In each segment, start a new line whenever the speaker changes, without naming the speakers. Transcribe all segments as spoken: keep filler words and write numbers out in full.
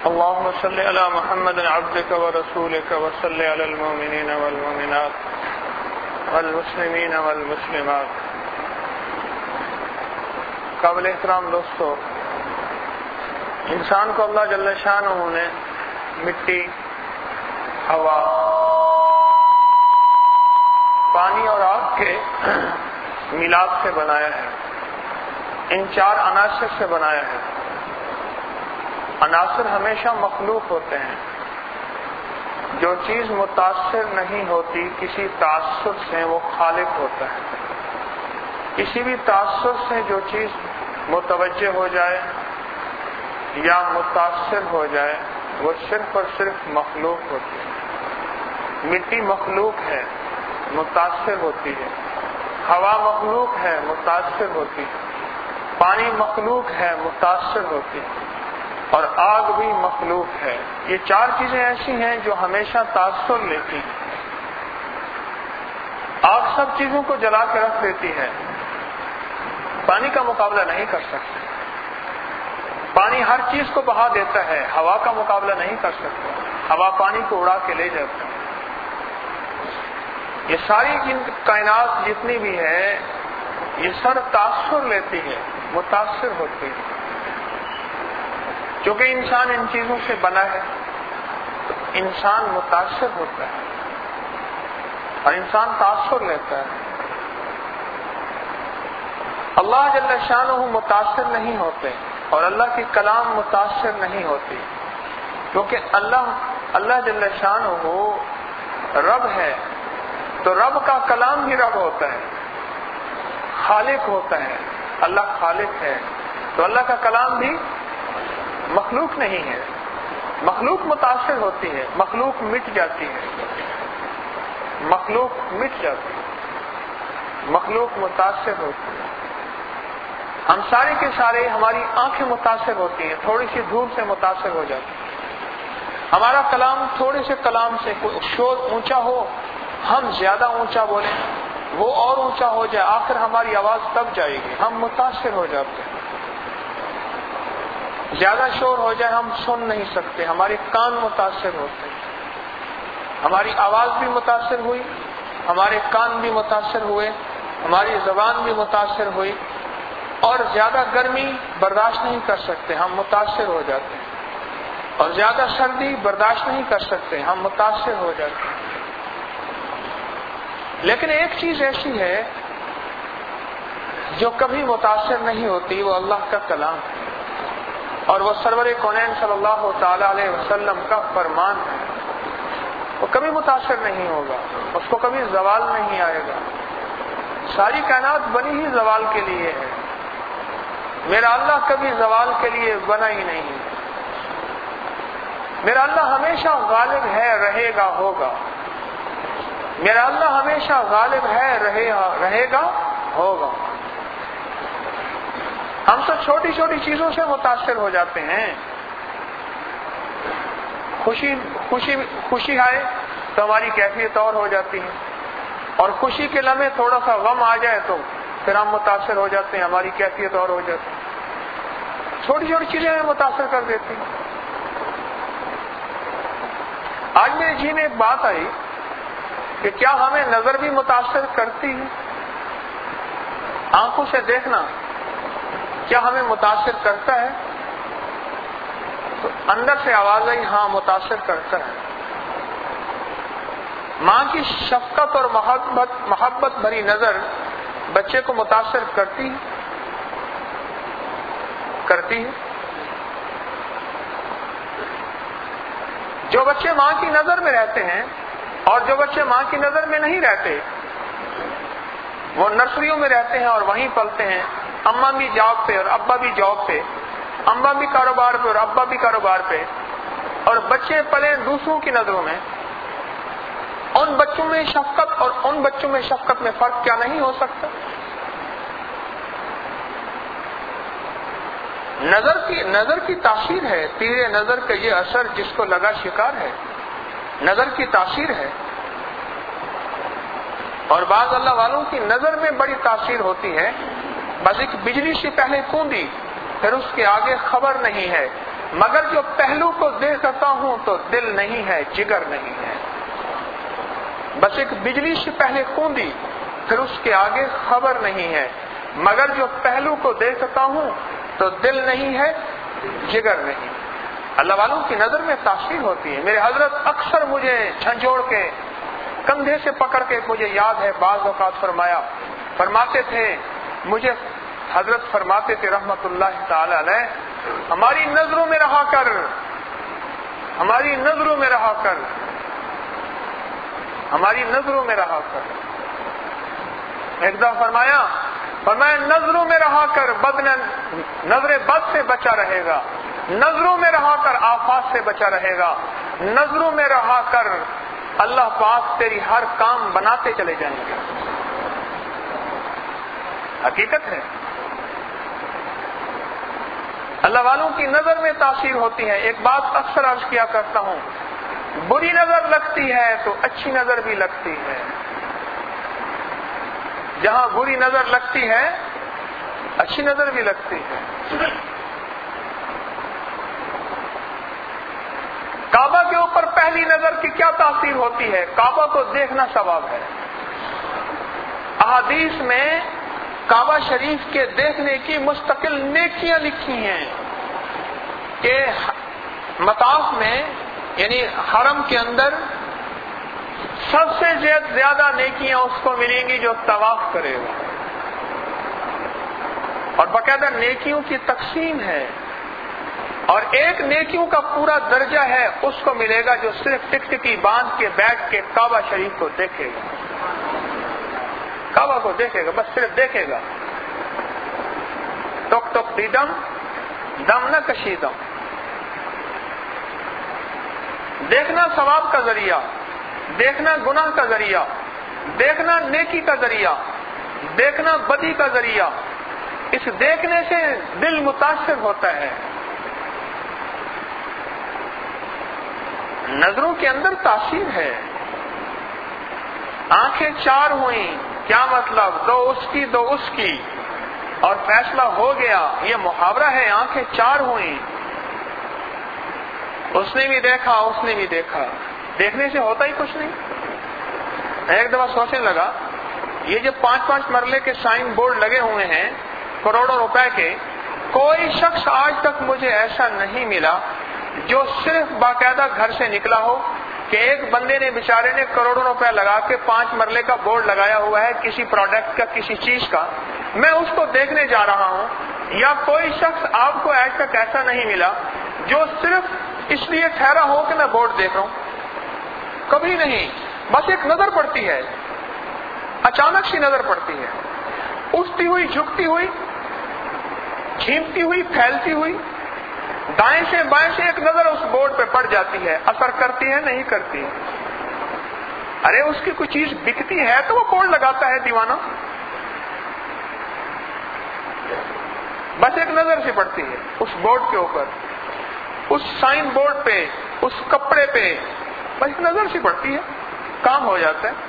اللهم صل على محمد عبدك ورسولك وصل على المؤمنين والمؤمنات والمسلمین والمسلمات۔ قابل احترام دوستو، انسان کو اللہ جل شانہ نے مٹی، ہوا، پانی اور آگ کے ملاپ سے بنایا ہے، ان چار عناصر سے بنایا ہے۔ عناصر ہمیشہ مخلوق ہوتے ہیں۔ جو چیز متاثر نہیں ہوتی کسی تاثر سے، وہ خالق ہوتا ہے۔ کسی بھی تاثر سے جو چیز متوجہ ہو جائے یا متاثر ہو جائے وہ صرف اور صرف مخلوق ہوتی ہے۔ مٹی مخلوق ہے، متاثر ہوتی ہے۔ ہوا مخلوق ہے، متاثر ہوتی ہے۔ پانی مخلوق ہے، متاثر ہوتی ہے، اور آگ بھی مخلوق ہے۔ یہ چار چیزیں ایسی ہیں جو ہمیشہ تاثر لیتی ہیں۔ آگ سب چیزوں کو جلا کے رکھ دیتی ہے، پانی کا مقابلہ نہیں کر سکتی۔ پانی ہر چیز کو بہا دیتا ہے، ہوا کا مقابلہ نہیں کر سکتا۔ ہوا پانی کو اڑا کے لے جاتا ہے۔ یہ ساری کائنات جتنی بھی ہے یہ سر تاثر لیتی ہے، متاثر ہوتی ہے۔ کیونکہ انسان ان چیزوں سے بنا ہے تو انسان متاثر ہوتا ہے اور انسان تاثر لیتا ہے۔ اللہ جل شانہ متاثر نہیں ہوتے اور اللہ کی کلام متاثر نہیں ہوتی، کیونکہ اللہ اللہ جل شانہ رب ہے تو رب کا کلام بھی رب ہوتا ہے، خالق ہوتا ہے۔ اللہ خالق ہے تو اللہ کا کلام بھی مخلوق نہیں ہے۔ مخلوق متاثر ہوتی ہے، مخلوق مٹ جاتی ہے، مخلوق مٹ جاتی ہے، مخلوق متاثر ہوتی ہے۔ ہم سارے کے سارے، ہماری آنکھیں متاثر ہوتی ہیں، تھوڑی سی دھوپ سے متاثر ہو جاتی ہیں۔ ہمارا کلام تھوڑے سے کلام سے، شور اونچا ہو ہم زیادہ اونچا بولیں، وہ اور اونچا ہو جائے، آخر ہماری آواز تب جائے گی، ہم متاثر ہو جاتے ہیں۔ زیادہ شور ہو جائے ہم سن نہیں سکتے، ہمارے کان متاثر ہوتے ہیں۔ ہماری آواز بھی متاثر ہوئی، ہمارے کان بھی متاثر ہوئے، ہماری زبان بھی متاثر ہوئی، اور زیادہ گرمی برداشت نہیں کر سکتے، ہم متاثر ہو جاتے ہیں، اور زیادہ سردی برداشت نہیں کر سکتے، ہم متاثر ہو جاتے ہیں۔ لیکن ایک چیز ایسی ہے جو کبھی متاثر نہیں ہوتی، وہ اللہ کا کلام ہے، اور وہ سرور کونین صلی اللہ تعالی علیہ وسلم کا فرمان ہے۔ وہ کبھی متاثر نہیں ہوگا، اس کو کبھی زوال نہیں آئے گا۔ ساری کائنات بنی ہی زوال کے لیے ہے، میرا اللہ کبھی زوال کے لیے بنا ہی نہیں۔ میرا اللہ ہمیشہ غالب ہے، رہے گا، ہوگا۔ میرا اللہ ہمیشہ غالب ہے، رہے رہے گا، ہوگا۔ ہم تو چھوٹی چھوٹی چیزوں سے متاثر ہو جاتے ہیں۔ خوشی خوشی خوشی آئے تو ہماری کیفیت اور ہو جاتی ہے، اور خوشی کے لمحے تھوڑا سا غم آ جائے تو پھر ہم متاثر ہو جاتے ہیں، ہماری کیفیت اور ہو جاتی ہے۔ چھوٹی چھوٹی چیزیں ہمیں متاثر کر دیتی ہیں۔ آج میرے ذہن میں ایک بات آئی کہ کیا ہمیں نظر بھی متاثر کرتی ہے؟ آنکھوں سے دیکھنا کیا ہمیں متاثر کرتا ہے؟ تو اندر سے آواز آئی، ہاں متاثر کرتا ہے۔ ماں کی شفقت اور محبت محبت بھری نظر بچے کو متاثر کرتی ہے کرتی ہے جو بچے ماں کی نظر میں رہتے ہیں اور جو بچے ماں کی نظر میں نہیں رہتے، وہ نرسریوں میں رہتے ہیں اور وہیں پلتے ہیں، اماں بھی جاب پہ اور ابا بھی جاب پہ، اماں بھی کاروبار پہ اور ابا بھی کاروبار پہ، اور بچے پلے دوسروں کی نظروں میں۔ ان بچوں میں شفقت اور ان بچوں میں شفقت میں فرق کیا نہیں ہو سکتا؟ نظر کی نظر کی تاثیر ہے، تیر نظر کا یہ اثر جس کو لگا شکار ہے، نظر کی تاثیر ہے۔ اور بعض اللہ والوں کی نظر میں بڑی تاثیر ہوتی ہے، بس ایک بجلی سے پہلے کوندی، پھر اس کے آگے خبر نہیں ہے، مگر جو پہلو کو دیکھتا ہوں تو دل نہیں ہے، جگر نہیں ہے. بس ایک بجلی سے پہلے خوندی، پھر اس کے آگے خبر نہیں ہے. مگر جو پہلو کو دیکھتا ہوں تو دل نہیں ہے، جگر نہیں. اللہ والوں کی نظر میں تاثیر ہوتی ہے. میرے حضرت اکثر مجھے جھنجھوڑ کے کندھے سے پکڑ کے، مجھے یاد ہے بعض اوقات فرمایا فرماتے تھے مجھے حضرت فرماتے تھے رحمت اللہ تعالی علیہ، ہماری نظروں میں رہا کر، ہماری نظروں میں رہا کر، ہماری نظروں میں رہا کر. ایک دفعہ فرمایا فرمایا نظروں میں رہا کر بد نظر بد سے بچا رہے گا، نظروں میں رہا کر آفات سے بچا رہے گا، نظروں میں رہا کر اللہ پاک تیری ہر کام بناتے چلے جائیں گے. حقیقت ہے. اللہ والوں کی نظر میں تاثیر ہوتی ہے. ایک بات اکثر عرض کیا کرتا ہوں، بری نظر لگتی ہے تو اچھی نظر بھی لگتی ہے. جہاں بری نظر لگتی ہے اچھی نظر بھی لگتی ہے. کعبہ کے اوپر پہلی نظر کی کیا تاثیر ہوتی ہے؟ کعبہ کو دیکھنا ثواب ہے. احادیث میں کعبہ شریف کے دیکھنے کی مستقل نیکیاں لکھی ہیں کہ مطاف میں یعنی حرم کے اندر سب سے زیادہ نیکیاں اس کو ملیں گی جو طواف کرے گا. اور باقاعدہ نیکیوں کی تقسیم ہے، اور ایک نیکیوں کا پورا درجہ ہے اس کو ملے گا جو صرف ٹکٹکی باندھ کے بیٹھ کے کعبہ شریف کو دیکھے گا. کعبہ کو دیکھے گا، بس صرف دیکھے گا. ٹک ٹک دی دم دم نہ کشیدم. دیکھنا ثواب کا ذریعہ، دیکھنا گناہ کا ذریعہ، دیکھنا نیکی کا ذریعہ، دیکھنا بدی کا ذریعہ. اس دیکھنے سے دل متاثر ہوتا ہے. نظروں کے اندر تاثیر ہے. آنکھیں چار ہوئیں، کیا مطلب؟ دو اس کی دو اس کی، اور فیصلہ ہو گیا. یہ محاورہ ہے، آنکھیں چار ہوئیں، اس نے بھی دیکھا اس نے بھی دیکھا. دیکھنے سے ہوتا ہی کچھ نہیں. ایک دفعہ سوچنے لگا، یہ جو پانچ پانچ مرلے کے سائن بورڈ لگے ہوئے ہیں کروڑوں روپے کے، کوئی شخص آج تک مجھے ایسا نہیں ملا جو صرف باقاعدہ گھر سے نکلا ہو کہ ایک بندے نے بیچارے نے کروڑوں روپے لگا کے پانچ مرلے کا بورڈ لگایا ہوا ہے کسی پروڈکٹ کا، کسی چیز کا، میں اس کو دیکھنے جا رہا ہوں. یا کوئی شخص آپ کو آج تک ایسا نہیں ملا جو صرف اس لیے ٹھہرا ہو کہ میں بورڈ دیکھ رہا ہوں. کبھی نہیں. بس ایک نظر پڑتی ہے، اچانک سی نظر پڑتی ہے، اٹھتی ہوئی، جھکتی ہوئی، چھینتی ہوئی، پھیلتی ہوئی، دائیں سے بائیں سے ایک نظر اس بورڈ پہ پڑ جاتی ہے. اثر کرتی ہے نہیں کرتی؟ ارے اس کی کوئی چیز بکتی ہے تو وہ بورڈ لگاتا ہے دیوانہ. بس ایک نظر سے پڑتی ہے اس بورڈ کے اوپر، اس سائن بورڈ پہ، اس کپڑے پہ، بس ایک نظر سے پڑتی ہے، کام ہو جاتا ہے.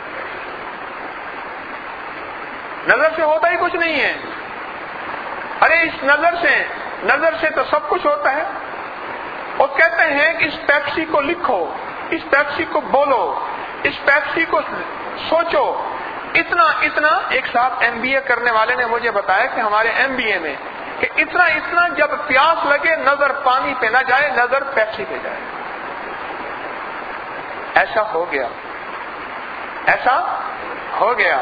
نظر سے ہوتا ہی کچھ نہیں ہے. ارے اس نظر سے نظر سے تو سب کچھ ہوتا ہے. اور کہتے ہیں کہ اس پیپسی کو لکھو، اس پیپسی کو بولو، اس پیپسی کو سوچو. اتنا اتنا ایک صاحب ایم بی اے کرنے والے نے مجھے بتایا کہ ہمارے ایم بی اے میں کہ اتنا اتنا جب پیاس لگے نظر پانی پہ نہ جائے، نظر پیپسی پہ جائے. ایسا ہو گیا، ایسا ہو گیا.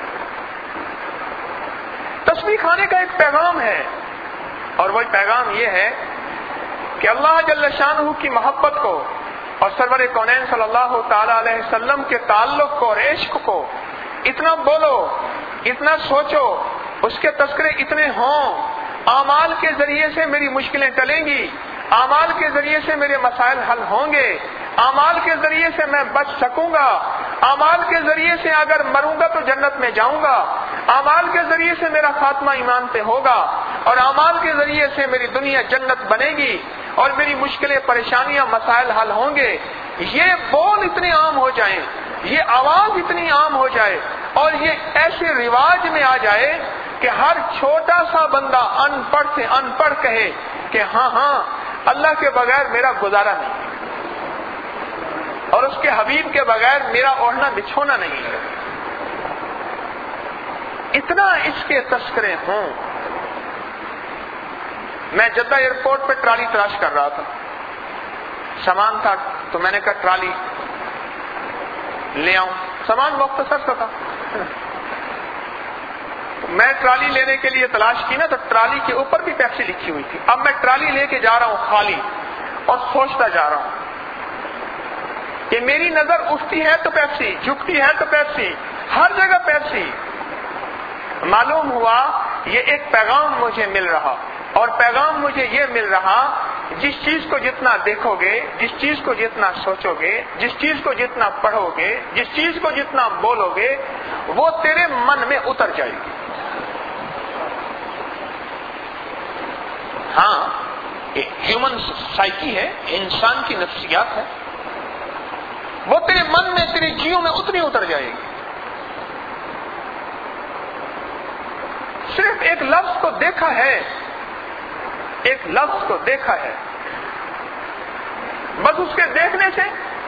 تسبیح کھانے کا ایک پیغام ہے، اور وہ پیغام یہ ہے کہ اللہ جل شانہ کی محبت کو اور سرور کونین صلی اللہ تعالی علیہ وسلم کے تعلق کو اور عشق کو اتنا بولو، اتنا سوچو، اس کے تذکرے اتنے ہوں. اعمال کے ذریعے سے میری مشکلیں ٹلیں گی، اعمال کے ذریعے سے میرے مسائل حل ہوں گے، اعمال کے ذریعے سے میں بچ سکوں گا، اعمال کے ذریعے سے اگر مروں گا تو جنت میں جاؤں گا، اعمال کے ذریعے سے میرا خاتمہ ایمان پہ ہوگا، اور اعمال کے ذریعے سے میری دنیا جنت بنے گی اور میری مشکلیں پریشانیاں مسائل حل ہوں گے. یہ بول اتنے عام ہو جائیں، یہ آواز اتنی عام ہو جائے، اور یہ ایسے رواج میں آ جائے کہ ہر چھوٹا سا بندہ ان پڑھ سے ان پڑھ کہے کہ ہاں ہاں اللہ کے بغیر میرا گزارا نہیں اور اس کے حبیب کے بغیر میرا اوڑھنا بچھونا نہیں ہے. اتنا اس کے تذکرے ہوں. میں جدہ ایئرپورٹ پہ ٹرالی تلاش کر رہا تھا, سامان تھا تو میں نے کہا ٹرالی لے آؤں. سامان مختصر سا تھا. میں ٹرالی لینے کے لیے تلاش کی نا تو ٹرالی کے اوپر بھی پیپسی لکھی ہوئی تھی. اب میں ٹرالی لے کے جا رہا ہوں خالی اور سوچتا جا رہا ہوں کہ میری نظر اٹھتی ہے تو پیپسی, جھکتی ہے تو پیپسی, ہر جگہ پیپسی. معلوم ہوا یہ ایک پیغام مجھے مل رہا, اور پیغام مجھے یہ مل رہا جس چیز کو جتنا دیکھو گے, جس چیز کو جتنا سوچو گے, جس چیز کو جتنا پڑھو گے, جس چیز کو جتنا بولو گے, وہ تیرے من میں اتر جائے گی. ہاں ہیومن سائیکی ہے, انسان کی نفسیات ہے, وہ تیرے من میں, تیرے جیوں میں اتنی اتر جائے گی. صرف ایک لفظ کو دیکھا ہے, ایک لفظ کو دیکھا ہے, بس اس کے دیکھنے سے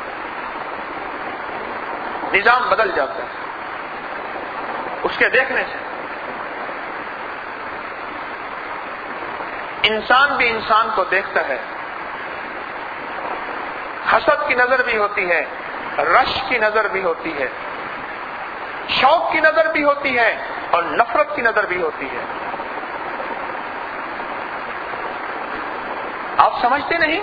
نظام بدل جاتا ہے. اس کے دیکھنے سے انسان بھی انسان کو دیکھتا ہے. حسد کی نظر بھی ہوتی ہے, رش کی نظر بھی ہوتی ہے, شوق کی نظر بھی ہوتی ہے, اور نفرت کی نظر بھی ہوتی ہے. آپ سمجھتے نہیں؟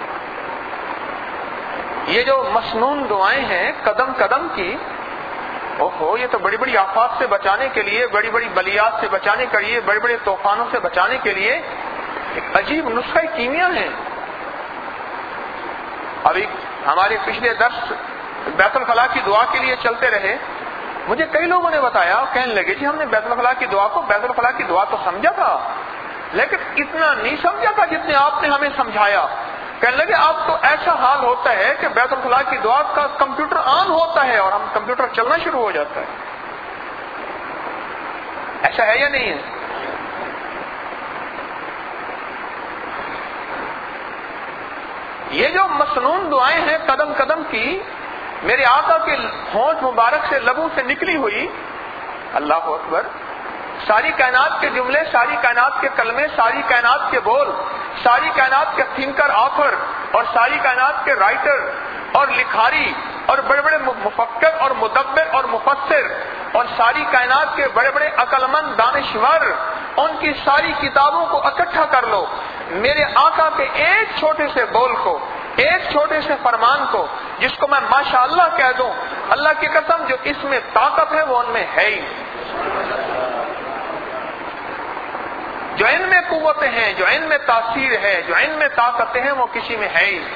یہ جو مسنون دعائیں ہیں قدم قدم کی, اوہو یہ تو بڑی بڑی آفات سے بچانے کے لیے, بڑی بڑی بلیات سے بچانے کے لیے, بڑے بڑے طوفانوں سے بچانے کے لیے ایک عجیب نسخہ کیمیا ہے. ابھی ہمارے پچھلے درس بیت الخلاء کی دعا کے لیے چلتے رہے. مجھے کئی لوگوں نے بتایا, کہنے لگے جی ہم نے بیت الخلاء کی دعا کو بیت الخلاء کی دعا تو سمجھا تھا, لیکن اتنا نہیں سمجھا تھا جتنے آپ نے ہمیں سمجھایا. کہنے لگے اب تو ایسا حال ہوتا ہے کہ بیت الخلاء کی دعا کا کمپیوٹر آن ہوتا ہے اور ہم کمپیوٹر چلنا شروع ہو جاتا ہے. ایسا ہے یا نہیں ہے؟ یہ جو مسنون دعائیں ہیں قدم قدم کی, میرے آقا کے ہونٹ مبارک سے, لبوں سے نکلی ہوئی, اللہ اکبر, ساری کائنات کے جملے, ساری کائنات کے کلمے, ساری کائنات کے بول, ساری کائنات کے تھنکر آتھر اور ساری کائنات کے رائٹر اور لکھاری اور بڑے بڑے مفکر اور مدبر اور مفسر اور ساری کائنات کے بڑے بڑے عقل مند دانشور, ان کی ساری کتابوں کو اکٹھا کر لو. میرے آقا کے ایک چھوٹے سے بول کو, ایک چھوٹے سے فرمان کو, جس کو میں ماشاءاللہ کہہ دوں, اللہ کی قسم جو اس میں طاقت ہے وہ ان میں ہے ہی. جو ان میں قوتیں ہیں, جو ان میں تاثیر ہے, جو ان میں طاقتیں ہیں, وہ کسی میں ہے ہی.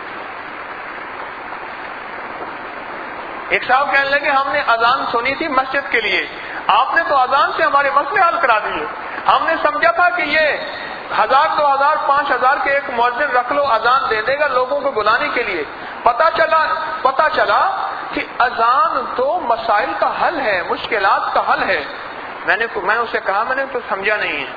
ایک صاحب کہنے لگے ہم نے اذان سنی تھی مسجد کے لیے, آپ نے تو اذان سے ہمارے مسئلے حل کرا دیے. ہم نے سمجھا تھا کہ یہ ہزار دو ہزار پانچ ہزار کے ایک مؤذن رکھ لو, اذان دے دے گا لوگوں کو بلانے کے لیے. پتا چلا پتا چلا کہ اذان تو مسائل کا حل ہے, مشکلات کا حل ہے. میں نے میں نے اسے کہا میں نے تو سمجھا نہیں ہے.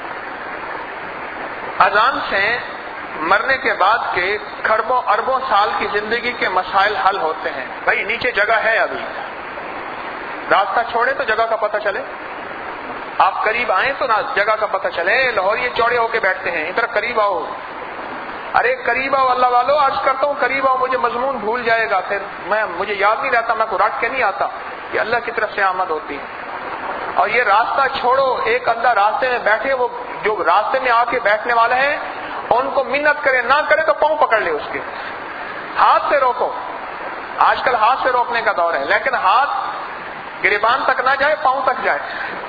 اذان سے مرنے کے بعد کے کھربوں اربوں سال کی زندگی کے مسائل حل ہوتے ہیں. بھائی نیچے جگہ ہے, ابھی راستہ چھوڑے تو جگہ کا پتہ چلے, آپ قریب آئیں تو نہ جگہ کا پتہ چلے. لاہور یہ چوڑے ہو کے بیٹھتے ہیں, ادھر قریب آؤ, ارے قریب آؤ اللہ والو, آج کرتا ہوں قریب آؤ, مجھے مضمون بھول جائے گا, پھر میں مجھے یاد نہیں رہتا, میں کو رٹ کے نہیں آتا. یہ اللہ کی طرف سے آمد ہوتی ہے. اور یہ راستہ چھوڑو, ایک اللہ راستے میں بیٹھے, وہ جو راستے میں آ کے بیٹھنے والے ہیں ان کو منت کرے, نہ کرے تو پاؤں پکڑ لے اس کے, ہاتھ سے روکو. آج کل ہاتھ سے روکنے کا دور ہے, لیکن ہاتھ گریبان تک نہ جائے, پاؤں تک جائے.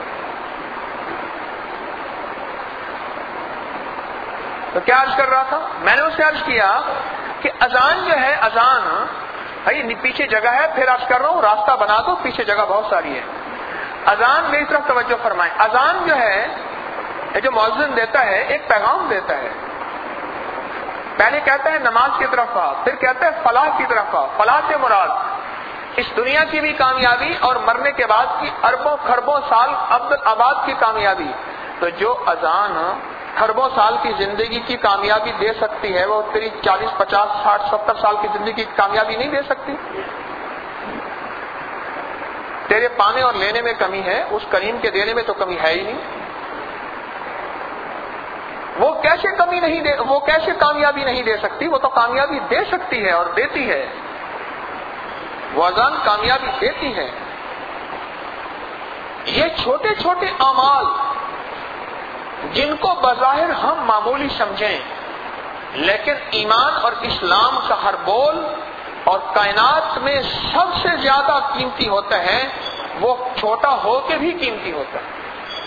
تو کیا عرض کر رہا تھا میں نے, اسے عرض کیا کہ اذان جو ہے, اذان بھائی پیچھے جگہ ہے, پھر عرض کر رہا ہوں راستہ بنا دو, پیچھے جگہ بہت ساری ہے. اذان میری طرف توجہ فرمائیں. اذان جو ہے جو مؤذن دیتا ہے ایک پیغام دیتا ہے. پہلے کہتا ہے نماز کی طرف آ, پھر کہتا ہے فلاح کی طرف آ. فلاح سے مراد اس دنیا کی بھی کامیابی اور مرنے کے بعد کی اربوں خربوں سال عبد آباد کی کامیابی. تو جو اذان خربوں سال کی زندگی کی کامیابی دے سکتی ہے، وہ تیری چالیس پچاس ساٹھ ستر سال کی زندگی کی کامیابی نہیں دے سکتی؟ تیرے پانے اور لینے میں کمی ہے، اس کریم کے دینے میں تو کمی ہے ہی نہیں۔ وہ کیسے کمی نہیں دے وہ کیسے کامیابی نہیں دے سکتی؟ وہ تو کامیابی دے سکتی ہے اور دیتی ہے، وہ اذان کامیابی دیتی ہے۔ یہ چھوٹے چھوٹے اعمال جن کو بظاہر ہم معمولی سمجھیں، لیکن ایمان اور اسلام کا ہر بول اور کائنات میں سب سے زیادہ قیمتی ہوتا ہے، وہ چھوٹا ہو کے بھی قیمتی ہوتا ہے۔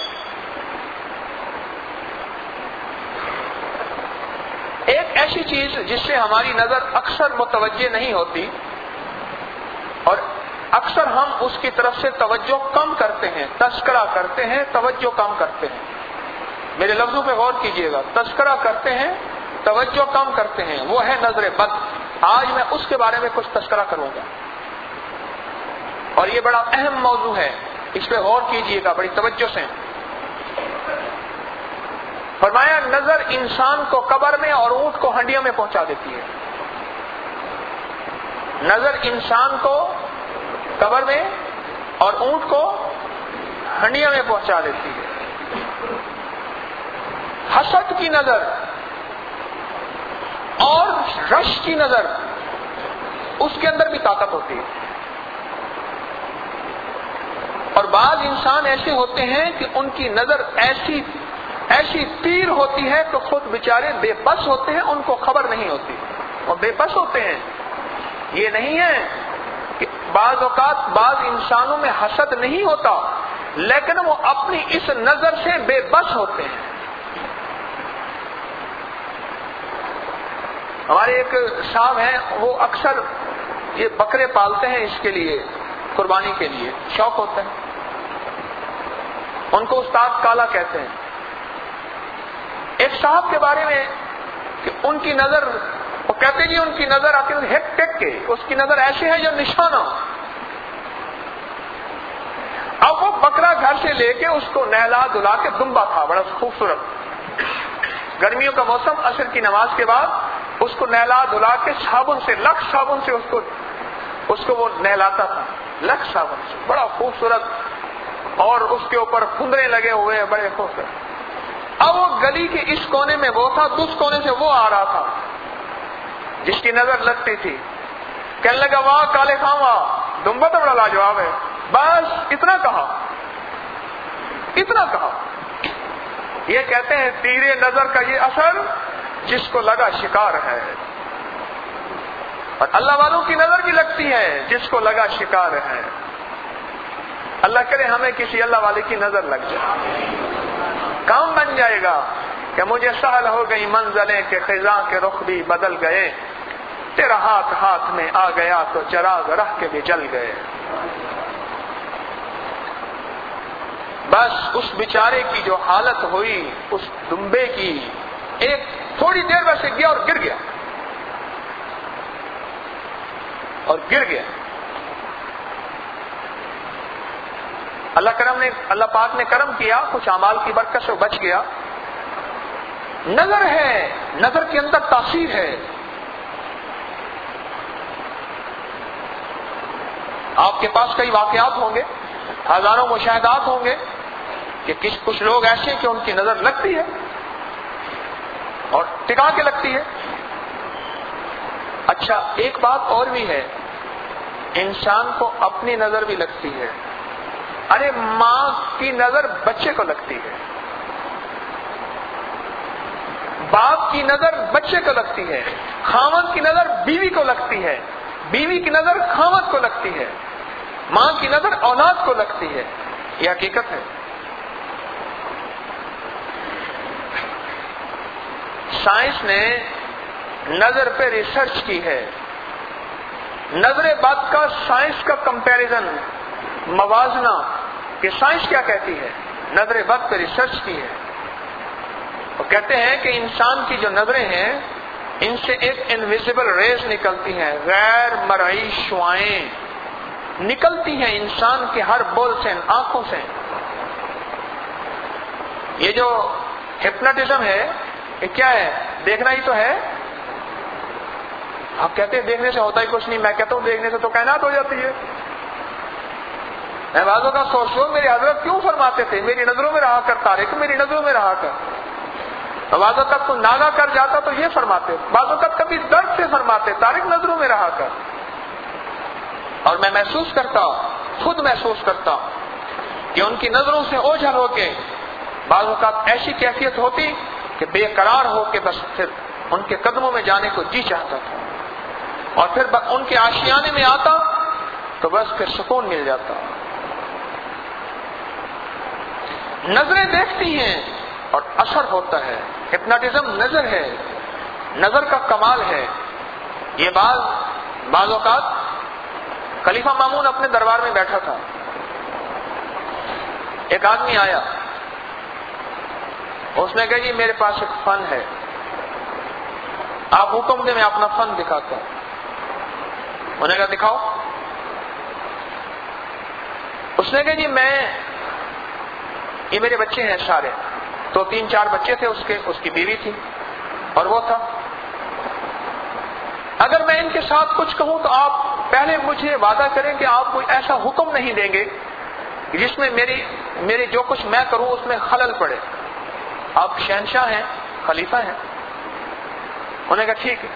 ایک ایسی چیز جس سے ہماری نظر اکثر متوجہ نہیں ہوتی اور اکثر ہم اس کی طرف سے توجہ کم کرتے ہیں، تذکرہ کرتے ہیں، توجہ کم کرتے ہیں۔ میرے لفظوں پہ غور کیجئے گا، تذکرہ کرتے ہیں، توجہ کم کرتے ہیں، وہ ہے نظر بد۔ آج میں اس کے بارے میں کچھ تذکرہ کروں گا اور یہ بڑا اہم موضوع ہے، اس پہ غور کیجئے گا بڑی توجہ سے۔ فرمایا نظر انسان کو قبر میں اور اونٹ کو ہنڈیوں میں پہنچا دیتی ہے۔ نظر انسان کو قبر میں اور اونٹ کو ہنڈیوں میں پہنچا دیتی ہے۔ حسد کی نظر اور رش کی نظر، اس کے اندر بھی طاقت ہوتی ہے۔ اور بعض انسان ایسے ہوتے ہیں کہ ان کی نظر ایسی ایسی تیر ہوتی ہے کہ خود بیچارے بے بس ہوتے ہیں، ان کو خبر نہیں ہوتی، اور بے بس ہوتے ہیں۔ یہ نہیں ہے کہ بعض اوقات بعض انسانوں میں حسد نہیں ہوتا، لیکن وہ اپنی اس نظر سے بے بس ہوتے ہیں۔ ہمارے ایک صاحب ہیں، وہ اکثر یہ بکرے پالتے ہیں، اس کے لیے قربانی کے لیے شوق ہوتا ہے۔ ان کو استاد کالا کہتے ہیں۔ ایک صاحب کے بارے میں کہ ان کی نظر، وہ کہتے جی ان کی نظر آتی ہے ہیک ٹیک کے، اس کی نظر ایسے ہے جو نشانہ۔ اب وہ بکرا گھر سے لے کے اس کو نہلا دھلا کے، دمبا تھا بڑا خوبصورت، گرمیوں کا موسم، عصر کی نماز کے بعد اس کو نہلا دھلا کے صابن سے، لکھ صابن سے اس کو اس کو وہ نہلاتا تھا، لکھ صابن سے، بڑا خوبصورت، اور اس کے اوپر پھندرے لگے ہوئے بڑے خوبصورت۔ اب وہ گلی کے اس کونے میں وہ تھا، دوسرے کونے سے وہ آ رہا تھا جس کی نظر لگتی تھی، کہنے لگا واہ کالے خان واہ، دمبا تو بڑا لاجواب ہے۔ بس اتنا کہا، اتنا کہا۔ یہ کہتے ہیں تیرے نظر کا یہ اثر جس کو لگا شکار ہے، اور اللہ والوں کی نظر بھی لگتی ہے جس کو لگا شکار ہے۔ اللہ کرے ہمیں کسی اللہ والے کی نظر لگ جائے، کام بن جائے گا کہ مجھے سہل ہو گئی منزلیں کہ خزاں کے رخ بھی بدل گئے، تیرا ہاتھ ہاتھ میں آ گیا تو چراغ رہ کے بھی جل گئے۔ بس اس بیچارے کی جو حالت ہوئی، اس دمبے کی، ایک تھوڑی دیر میں سے گیا اور گر گیا اور گر گیا۔ اللہ کرم نے اللہ پاک نے کرم کیا، کچھ اعمال کی برکت سے بچ گیا۔ نظر ہے، نظر کے اندر تاثیر ہے۔ آپ کے پاس کئی واقعات ہوں گے، ہزاروں مشاہدات ہوں گے کہ کچھ کچھ لوگ ایسے کہ ان کی نظر لگتی ہے اور ٹکا کے لگتی ہے۔ اچھا ایک بات اور بھی ہے، انسان کو اپنی نظر بھی لگتی ہے۔ ارے ماں کی نظر بچے کو لگتی ہے، باپ کی نظر بچے کو لگتی ہے، خاوند کی نظر بیوی کو لگتی ہے، بیوی کی نظر خاوند کو لگتی ہے، ماں کی نظر اولاد کو لگتی ہے۔ یہ حقیقت ہے۔ سائنس نے نظر پہ ریسرچ کی ہے، نظر بد کا سائنس کا کمپیریزن، موازنہ کہ سائنس کیا کہتی ہے، نظر بد پہ ریسرچ کی ہے۔ وہ کہتے ہیں کہ انسان کی جو نظریں ہیں ان سے ایک انویزیبل ریز نکلتی ہیں، غیر مرئی شعاعیں نکلتی ہیں انسان کے ہر بول سے، آنکھوں سے۔ یہ جو ہپناٹزم ہے یہ کیا ہے؟ دیکھنا ہی تو ہے. آپ کہتے ہیں دیکھنے سے ہوتا ہی کچھ نہیں، میں کہتا ہوں دیکھنے سے تو کائنات ہو جاتی ہے. میں بعضوں کا سوچتا ہوں میری حضرت کیوں فرماتے تھے میری نظروں میں رہا کر طارق، میری نظروں میں رہا کر. بعض اوقات تو ناگا کر جاتا تو یہ فرماتے، بعض اوقات کبھی درد سے فرماتے طارق نظروں میں رہا کر. اور میں محسوس کرتا خود محسوس کرتا کہ ان کی نظروں سے اوجھل ہو کے بعض اوقات ایسی کیفیت ہوتی کہ بے قرار ہو کے بس پھر ان کے قدموں میں جانے کو جی چاہتا تھا، اور پھر ان کے آشیانے میں آتا تو بس پھر سکون مل جاتا. نظریں دیکھتی ہیں اور اثر ہوتا ہے. ہپناٹزم نظر ہے، نظر کا کمال ہے. یہ بعض بعض اوقات خلیفہ مامون اپنے دربار میں بیٹھا تھا، ایک آدمی آیا، اس نے کہا جی میرے پاس ایک فن ہے، آپ حکم دیں میں اپنا فن دکھاتا ہوں. انہوں نے کہا دکھاؤ. اس نے کہا جی میں یہ میرے بچے ہیں سارے، تو تین چار بچے تھے اس کے، اس کی بیوی تھی اور وہ تھا. اگر میں ان کے ساتھ کچھ کہوں تو آپ پہلے مجھے وعدہ کریں کہ آپ کوئی ایسا حکم نہیں دیں گے جس میں میری میری جو کچھ میں کروں اس میں خلل پڑے. آپ شہنشاہ ہیں، خلیفہ ہیں. انہوں نے کہا ٹھیک ہے.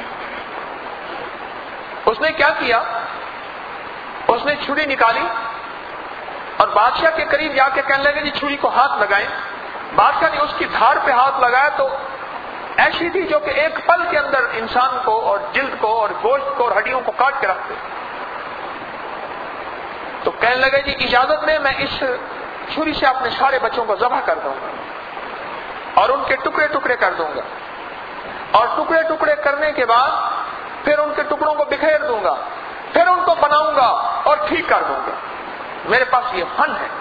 اس نے کیا کیا، اس نے چھری نکالی اور بادشاہ کے قریب جا کے کہنے لگے جی چھری کو ہاتھ لگائیں. بادشاہ نے اس کی دھار پہ ہاتھ لگایا تو ایسی تھی جو کہ ایک پل کے اندر انسان کو اور جلد کو اور گوشت کو اور ہڈیوں کو کاٹ کے رکھتے. تو کہنے لگے جی اجازت دیں میں اس چھری سے اپنے سارے بچوں کو ذبح کر دوں گا اور ان کے ٹکڑے ٹکڑے کر دوں گا، اور ٹکڑے ٹکڑے کرنے کے بعد پھر ان کے ٹکڑوں کو بکھیر دوں گا، پھر ان کو بناؤں گا اور ٹھیک کر دوں گا. میرے پاس یہ فن ہے.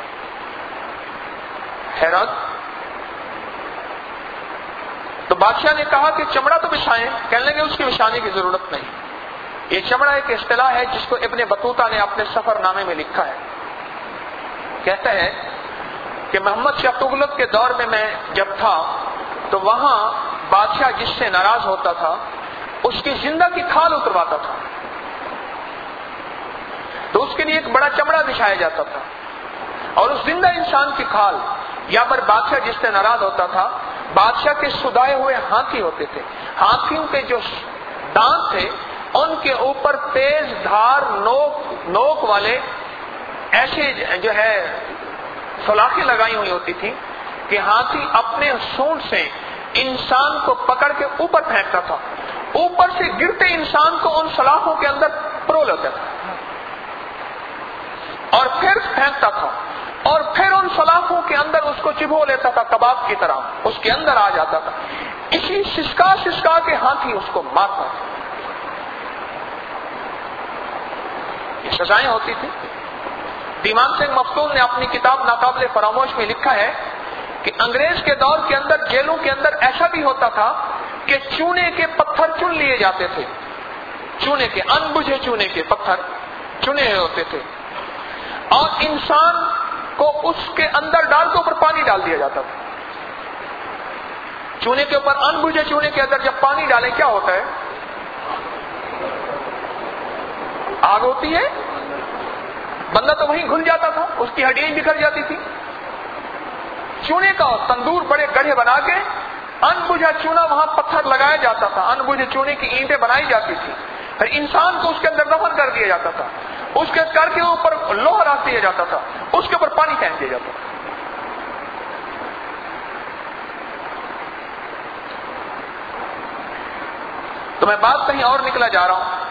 حیرت. تو بادشاہ نے کہا کہ چمڑا تو بچھائیں. کہنے لگے اس کی بچھانے کی ضرورت نہیں. یہ چمڑا ایک اصطلاح ہے جس کو ابن بطوطہ نے اپنے سفر نامے میں لکھا ہے. کہتا ہے کہ محمد شاہ تغلق کے دور میں میں جب تھا تو وہاں بادشاہ جس سے ناراض ہوتا تھا اس کی زندہ کی کھال اترواتا تھا، تو اس کے لیے ایک بڑا چمڑا بچھایا جاتا تھا، اور اس زندہ انسان کی کھال یا پر بادشاہ جس سے ناراض ہوتا تھا، بادشاہ کے سدائے ہوئے ہاتھی ہوتے تھے، ہاتھیوں کے جو دانت تھے ان کے اوپر تیز دھار نوک نوک والے ایسے جو ہے سلاخیں لگائی ہوئی ہوتی تھی کہ ہاتھی اپنے سونڈ سے انسان کو پکڑ کے اوپر پھینکتا تھا، اوپر سے گرتے انسان کو ان سلاخوں کے اندر پرو لیتا تھا اور پھر پھینکتا تھا، اور پھر ان سلاخوں کے اندر اس کو چبھو لیتا تھا کباب کی طرح، اس کے اندر آ جاتا تھا. اسی سسکا سسکا کے ہاتھی اس کو مارتا تھا. یہ سزائیں ہوتی تھی. دیوان سنگھ مفتون نے اپنی کتاب ناقابل فراموش میں لکھا ہے کہ انگریز کے دور کے اندر جیلوں کے اندر ایسا بھی ہوتا تھا کہ چونے کے پتھر چن لیے جاتے تھے، چونے کے ان بجھے چونے کے پتھر چنے ہوئے ہوتے تھے، اور انسان کو اس کے اندر ڈال کے اوپر پانی ڈال دیا جاتا تھا. چونے کے اوپر ان بجھے چونے کے اندر جب پانی ڈالیں کیا ہوتا ہے؟ آگ ہوتی ہے. بندہ تو وہیں گھل جاتا تھا، اس کی ہڈیاں بکھر جاتی تھی. چونے کا تندور بڑے گڑھے بنا کے ان بجھا چونا وہاں پتھر لگایا جاتا تھا، ان بجھے چونے کی اینٹیں بنائی جاتی تھی، پھر انسان کو اس کے اندر دفن کر دیا جاتا تھا، اس کے کر کے اوپر لوہا رکھ دیا جاتا تھا، اس کے اوپر پانی پھینک دیا جاتا تھا. تو میں بات کہیں اور نکلا جا رہا ہوں.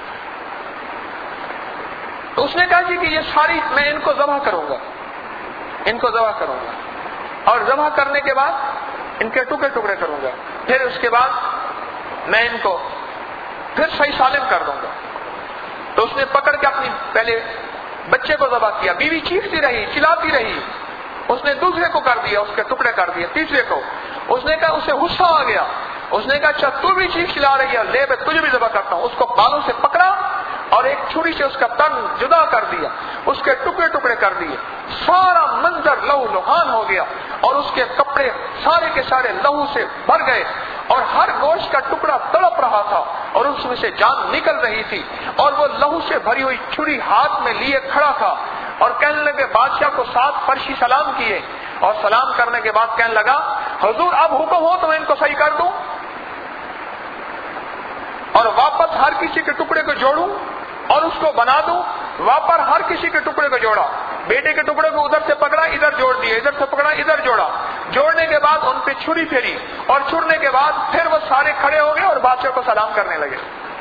تو اس نے کہا جی کہ یہ ساری میں ان کو ذبح کروں گا، ان کو ذبح کروں گا، اور ذبح کرنے کے بعد ان کے ٹکڑے ٹکڑے کروں گا، پھر اس کے بعد میں ان کو پھر صحیح سالم کر دوں گا. تو اس نے پکڑ کے اپنی پہلے بچے کو ذبح کیا، بیوی چیختی رہی چلاتی رہی، اس نے دوسرے کو کر دیا، اس کے ٹکڑے کر دیے، تیسرے کو. اس نے کہا اسے غصہ آ گیا، اس نے کہا اچھا تو بھی چیخ چلا رہی ہے، لے میں تجھے بھی ذبح کرتا ہوں. اس کو بالوں سے پکڑا اور ایک چھری سے اس کا تن جدا کر دیا، اس کے ٹکڑے ٹکڑے کر دیے. سارا منظر لہو لہان ہو گیا اور اس کے کپڑے سارے کے سارے لہو سے بھر گئے اور ہر گوشت کا ٹکڑا تڑپ رہا تھا اور اس میں سے جان نکل رہی تھی، اور وہ لہو سے بھری ہوئی چھری ہاتھ میں لیے کھڑا تھا اور کہنے لگے بادشاہ کو سات فرشی سلام کیے، اور سلام کرنے کے بعد کہنے لگا حضور اب حکم ہو تو میں ان کو صحیح کر دوں اور واپس ہر کسی کے ٹکڑے کو جوڑوں اور اس کو بنا دوں؟ واپس ہر کسی کے ٹکڑے کو جوڑا، بیٹے کے ٹکڑے کو ادھر سے پکڑا ادھر جوڑ دیا، ادھر سے پکڑا ادھر جوڑا، جوڑنے کے بعد ان پہ چھری پھیری اور چھڑنے کے بعد پھر وہ سارے کھڑے ہو گئے اور بادشاہ کو سلام کرنے لگے۔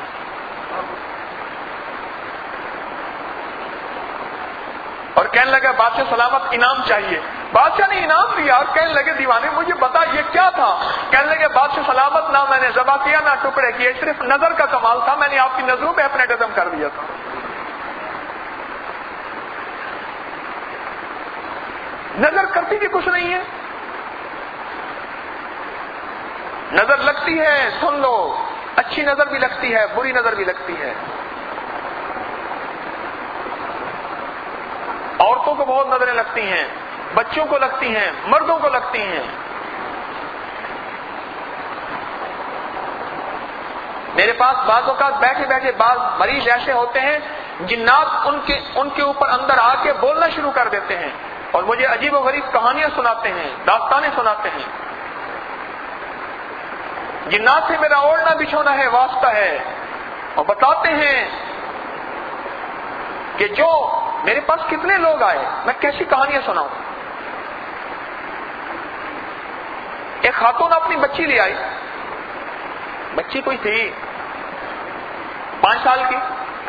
اور کہنے لگا بادشاہ سلامت انعام چاہیے۔ بادشاہ نے انعام دیا اور کہنے لگے دیوانے مجھے بتا یہ کیا تھا؟ کہنے لگے بادشاہ سلامت نہ میں نے ذبح کیا نہ ٹکڑے کیے، صرف نظر کا کمال تھا، میں نے آپ کی نظروں پہ ہپناٹزم کر دیا تھا۔ نظر کرتی بھی کچھ نہیں ہے، نظر لگتی ہے، سن لو، اچھی نظر بھی لگتی ہے بری نظر بھی لگتی ہے۔ عورتوں کو بہت نظریں لگتی ہیں، بچوں کو لگتی ہیں، مردوں کو لگتی ہیں۔ میرے پاس بعض اوقات بیٹھے بیٹھے بعض مریض ایسے ہوتے ہیں جنات ان کے ان کے اوپر اندر آ کے بولنا شروع کر دیتے ہیں اور مجھے عجیب و غریب کہانیاں سناتے ہیں، داستانیں سناتے ہیں۔ جنات سے میرا اوڑھنا بچھونا ہے، واسطہ ہے، اور بتاتے ہیں کہ جو میرے پاس کتنے لوگ آئے، میں کیسی کہانیاں سناؤں۔ ایک خاتون اپنی بچی لے آئی، بچی کوئی تھی پانچ سال کی،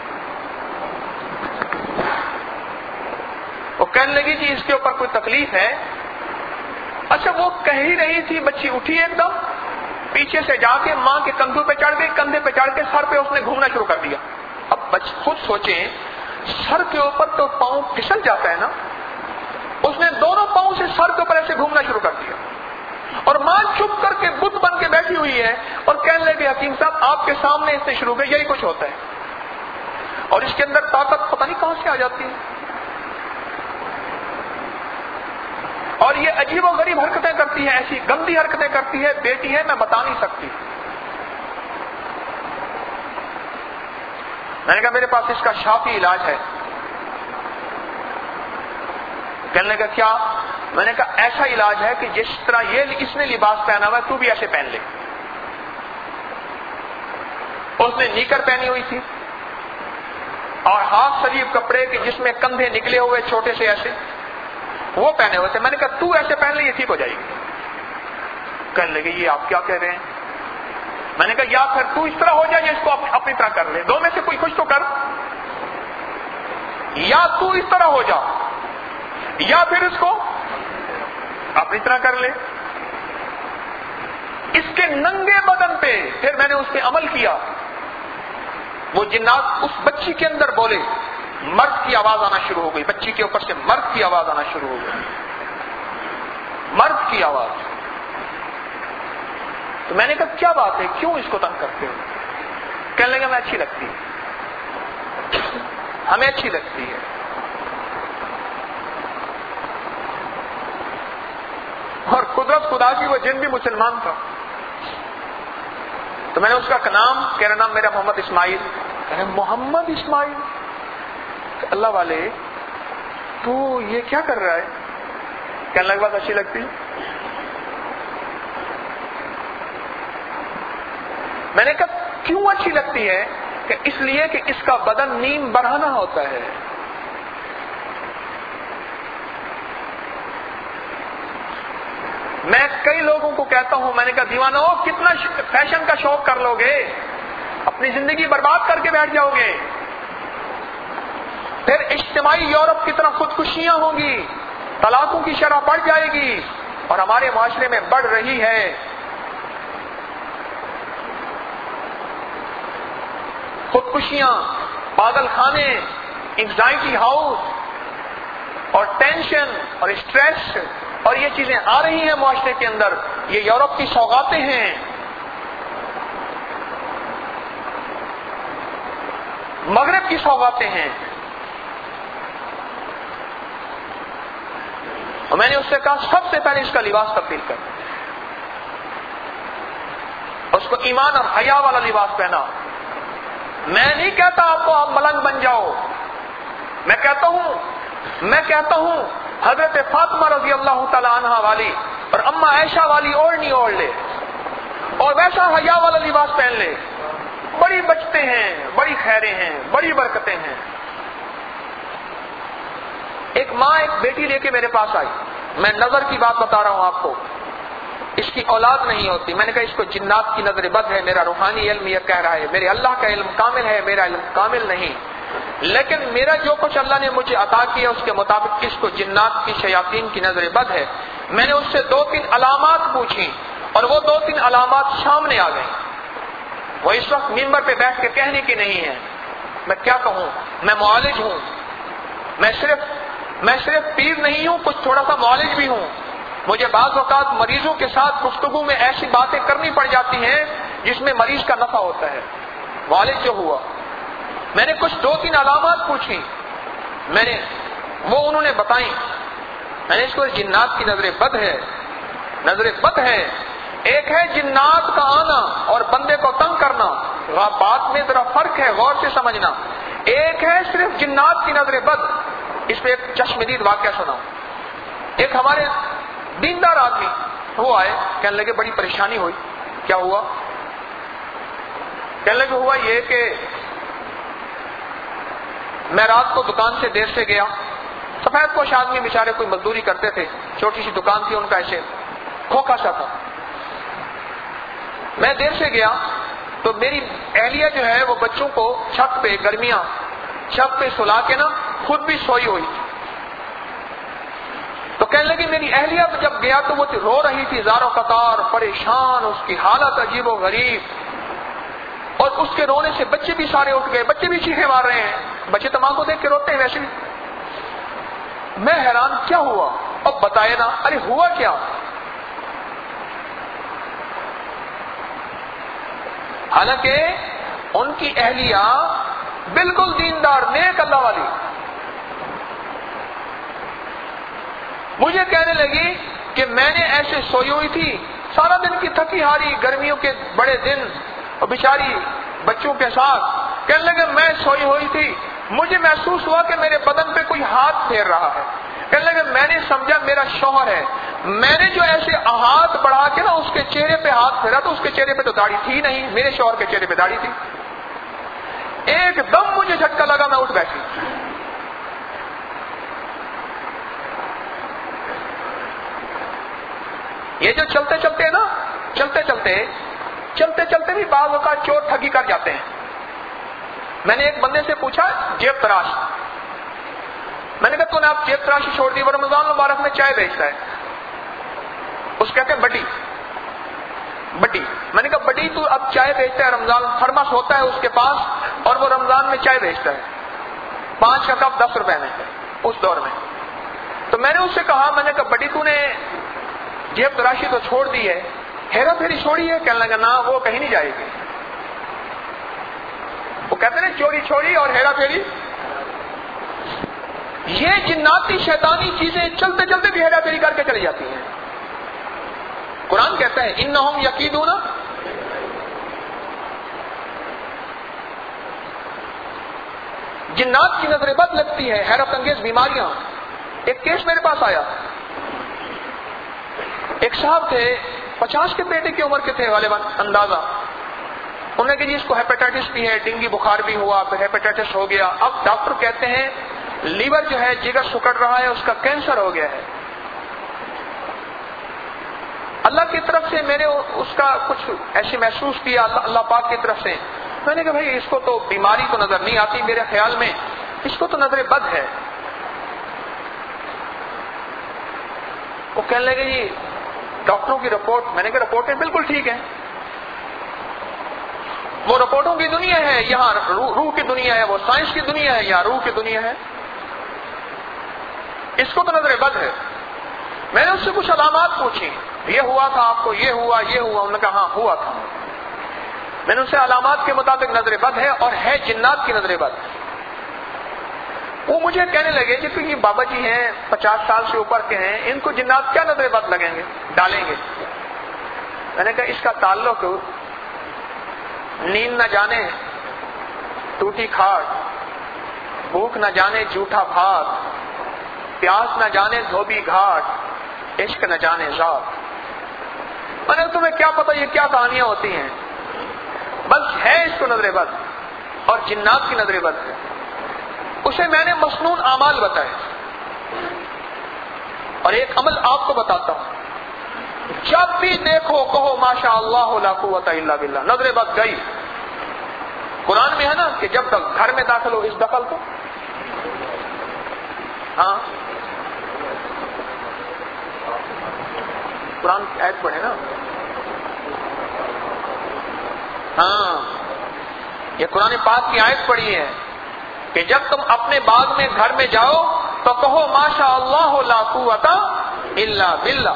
وہ کہنے لگی کہ اس کے اوپر کوئی تکلیف ہے۔ اچھا وہ کہہ ہی رہی تھی، بچی اٹھی ایک دم، پیچھے سے جا کے ماں کے کندھوں پہ چڑھ گئی، کندھے پہ چڑھ کے سر پہ اس نے گھومنا شروع کر دیا۔ اب بچ خود سوچیں، سر کے اوپر تو پاؤں پھسل جاتا ہے نا، اس نے دونوں پاؤں سے سر کے اوپر ایسے گھومنا شروع کر دیا اور ماں چپ کر کے بت بن کے بیٹھی ہوئی ہے اور کہنے لگے حکیم صاحب آپ کے سامنے اس سے شروع ہوئے، یہی کچھ ہوتا ہے اور اس کے اندر طاقت پتہ نہیں کہاں سے آ جاتی ہے اور یہ عجیب و غریب حرکتیں کرتی ہے، ایسی گندی حرکتیں کرتی ہے، بیٹی ہے میں بتا نہیں سکتی۔ میں نے کہا میرے پاس اس کا شافی علاج ہے۔ کہنے کا کیا؟ میں نے کہا ایسا علاج ہے کہ جس طرح یہ اس نے لباس پہنا ہوا ہے تو بھی ایسے پہن لے۔ اس نے نیکر پہنی ہوئی تھی اور ہاف سلیو کپڑے کے جس میں کندھے نکلے ہوئے چھوٹے سے ایسے وہ پہنے ہوئے تھے۔ میں نے کہا تو ایسے پہن لے یہ ٹھیک ہو جائے گی۔ کہنے لگے یہ آپ کیا کہہ رہے ہیں؟ میں نے کہا یا پھر تو اس طرح ہو جائے یا اس کو اپنی طرح کر لے، دو میں سے کوئی کچھ تو کر، یا تو اس طرح ہو جا یا پھر اس کو اپنی طرح کر لے۔ اس کے ننگے بدن پہ پھر میں نے اس پہ عمل کیا، وہ جنات اس بچی کے اندر بولے، مرد کی آواز آنا شروع ہو گئی، بچی کے اوپر سے مرد کی آواز آنا شروع ہو گئی، مرد کی آواز۔ تو میں نے کہا کیا بات ہے، کیوں اس کو تنگ کرتے ہو؟ کہنے لگا میں اچھی لگتی ہے، ہمیں اچھی لگتی ہے۔ اور قدرت خدا کی وہ جن بھی مسلمان تھا، تو میں نے اس کا نام کہہ رہا نام میرا محمد اسماعیل، کہہ رہے محمد اسماعیل، اللہ والے تو یہ کیا کر رہا ہے؟ کہنے لگا بات اچھی لگتی۔ میں نے کہا کیوں اچھی لگتی ہے؟ کہ اس لیے کہ اس کا بدن نیم بڑھانا ہوتا ہے۔ میں کئی لوگوں کو کہتا ہوں، میں نے کہا دیوانو کتنا فیشن کا شوق کر لو گے، اپنی زندگی برباد کر کے بیٹھ جاؤ گے، پھر اجتماعی یورپ کی طرح خودکشیاں ہوں گی، طلاقوں کی شرح بڑھ جائے گی اور ہمارے معاشرے میں بڑھ رہی ہے۔ خودکشیاں، پاگل خانے، انگزائٹی ہاؤس اور ٹینشن اور اسٹریس اور یہ چیزیں آ رہی ہیں معاشرے کے اندر، یہ یورپ کی سوغاتیں ہیں۔ مغرب کی سوغاتیں ہیں۔ اور میں نے اس سے کہا سب سے پہلے اس کا لباس تبدیل کر، اس کو ایمان اور حیا والا لباس پہنا۔ میں نہیں کہتا آپ کو آپ ملنگ بن جاؤ، میں کہتا ہوں میں کہتا ہوں حضرت فاطمہ رضی اللہ تعالی عنہا والی اور اما عائشہ والی اوڑھنی اوڑھ لے اور ویسا حیا والا لباس پہن لے، بڑی بچتے ہیں، بڑی خیریں ہیں، بڑی برکتیں ہیں۔ ایک ماں ایک بیٹی لے کے میرے پاس آئی، میں نظر کی بات بتا رہا ہوں آپ کو، اس کی اولاد نہیں ہوتی، میں نے کہا اس کو جنات کی نظر بد ہے، میرا روحانی علم یہ کہہ رہا ہے، میرے اللہ کا علم کامل ہے، میرا علم کامل نہیں، لیکن میرا جو کچھ اللہ نے مجھے عطا کیا اس کے مطابق اس کو جنات کی شیاطین کی نظر بد ہے۔ میں نے اس سے دو تین علامات پوچھی اور وہ دو تین علامات سامنے آ گئیں، وہ اس وقت ممبر پہ بیٹھ کے کہنے کی نہیں ہے، میں کیا کہوں، میں معالج ہوں، میں صرف میں صرف پیر نہیں ہوں، کچھ تھوڑا سا معالج بھی ہوں، مجھے بعض اوقات مریضوں کے ساتھ گفتگو میں ایسی باتیں کرنی پڑ جاتی ہیں جس میں مریض کا نفع ہوتا ہے، معالج جو ہوا۔ میں نے کچھ دو تین علامات پوچھی، میں نے وہ انہوں نے بتائیں، میں نے اس کو جنات کی نظر بد ہے، نظر بد ہے۔ ایک ہے جنات کا آنا اور بندے کو تنگ کرنا، بات میں ذرا فرق ہے، غور سے سمجھنا۔ ایک ہے صرف جنات کی نظر بد، اس پہ ایک چشمدید واقعہ سنا۔ ایک ہمارے دیندار آدمی وہ آئے، کہنے لگے بڑی پریشانی ہوئی، کیا ہوا؟ کہنے لگے ہوا یہ کہ میں رات کو دکان سے دیر سے گیا، سفید پوش آدمی بیچارے کوئی مزدوری کرتے تھے، چھوٹی سی دکان تھی ان کا، ایسے کھوکھا سا تھا۔ میں دیر سے گیا تو میری اہلیہ جو ہے وہ بچوں کو چھت پہ گرمیاں چھت پہ سلا کے نا خود بھی سوئی ہوئی تھی، تو کہنے لگی میری اہلیہ جب گیا تو وہ رو رہی تھی زار و قطار، پریشان، اس کی حالت عجیب و غریب، اور اس کے رونے سے بچے بھی سارے اٹھ گئے، بچے بھی چیخے مار رہے ہیں، بچے تو ماں کو دیکھ کے روتے ہیں ویسے بھی۔ میں حیران کیا ہوا، اب بتائے نا، ارے ہوا کیا؟ حالانکہ ان کی اہلیہ بالکل دیندار، نیک اللہ والی، مجھے کہنے لگی کہ میں نے ایسے سوئی ہوئی تھی، سارا دن کی تھکی ہاری، گرمیوں کے بڑے دن، اور بیچاری بچوں کے ساتھ، کہنے لگے میں سوئی ہوئی تھی، مجھے محسوس ہوا کہ میرے بدن پہ کوئی ہاتھ پھیر رہا ہے، کہنے لگے میں نے سمجھا میرا شوہر ہے، میں نے جو ایسے ہاتھ بڑھا کے نا اس کے چہرے پہ ہاتھ پھیرا تو اس کے چہرے پہ تو داڑھی تھی نہیں، میرے شوہر کے چہرے پہ داڑھی تھی۔ ایک دم مجھے جھٹکا لگا، میں اٹھ بیٹھی۔ یہ جو چلتے چلتے نا چلتے چلتے چلتے چلتے بھی بعض اوقات چور ٹھگی کر جاتے ہیں۔ میں نے ایک بندے سے پوچھا جیب تراش، میں نے کہا تو نے آپ جیب تراشی چھوڑ دی، وہ رمضان مبارک میں چائے بیچتا ہے، اس کہتے ہیں بڈی بڈی میں نے کہا بڈی تو اب چائے بیچتا ہے، رمضان تھرمس ہوتا ہے اس کے پاس اور وہ رمضان میں چائے بیچتا ہے، پانچ کا کپ دس روپے میں اس دور میں۔ تو میں نے اس سے کہا، میں نے کہا بڈی تو نے جیب تراشی تو چھوڑ دی ہے، ہیرا پھیری چھوڑی ہے؟ کہنے لگا نا وہ کہیں نہیں جائے گی، وہ کہتے ہیں چوری چھوڑی اور ہیرا پھیری، یہ جناتی شیطانی چیزیں چلتے چلتے بھی ہیرا پھیری کر کے چلی جاتی ہیں۔ قرآن کہتا ہے انہم یکیدون، جنات کی نظر بد لگتی ہے، حیرت انگیز بیماریاں۔ ایک کیس میرے پاس آیا، ایک صاحب تھے پچاس کے بیٹے کی عمر کے تھے غالباً اندازہ، انہوں نے کہ جی اس کو ہیپیٹائٹس بھی ہے، ڈینگی بخار بھی ہوا، پھر ہیپیٹائٹس ہو گیا، اب ڈاکٹر کہتے ہیں لیور جو ہے جگر سکڑ رہا ہے، اس کا کینسر ہو گیا ہے۔ اللہ کی طرف سے میں نے اس کا کچھ ایسے محسوس کیا، اللہ, اللہ پاک کی طرف سے، میں نے کہا بھائی اس کو تو بیماری تو نظر نہیں آتی میرے خیال میں، اس کو تو نظر بد ہے۔ وہ کہنے لگے جی ڈاکٹروں کی رپورٹ، میں نے کہا رپورٹیں بالکل ٹھیک ہیں، وہ رپورٹوں کی دنیا ہے، یہاں روح کی دنیا ہے، وہ سائنس کی دنیا ہے، یہاں روح کی دنیا ہے، اس کو تو نظر بد ہے۔ میں نے اس سے کچھ علامات پوچھی، یہ ہوا تھا آپ کو، یہ ہوا یہ ہوا، انہوں نے کہا ہاں ہوا تھا۔ میں نے اس سے علامات کے مطابق نظر بد ہے اور ہے جنات کی نظر بد۔ وہ مجھے کہنے لگے کہ یہ بابا جی ہیں پچاس سال سے اوپر کے ہیں، ان کو جنات کیا نظر بد لگیں گے ڈالیں گے؟ میں نے کہا اس کا تعلق نیند نہ جانے ٹوٹی کھاٹ، بھوک نہ جانے جھوٹا بھات، پیاس نہ جانے دھوبی گھاٹ، عشق نہ جانے ذات۔ میں نے تمہیں کیا پتا یہ کیا کہانیاں ہوتی ہیں، بس ہے اس کو نظر بد اور جنات کی نظر بد ہے۔ اسے میں نے مسنون اعمال بتائے، اور ایک عمل آپ کو بتاتا ہوں، جب بھی دیکھو کہو ماشاء اللہ لا قوت الا باللہ، نظر بد گئی۔ قرآن میں ہے نا کہ جب تک گھر میں داخل ہو اس دخل کو، ہاں قرآن کی آیت پڑھے نا، ہاں یہ قرآن پاک کی آیت پڑھی ہے کہ جب تم اپنے باغ میں گھر میں جاؤ تو کہو ماشاء اللہ لا قوت الا باللہ۔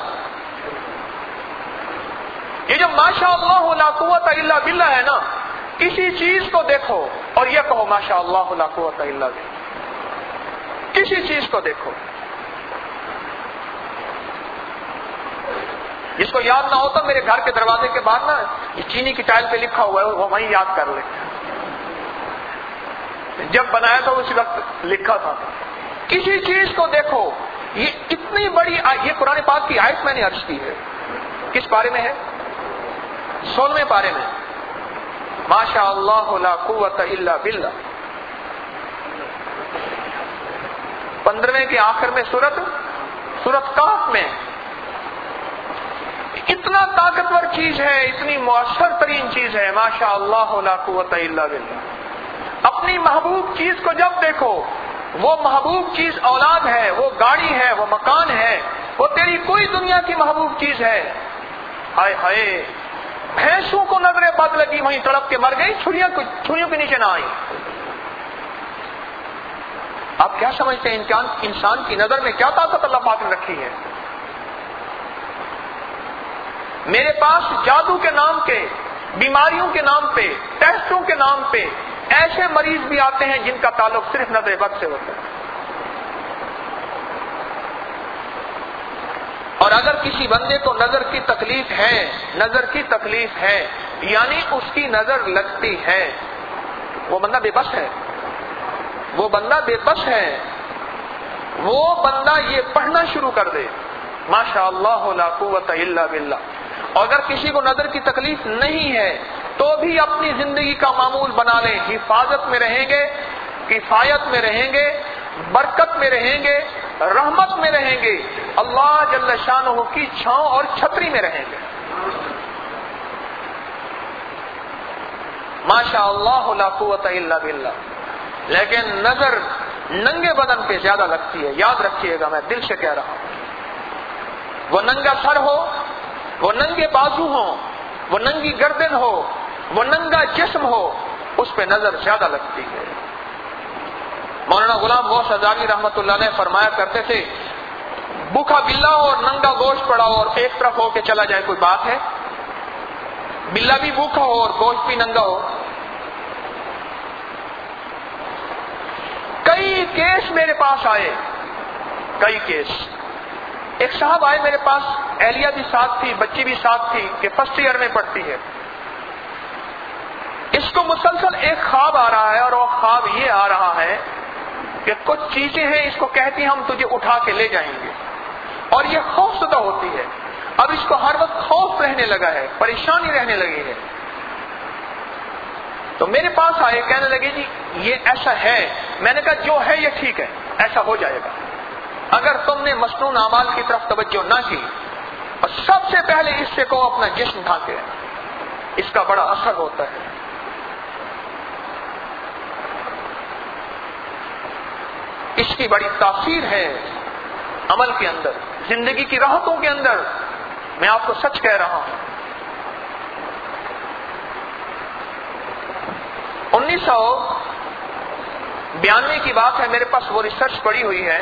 یہ جو ماشاء اللہ لا قوت الا باللہ ہے نا، کسی چیز کو دیکھو اور یہ کہو ماشاء اللہ لا قوت الا باللہ، کسی چیز کو دیکھو، جس کو یاد نہ ہوتا میرے گھر کے دروازے کے باہر نا یہ چینی کی ٹائل پہ لکھا ہوا ہے، وہ وہیں یاد کر لے، جب بنایا تھا اسی وقت لکھا تھا۔ کسی چیز کو دیکھو، یہ اتنی بڑی یہ قرآن پاک کی آیت میں نے عرض کی ہے، کس بارے میں ہے؟ سولہویں پارے میں، ماشاء اللہ لا قوت الا باللہ۔ پندرہویں کے آخر میں سورت سورت کاف میں اتنا طاقتور چیز ہے، اتنی مؤثر ترین چیز ہے، ماشاء اللہ لا قوت الا باللہ۔ اپنی محبوب چیز کو جب دیکھو، وہ محبوب چیز اولاد ہے، وہ گاڑی ہے، وہ مکان ہے، وہ تیری کوئی دنیا کی محبوب چیز ہے، ہائے ہائے بھینسوں کو نظریں بد لگی وہیں تڑپ کے مر گئی، چھریاں چھریوں کے نیچے نہ آئی۔ آپ کیا سمجھتے ہیں انسان کی نظر میں کیا طاقت اللہ پاک نے رکھی ہے؟ میرے پاس جادو کے نام کے، بیماریوں کے نام پہ، ٹیسٹوں کے نام پہ ایسے مریض بھی آتے ہیں جن کا تعلق صرف نظر بد سے ہوتا ہے۔ اور اگر کسی بندے کو نظر کی تکلیف ہے، نظر کی تکلیف ہے یعنی اس کی نظر لگتی ہے، وہ بندہ بے بس ہے، وہ بندہ بے بس ہے، وہ بندہ یہ پڑھنا شروع کر دے ماشاء اللہ لا قوت الا باللہ۔ اور اگر کسی کو نظر کی تکلیف نہیں ہے تو بھی اپنی زندگی کا معمول بنا لیں، حفاظت میں رہیں گے، کفایت میں رہیں گے، برکت میں رہیں گے، رحمت میں رہیں گے، اللہ جل شانہ کی چھاؤں اور چھتری میں رہیں گے۔ ماشاء اللہ لا قوت الا باللہ۔ لیکن نظر ننگے بدن پہ زیادہ لگتی ہے، یاد رکھیے گا، میں دل سے کہہ رہا ہوں، وہ ننگا سر ہو، وہ ننگے بازو ہو، وہ ننگی گردن ہو، وہ ننگا جسم ہو، اس پہ نظر زیادہ لگتی ہے۔ مولانا غلام غوث ہزاری رحمت اللہ علیہ فرمایا کرتے تھے، بھوکا بلا ہو اور ننگا گوشت پڑا ہو اور ایک طرف ہو کے چلا جائے، کوئی بات ہے؟ بلا بھی بھوکا ہو اور گوشت بھی ننگا ہو۔ کئی کیس میرے پاس آئے، کئی کیس۔ ایک صاحب آئے میرے پاس، اہلیہ بھی ساتھ تھی، بچی بھی ساتھ تھی کہ فرسٹ ایئر میں پڑھتی ہے۔ اس کو مسلسل ایک خواب آ رہا ہے، اور وہ خواب یہ آ رہا ہے کہ کچھ چیزیں ہیں اس کو کہتی ہیں ہم تجھے اٹھا کے لے جائیں گے، اور یہ خوف زدہ ہوتی ہے۔ اب اس کو ہر وقت خوف رہنے لگا ہے، پریشانی رہنے لگی ہے۔ تو میرے پاس آئے، کہنے لگے جی یہ ایسا ہے۔ میں نے کہا جو ہے یہ ٹھیک ہے، ایسا ہو جائے گا اگر تم نے مسنون اعمال کی طرف توجہ نہ کی، اور سب سے پہلے اس سے کو اپنا جسم ڈھانکے، اس کا بڑا اثر ہوتا ہے۔ اس کی بڑی تاثیر ہے عمل کے اندر، زندگی کی راحتوں کے اندر، میں آپ کو سچ کہہ رہا ہوں۔ انیس سو بیانوے کی بات ہے، میرے پاس وہ ریسرچ پڑی ہوئی ہے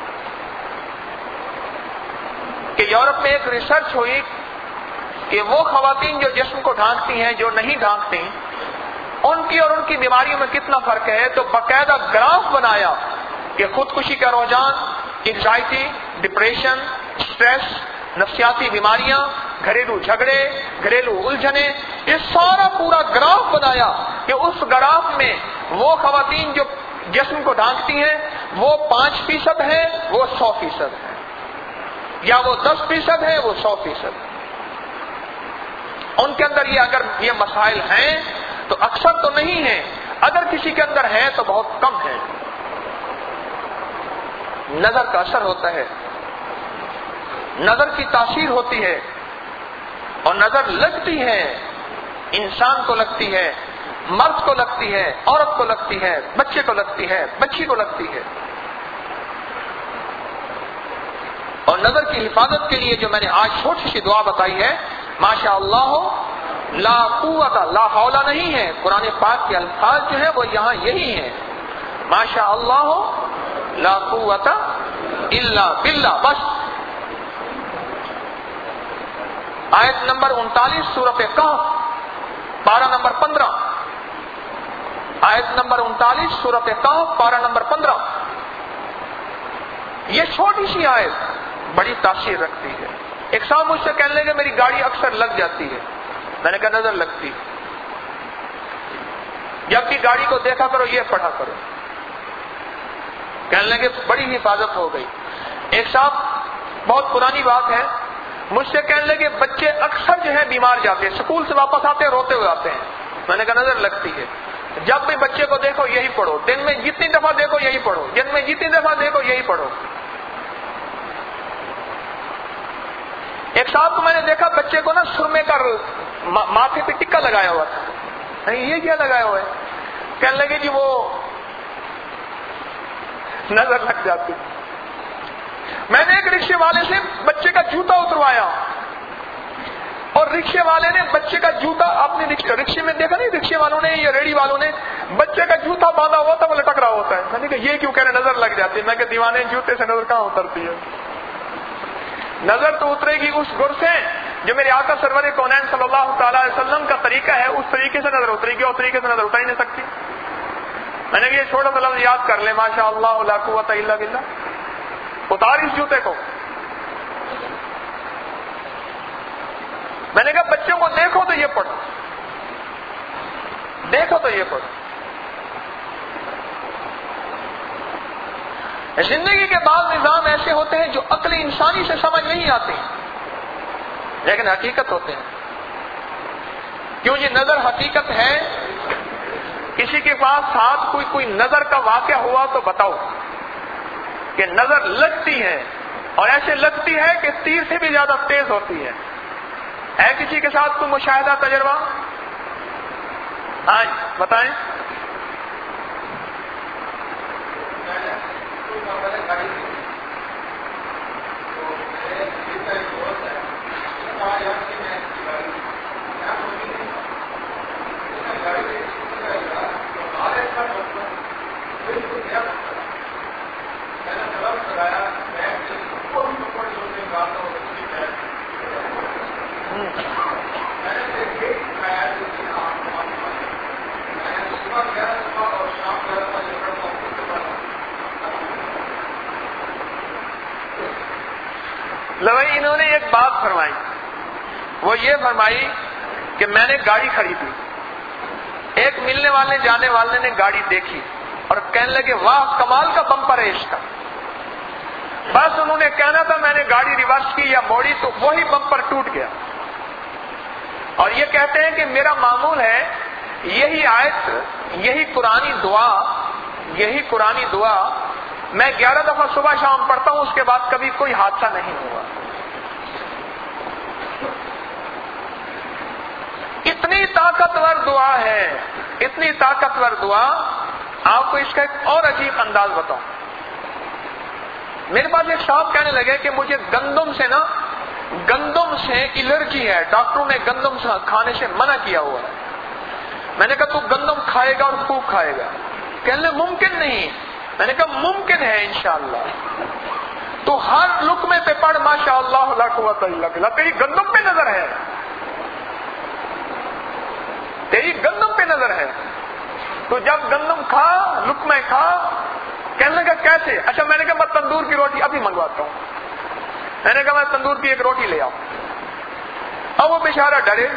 کہ یورپ میں ایک ریسرچ ہوئی کہ وہ خواتین جو جسم کو ڈھانکتی ہیں، جو نہیں ڈھانکتی، ان کی اور ان کی بیماریوں میں کتنا فرق ہے۔ تو باقاعدہ گراف بنایا کہ خودکشی کا رجحان، انزائٹی، ڈپریشن، سٹریس، نفسیاتی بیماریاں، گھریلو جھگڑے، گھریلو الجھنیں، یہ سارا پورا گراف بنایا کہ اس گراف میں وہ خواتین جو جسم کو ڈھانکتی ہیں وہ پانچ فیصد ہے، وہ سو فیصد ہے، یا وہ دس فیصد ہے، وہ سو فیصد ہے۔ ان کے اندر یہ اگر یہ مسائل ہیں تو اکثر تو نہیں ہیں، اگر کسی کے اندر ہے تو بہت کم ہے۔ نظر کا اثر ہوتا ہے، نظر کی تاثیر ہوتی ہے، اور نظر لگتی ہے، انسان کو لگتی ہے، مرد کو لگتی ہے، عورت کو لگتی ہے، بچے کو لگتی ہے، بچی کو لگتی ہے۔ اور نظر کی حفاظت کے لیے جو میں نے آج چھوٹی سی دعا بتائی ہے، ماشاء اللہ لا قوت، لا حول نہیں ہے، قرآن پاک کے الفاظ جو ہیں وہ یہاں یہی ہیں، ماشاء اللہ لا قوت الا باللہ، بس۔ آیت نمبر انتالیس سورۃ کہف، پارہ نمبر پندرہ، آیت نمبر انتالیس سورۃ کہف، پارہ نمبر پندرہ۔ یہ چھوٹی سی آیت بڑی تاثیر رکھتی ہے۔ ایک صاحب مجھ سے کہنے لگے میری گاڑی اکثر لگ جاتی ہے، میں نے کہا نظر لگتی، جب بھی گاڑی کو دیکھا کرو یہ پڑھا کرو، کہنے لگے بڑی حفاظت ہو گئی۔ ایک صاحب بہت پرانی بات ہے، مجھ سے کہنے لگے بچے اکثر جو ہے بیمار جاتے ہیں، اسکول سے واپس آتے ہیں روتے ہوئے آتے ہیں، میں نے کہا نظر لگتی ہے، جب بھی بچے کو دیکھو یہی پڑھو، دن میں جتنی دفعہ دیکھو یہی پڑھو، دن میں جتنی دفعہ دیکھو یہی پڑھو۔ ایک صاحب کو میں نے دیکھا بچے کو نا سرمے کا ماتھے پہ ٹکا لگایا ہوا تھا، نہیں یہ کیا لگایا ہوا ہے؟ کہنے لگے جی وہ نظر لگ جاتی۔ میں نے ایک رکشے والے سے بچے کا جوتا اتروایا، اور رکشے والے نے بچے کا جوتا اپنے رکشے میں دیکھا نہیں، رکشے والوں نے یا ریڑھی والوں نے بچے کا جوتا باندھا ہوا تھا، وہ لٹک رہا ہوتا ہے۔ میں نے کہا یہ کیوں کہہ رہے نظر لگ جاتی ہے؟ میں کہ دیوانے جوتے سے نظر کہاں اترتی ہے؟ نظر تو اترے گی اس گر سے جو میرے آقا سرور کونین صلی اللہ تعالی علیہ وسلم کا طریقہ ہے، اس طریقے سے نظر اترے گی، اور طریقے سے نظر اٹھا ہی نہیں سکتی۔ میں نے کہا یہ چھوٹا سا لفظ یاد کر لیں، ماشاء اللہ لا قوت الا باللہ، اتار اس جوتے کو۔ میں نے کہا بچوں کو دیکھو تو یہ پڑھو، دیکھو تو یہ پڑھو۔ زندگی کے بعض نظام ایسے ہوتے ہیں جو عقل انسانی سے سمجھ نہیں آتے، لیکن حقیقت ہوتے ہیں۔ کیوں یہ نظر حقیقت ہے؟ کسی کے پاس ساتھ کوئی کوئی نظر کا واقعہ ہوا تو بتاؤ کہ نظر لگتی ہے، اور ایسے لگتی ہے کہ تیر سے بھی زیادہ تیز ہوتی ہے۔ ہے کسی کے ساتھ کوئی مشاہدہ تجربہ؟ آج بتائیں۔ لوئی انہوں نے ایک بات فرمائی، وہ یہ فرمائی کہ میں نے گاڑی خریدی، ایک ملنے والے جانے والے نے گاڑی دیکھی اور کہنے لگے واہ کمال کا بمپر ہے اس کا۔ بس انہوں نے کہنا تھا، میں نے گاڑی ریورس کی یا موڑی تو وہی بمپر ٹوٹ گیا۔ اور یہ کہتے ہیں کہ میرا معمول ہے یہی آیت، یہی قرآنی دعا، یہی قرآنی دعا میں گیارہ دفعہ صبح شام پڑھتا ہوں، اس کے بعد کبھی کوئی حادثہ نہیں ہوا۔ اتنی طاقتور دعا ہے، اتنی طاقتور دعا۔ آپ کو اس کا ایک اور عجیب انداز بتاؤں۔ میرے پاس ایک صاحب کہنے لگے کہ مجھے گندم سے نا گندم سے الرجی ہے، ڈاکٹروں نے گندم کھانے سے منع کیا ہوا ہے۔ میں نے کہا تو گندم کھائے گا اور خوب کھائے گا؟ کہنے لگے ممکن نہیں۔ میں نے کہا ممکن ہے انشاءاللہ۔ تو ہر لقمے پہ پڑھ ماشاء اللہ لا قوت الا باللہ، تیری گندم پہ نظر ہے، تیری گندم پہ نظر ہے۔ تو جب گندم کھا، لقمے کھا، کہنے لگا کیسے؟ اچھا میں نے کہا میں تندور کی روٹی ابھی منگواتا ہوں. میں نے کہا میں تندور کی ایک روٹی لے آؤں. اب وہ بیچارہ ڈرے.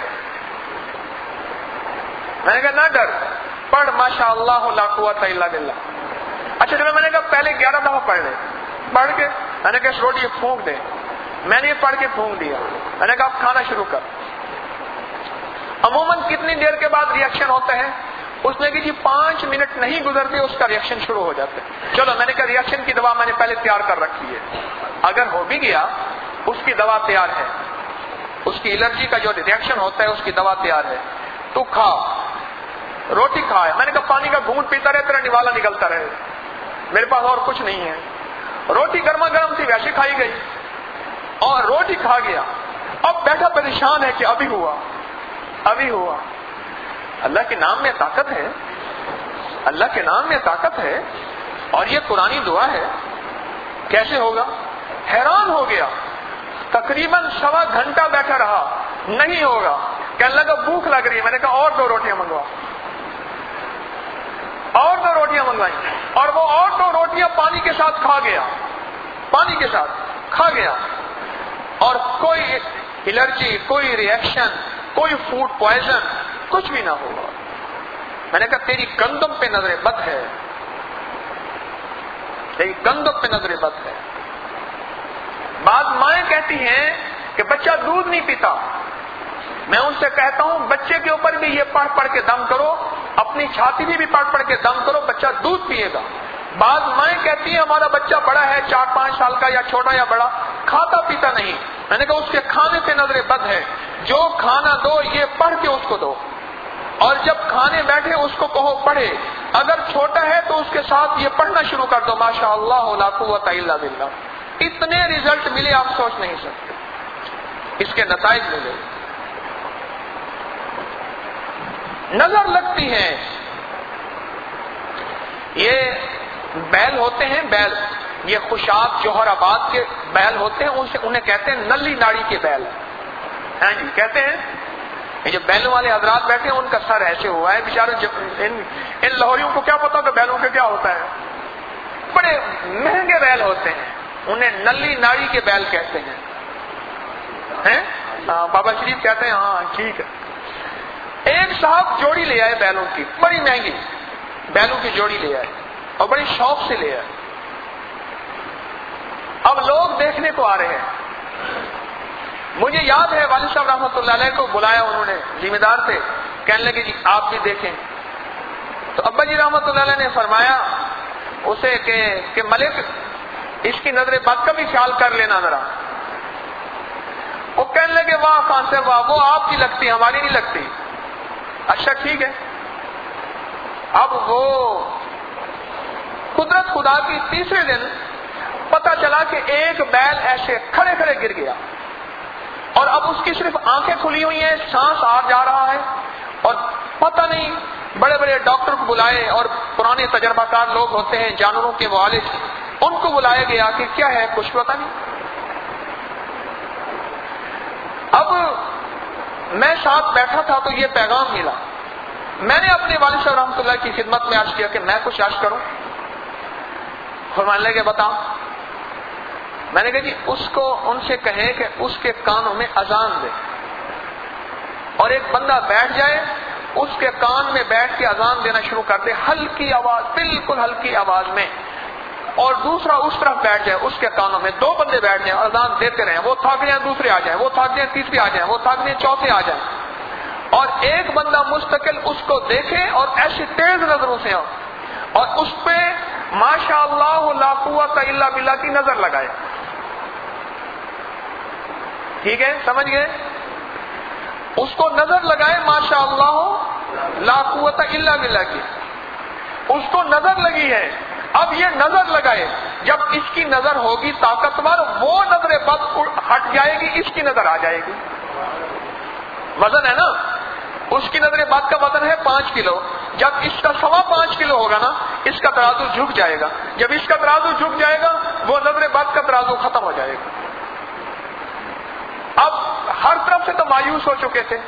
میں نے کہا نہ ڈر، پڑھ ماشاء اللہ لا قوت الا باللہ. اچھا چلو میں نے کہا پہلے گیارہ دفعہ پڑھ لے. پڑھ کے میں نے کہا اس روٹی پھونک دے. میں نے یہ پڑھ کے پھونک دیا. میں نے کہا آپ کھانا شروع کر. عموماً کتنی دیر کے بعد ریئیکشن ہوتا ہے؟ اس نے کہ جی پانچ منٹ نہیں گزرتے اس کا ریئیکشن شروع ہو جاتا ہے. چلو میں نے کہا ریئیکشن کی دوا میں نے پہلے تیار کر رکھی ہے، اگر ہو بھی گیا اس کی دوا تیار ہے. اس کی الرجی کا جو ریئیکشن ہوتا ہے اس کی دوا تیار ہے. تو کھا، روٹی کھائے. میں نے کہا پانی کا گھونٹ پیتا رہے، تیرا نوالا نکلتا رہے، میرے پاس اور کچھ نہیں ہے. روٹی گرما گرم تھی ویسے کھائی گئی اور روٹی کھا گیا. اب بیٹھا پریشان ہے کہ ابھی ہوا ابھی ہوا. اللہ کے نام میں طاقت ہے، اللہ کے نام میں طاقت ہے، اور یہ قرآنی دعا ہے. کیسے ہوگا؟ حیران ہو گیا. تقریباً سوا گھنٹہ بیٹھا رہا، نہیں ہوگا. کہنے لگا بھوک لگ رہی ہے. میں نے کہا اور دو روٹیاں منگوا. اور دو روٹیاں منگوائی اور وہ اور دو روٹیاں پانی کے ساتھ کھا گیا. پانی کے ساتھ کھا گیا اور کوئی الرجی، کوئی ریئیکشن، کوئی فوڈ پوائزن کچھ بھی نہ ہوا. میں نے کہا تیری گندم پہ نظر بد ہے، تیری گندم پہ نظر بد ہے. بعض مائیں کہتی ہیں کہ بچہ دودھ نہیں پیتا. میں ان سے کہتا ہوں بچے کے اوپر بھی یہ پڑھ پڑھ کے دم کرو، اپنی چھاتی میں بھی پڑھ پڑھ کے دم کرو، بچہ دودھ پیے گا. بعض مائیں کہتی ہیں ہمارا بچہ بڑا ہے، چار پانچ سال کا یا چھوٹا یا بڑا، کھاتا پیتا نہیں. میں نے کہا اس کے کھانے پہ نظر بد ہے. جو کھانا دو یہ پڑھ کے اس کو دو، اور جب کھانے بیٹھے اس کو کہو پڑھے. اگر چھوٹا ہے تو اس کے ساتھ یہ پڑھنا شروع کر دو ماشاء اللہ لا قوت الا باللہ. اتنے ریزلٹ ملے آپ سوچ نہیں سکتے، اس کے نتائج ملے. نظر لگتی ہے. یہ بیل ہوتے ہیں، بیل یہ خوشاب جوہر آباد کے بیل ہوتے ہیں، انہیں کہتے ہیں نلی ناڑی کے بیل. ہاں جی کہتے ہیں. یہ جو بیلوں والے حضرات بیٹھے ہیں ان کا سر ایسے ہوا ہے بیچارے. ان, ان لاہوریوں کو کیا پتا کہ بیلوں کے کیا ہوتا ہے. بڑے مہنگے بیل ہوتے ہیں، انہیں نلی ناڑی کے بیل کہتے ہیں. ہیں بابا شریف کہتے ہیں ہاں ٹھیک ہے. ایک صاحب جوڑی لے آئے بیلوں کی، بڑی مہنگی بیلوں کی جوڑی لے آئے اور بڑی شوق سے لے آئے. اب لوگ دیکھنے کو آ رہے ہیں. مجھے یاد ہے والد صاحب رحمۃ اللہ علیہ کو بلایا انہوں نے، ذمہ دار تھے. کہنے لگے جی آپ بھی دیکھیں. تو ابا جی رحمۃ اللہ علیہ نے فرمایا اسے کہ, کہ ملک اس کی نظر بد کا بھی خیال کر لینا ذرا. وہ کہنے لگے واہ خان سے واہ، وہ آپ کی لگتی ہے ہماری نہیں لگتی. اچھا ٹھیک ہے. اب وہ قدرت خدا کی تیسرے دن پتا چلا کہ ایک بیل ایسے کھڑے کھڑے گر گیا اور اب اس کی صرف آنکھیں کھلی ہوئی ہیں، سانس آ جا رہا ہے اور پتہ نہیں. بڑے بڑے ڈاکٹر کو بلائے اور پرانے تجربہ کار لوگ ہوتے ہیں جانوروں کے والد، ان کو بلایا گیا کہ کیا ہے کچھ پتہ نہیں. اب میں ساتھ بیٹھا تھا تو یہ پیغام ملا. میں نے اپنے والد صاحب رحمۃ اللہ کی خدمت میں عرض کیا کہ میں کچھ عرض کروں. فرمانے لگے بتا. میں نے کہا جی اس کو ان سے کہیں کہ اس کے کانوں میں اذان دے، اور ایک بندہ بیٹھ جائے اس کے کان میں بیٹھ کے اذان دینا شروع کر دے، ہلکی آواز، بالکل ہلکی آواز میں. اور دوسرا اس طرف بیٹھ جائے اس کے کانوں میں. دو بندے بیٹھ جائیں اذان دیتے رہیں، وہ تھک جائیں دوسرے آ جائیں، وہ تھک جائیں تیسرے آ جائیں، وہ تھک جائیں چوتھے آ جائیں. اور ایک بندہ مستقل اس کو دیکھے اور ایسی تیز نظروں سے ہو اور اس پہ ماشاء اللہ لا قوت الا باللہ کی نظر لگائے. ٹھیک ہے سمجھ گئے؟ اس کو نظر لگائے ماشاء اللہ لا قوت الا باللہ کی. اس کو نظر لگی ہے. اب یہ نظر لگائے، جب اس کی نظر ہوگی طاقتور وہ نظر بد ہٹ جائے گی، اس کی نظر آ جائے گی. وزن ہے نا، اس کی نظر بد کا وزن ہے پانچ کلو. جب اس کا سوا پانچ کلو ہوگا نا اس کا ترازو جھک جائے گا. جب اس کا ترازو جھک جائے گا وہ نظر بد کا ترازو ختم ہو جائے گا. اب ہر طرف سے تو مایوس ہو چکے تھے.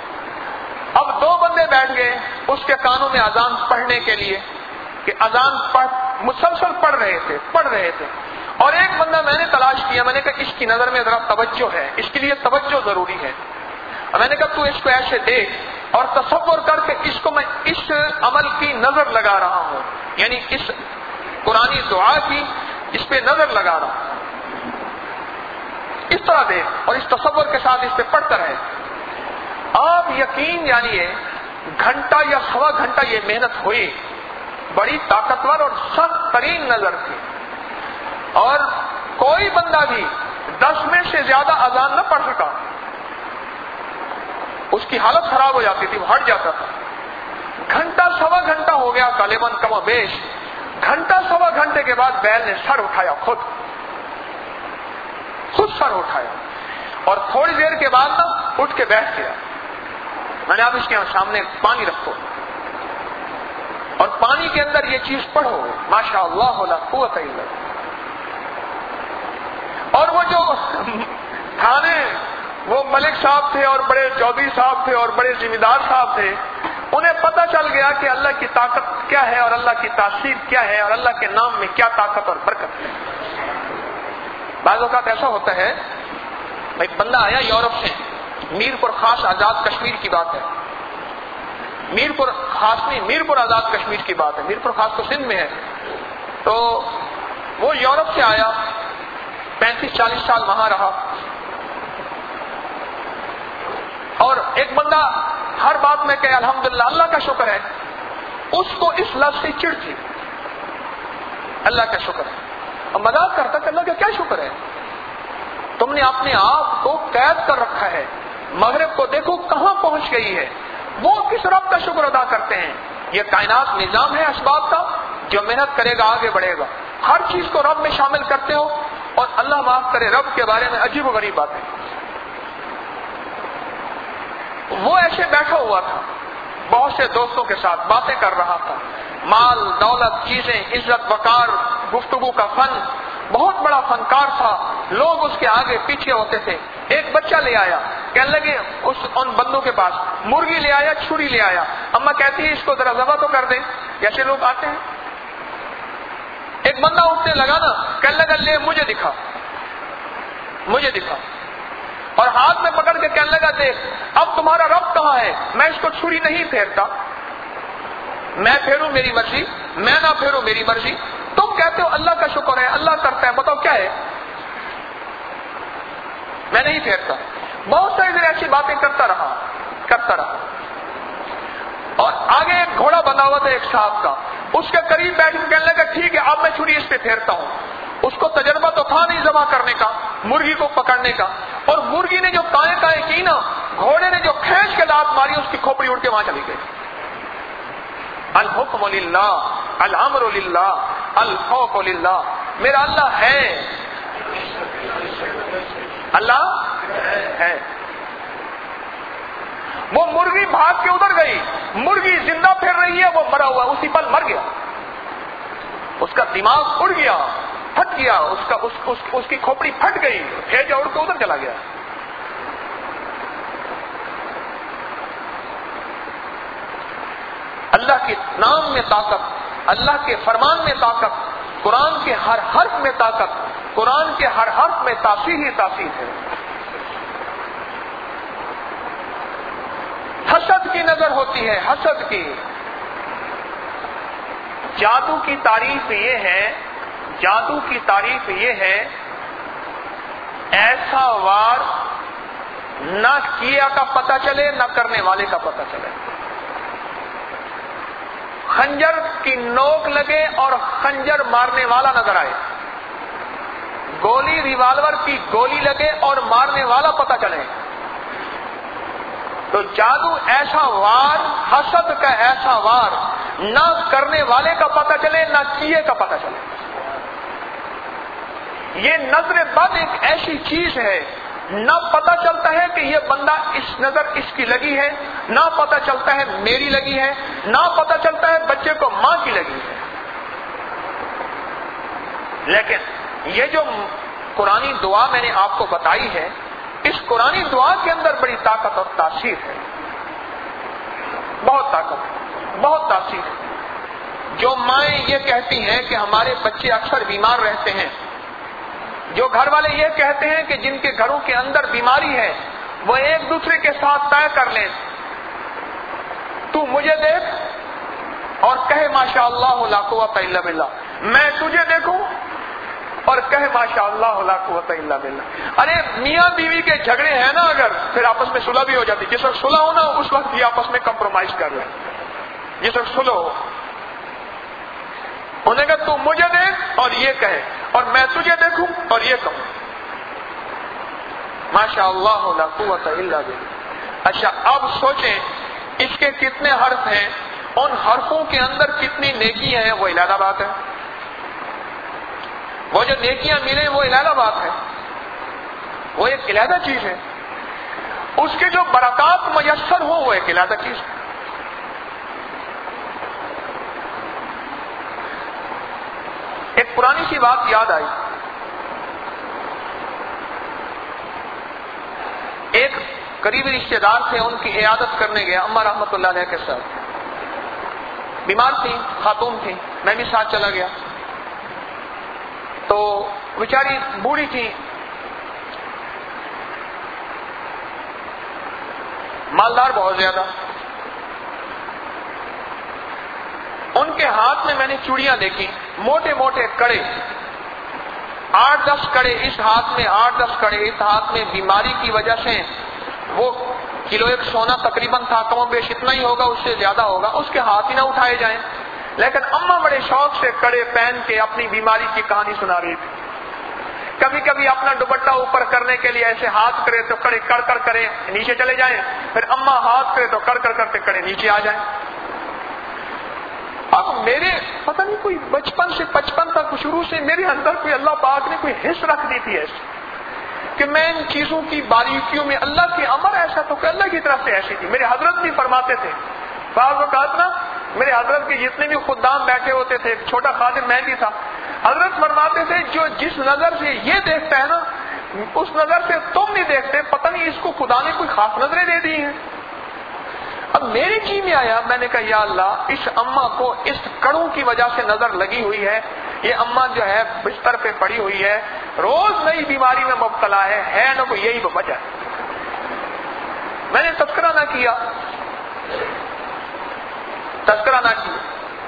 اب دو بندے بیٹھ گئے اس کے کانوں میں اذان پڑھنے کے لیے کہ اذان پڑھ مسلسل پڑھ رہے تھے پڑھ رہے تھے اور ایک بندہ میں نے تلاش کیا، میں نے کہا اس کی نظر میں ذرا توجہ ہے، اس کے لیے توجہ ضروری ہے، اور میں نے کہا تو اس کو ایسے دیکھ اور تصور کر کے اس کو میں اس عمل کی نظر لگا رہا ہوں، یعنی اس قرآنی دعا کی اس پہ نظر لگا رہا ہوں، اس طرح دیکھ اور اس تصور کے ساتھ اس پہ پڑھتا رہے۔ آپ یقین جانیے گھنٹہ یا سوا گھنٹہ یہ محنت ہوئی، بڑی طاقتور اور سخت ترین نظر تھی، اور کوئی بندہ بھی دس میں سے زیادہ اذان نہ پڑھ سکا، اس کی حالت خراب ہو جاتی تھی، وہ ہٹ جاتا تھا۔ گھنٹہ سوا گھنٹہ ہو گیا غالباً کم و بیش، گھنٹہ سوا گھنٹے کے بعد بیل نے سر اٹھایا، خود خود سر اٹھایا اور تھوڑی دیر کے بعد نا اٹھ کے بیٹھ گیا۔ میں نے آپ اس کے سامنے پانی رکھو اور پانی کے اندر یہ چیز پڑھو، ماشاء اللہ لا قوت الا باللہ۔ اور وہ جو تھانے وہ ملک صاحب تھے اور بڑے چودھری صاحب تھے اور بڑے ذمہ دار صاحب تھے، انہیں پتہ چل گیا کہ اللہ کی طاقت کیا ہے اور اللہ کی تاثیر کیا ہے اور اللہ کے نام میں کیا طاقت اور برکت ہے۔ بعض اوقات ایسا ہوتا ہے، ایک بندہ آیا یورپ سے، میر پور خاص آزاد کشمیر کی بات ہے، میر پور خاص نہیں میر پور آزاد کشمیر کی بات ہے، میر پور خاص تو سندھ میں ہے، تو وہ یورپ سے آیا، پینتیس چالیس سال وہاں رہا، اور ایک بندہ ہر بات میں کہے الحمدللہ اللہ کا شکر ہے، اس کو اس لفظ سے چڑ تھی، اللہ کا شکر ہے، اور مذاق کرتا کہ اللہ کا کیا شکر ہے، تم نے اپنے آپ کو قید کر رکھا ہے، مغرب کو دیکھو کہاں پہنچ گئی ہے، وہ کس رب کا شکر ادا کرتے ہیں۔ یہ کائنات نظام ہے اسباب کا، جو محنت کرے گا آگے بڑھے گا، ہر چیز کو رب میں شامل کرتے ہو، اور اللہ معاف کرے رب کے بارے میں عجیب و غریب باتیں۔ وہ ایسے بیٹھا ہوا تھا، بہت سے دوستوں کے ساتھ باتیں کر رہا تھا، مال دولت چیزیں عزت وقار گفتگو کا فن، بہت بڑا فنکار تھا، لوگ اس کے آگے پیچھے ہوتے تھے۔ ایک بچہ لے آیا، کہنے لگے اس ان بندوں کے پاس مرغی لے آیا، چھری لے آیا، اما کہتی ہے اس کو ذرا ذبح تو کر دیں، ایسے لوگ آتے ہیں۔ ایک بندہ اٹھنے لگا نا، کہنے لگا لے مجھے دکھا مجھے دکھا اور ہاتھ میں پکڑ کے کہنے لگا دیکھ اب تمہارا رب کہاں ہے، میں اس کو چھری نہیں پھیرتا، میں پھیروں میری مرضی، میں نہ پھیروں میری مرضی، تم کہتے ہو اللہ کا شکر ہے اللہ کرتا ہے، بتاؤ کیا ہے، میں نہیں پھیرتا۔ بہت ساری دیر ایسی باتیں کرتا رہا کرتا رہا اور آگے ایک گھوڑا بنا ہوا تھا ایک صاحب کا، اس کے قریب بیٹھ کے کہنے لگا ٹھیک ہے اب میں چھری اس پہ پھیرتا ہوں۔ اس کو تجربہ تو تھا نہیں ذبح کرنے کا، مرغی کو پکڑنے کا، اور مرغی نے جو کائیں کائیں کی نا، گھوڑے نے جو کھینچ کے لات ماری، اس کی کھوپڑی اڑ کے وہاں چلی گئی۔ الحکم للہ، الامر للہ، الخوف للہ، میرا اللہ ہے، اللہ ہے۔ وہ مرغی بھاگ کے ادھر گئی، مرغی زندہ پھر رہی ہے، وہ مرا ہوا اسی پل مر گیا، اس کا دماغ اڑ گیا، پھٹ گیا، اس کا اس, اس, اس کی کھوپڑی پھٹ گئی، بھیجا اڑ کے ادھر چلا گیا۔ اللہ کے نام میں طاقت، اللہ کے فرمان میں طاقت، قرآن کے ہر حرف میں طاقت، قرآن کے ہر حرف میں تاثیر ہی تاثیر ہے۔ حسد کی نظر ہوتی ہے، حسد کی۔ جادو کی تعریف یہ ہے جادو کی تعریف یہ ہے ایسا وار نہ کیا کا پتہ چلے نہ کرنے والے کا پتہ چلے، خنجر کی نوک لگے اور خنجر مارنے والا نظر آئے، گولی ریوالور کی گولی لگے اور مارنے والا پتہ چلے۔ تو جادو ایسا وار، حسد کا ایسا وار، نہ کرنے والے کا پتہ چلے نہ کیے کا پتہ چلے۔ یہ نظر بد ایک ایسی چیز ہے، نہ پتہ چلتا ہے کہ یہ بندہ اس نظر اس کی لگی ہے، نہ پتہ چلتا ہے میری لگی ہے، نہ پتہ چلتا ہے بچے کو ماں کی لگی ہے۔ لیکن یہ جو قرآنی دعا میں نے آپ کو بتائی ہے، اس قرآنی دعا کے اندر بڑی طاقت اور تاثیر ہے، بہت طاقت، بہت تاثیر ہے۔ جو مائیں یہ کہتی ہیں کہ ہمارے بچے اکثر بیمار رہتے ہیں، جو گھر والے یہ کہتے ہیں کہ جن کے گھروں کے اندر بیماری ہے وہ ایک دوسرے کے ساتھ طے کر لیں، تو مجھے دیکھ اور کہے ماشاء اللہ لا قوت الا باللہ، میں تجھے دیکھوں اور کہے ماشاء اللہ لا قوت الا باللہ۔ ارے میاں بیوی کے جھگڑے ہیں نا، اگر پھر آپس میں صلح بھی ہو جاتی، جس وقت صلح ہونا اس وقت یہ آپس میں کمپرومائز کر لیں، جس وقت صلح ہو، انہوں نے کہا تو مجھے دیکھ اور یہ کہے اور میں تجھے دیکھوں اور یہ کہوں ماشاء اللہ لا قوت الا باللہ۔ اچھا اب سوچیں اس کے کتنے حرف ہیں، ان حرفوں کے اندر کتنی نیکیاں ہیں، وہ علیحدہ بات ہے، وہ جو نیکیاں ملیں وہ علیحدہ بات ہے، وہ ایک علیحدہ چیز ہے، اس کے جو برکات میسر ہو وہ ایک علیحدہ چیز ہے۔ ایک پرانی سی بات یاد آئی، ایک قریبی رشتے دار تھے، ان کی عیادت کرنے گیا اماں رحمت اللہ علیہ کے ساتھ، بیمار تھی، خاتون تھی، میں بھی ساتھ چلا گیا، تو بیچاری بوڑھی تھی، مالدار بہت زیادہ، ان کے ہاتھ میں میں نے چوڑیاں دیکھی، موٹے موٹے کڑے، آٹھ دس کڑے اس ہاتھ میں، آٹھ دس کڑے اس ہاتھ میں، بیماری کی وجہ سے وہ کلو ایک سونا تقریباً تھا، کم و بیش اتنا ہی ہوگا، اس سے زیادہ ہوگا، اس کے ہاتھ ہی نہ اٹھائے جائیں، لیکن اماں بڑے شوق سے کڑے پہن کے اپنی بیماری کی کہانی سنا رہی تھی۔ کبھی کبھی اپنا دوپٹہ اوپر کرنے کے لیے ایسے ہاتھ کرے تو کڑے کڑ کر کرے نیچے چلے جائیں، پھر اماں ہاتھ کرے تو کڑ کر کرتے کڑے نیچے آ جائیں۔ اب میرے پتہ نہیں کوئی بچپن سے بچپن تک شروع سے میرے اندر کوئی اللہ پاک نے کوئی حص رکھ دی تھی ایسی کہ میں ان چیزوں کی باریکیوں میں اللہ کی امر ایسا تو کہ اللہ کی طرف سے ایسی تھی۔ میرے حضرت بھی فرماتے تھے، بعض اوقات نا میرے حضرت کے جتنے بھی خدام بیٹھے ہوتے تھے، چھوٹا خادم میں بھی تھا، حضرت فرماتے تھے جو جس نظر سے یہ دیکھتا ہے نا اس نظر سے تم نہیں دیکھتے، پتہ نہیں اس کو خدا نے کوئی خاص نظریں دے دی ہیں۔ اب میرے جی میں آیا، میں نے کہا یا اللہ اس اماں کو اس کڑوں کی وجہ سے نظر لگی ہوئی ہے، یہ اماں جو ہے بستر پہ پڑی ہوئی ہے، روز نئی بیماری میں مبتلا ہے ہے نہ کوئی یہی وجہ۔ میں نے تذکرہ نہ کیا تذکرہ نہ کیا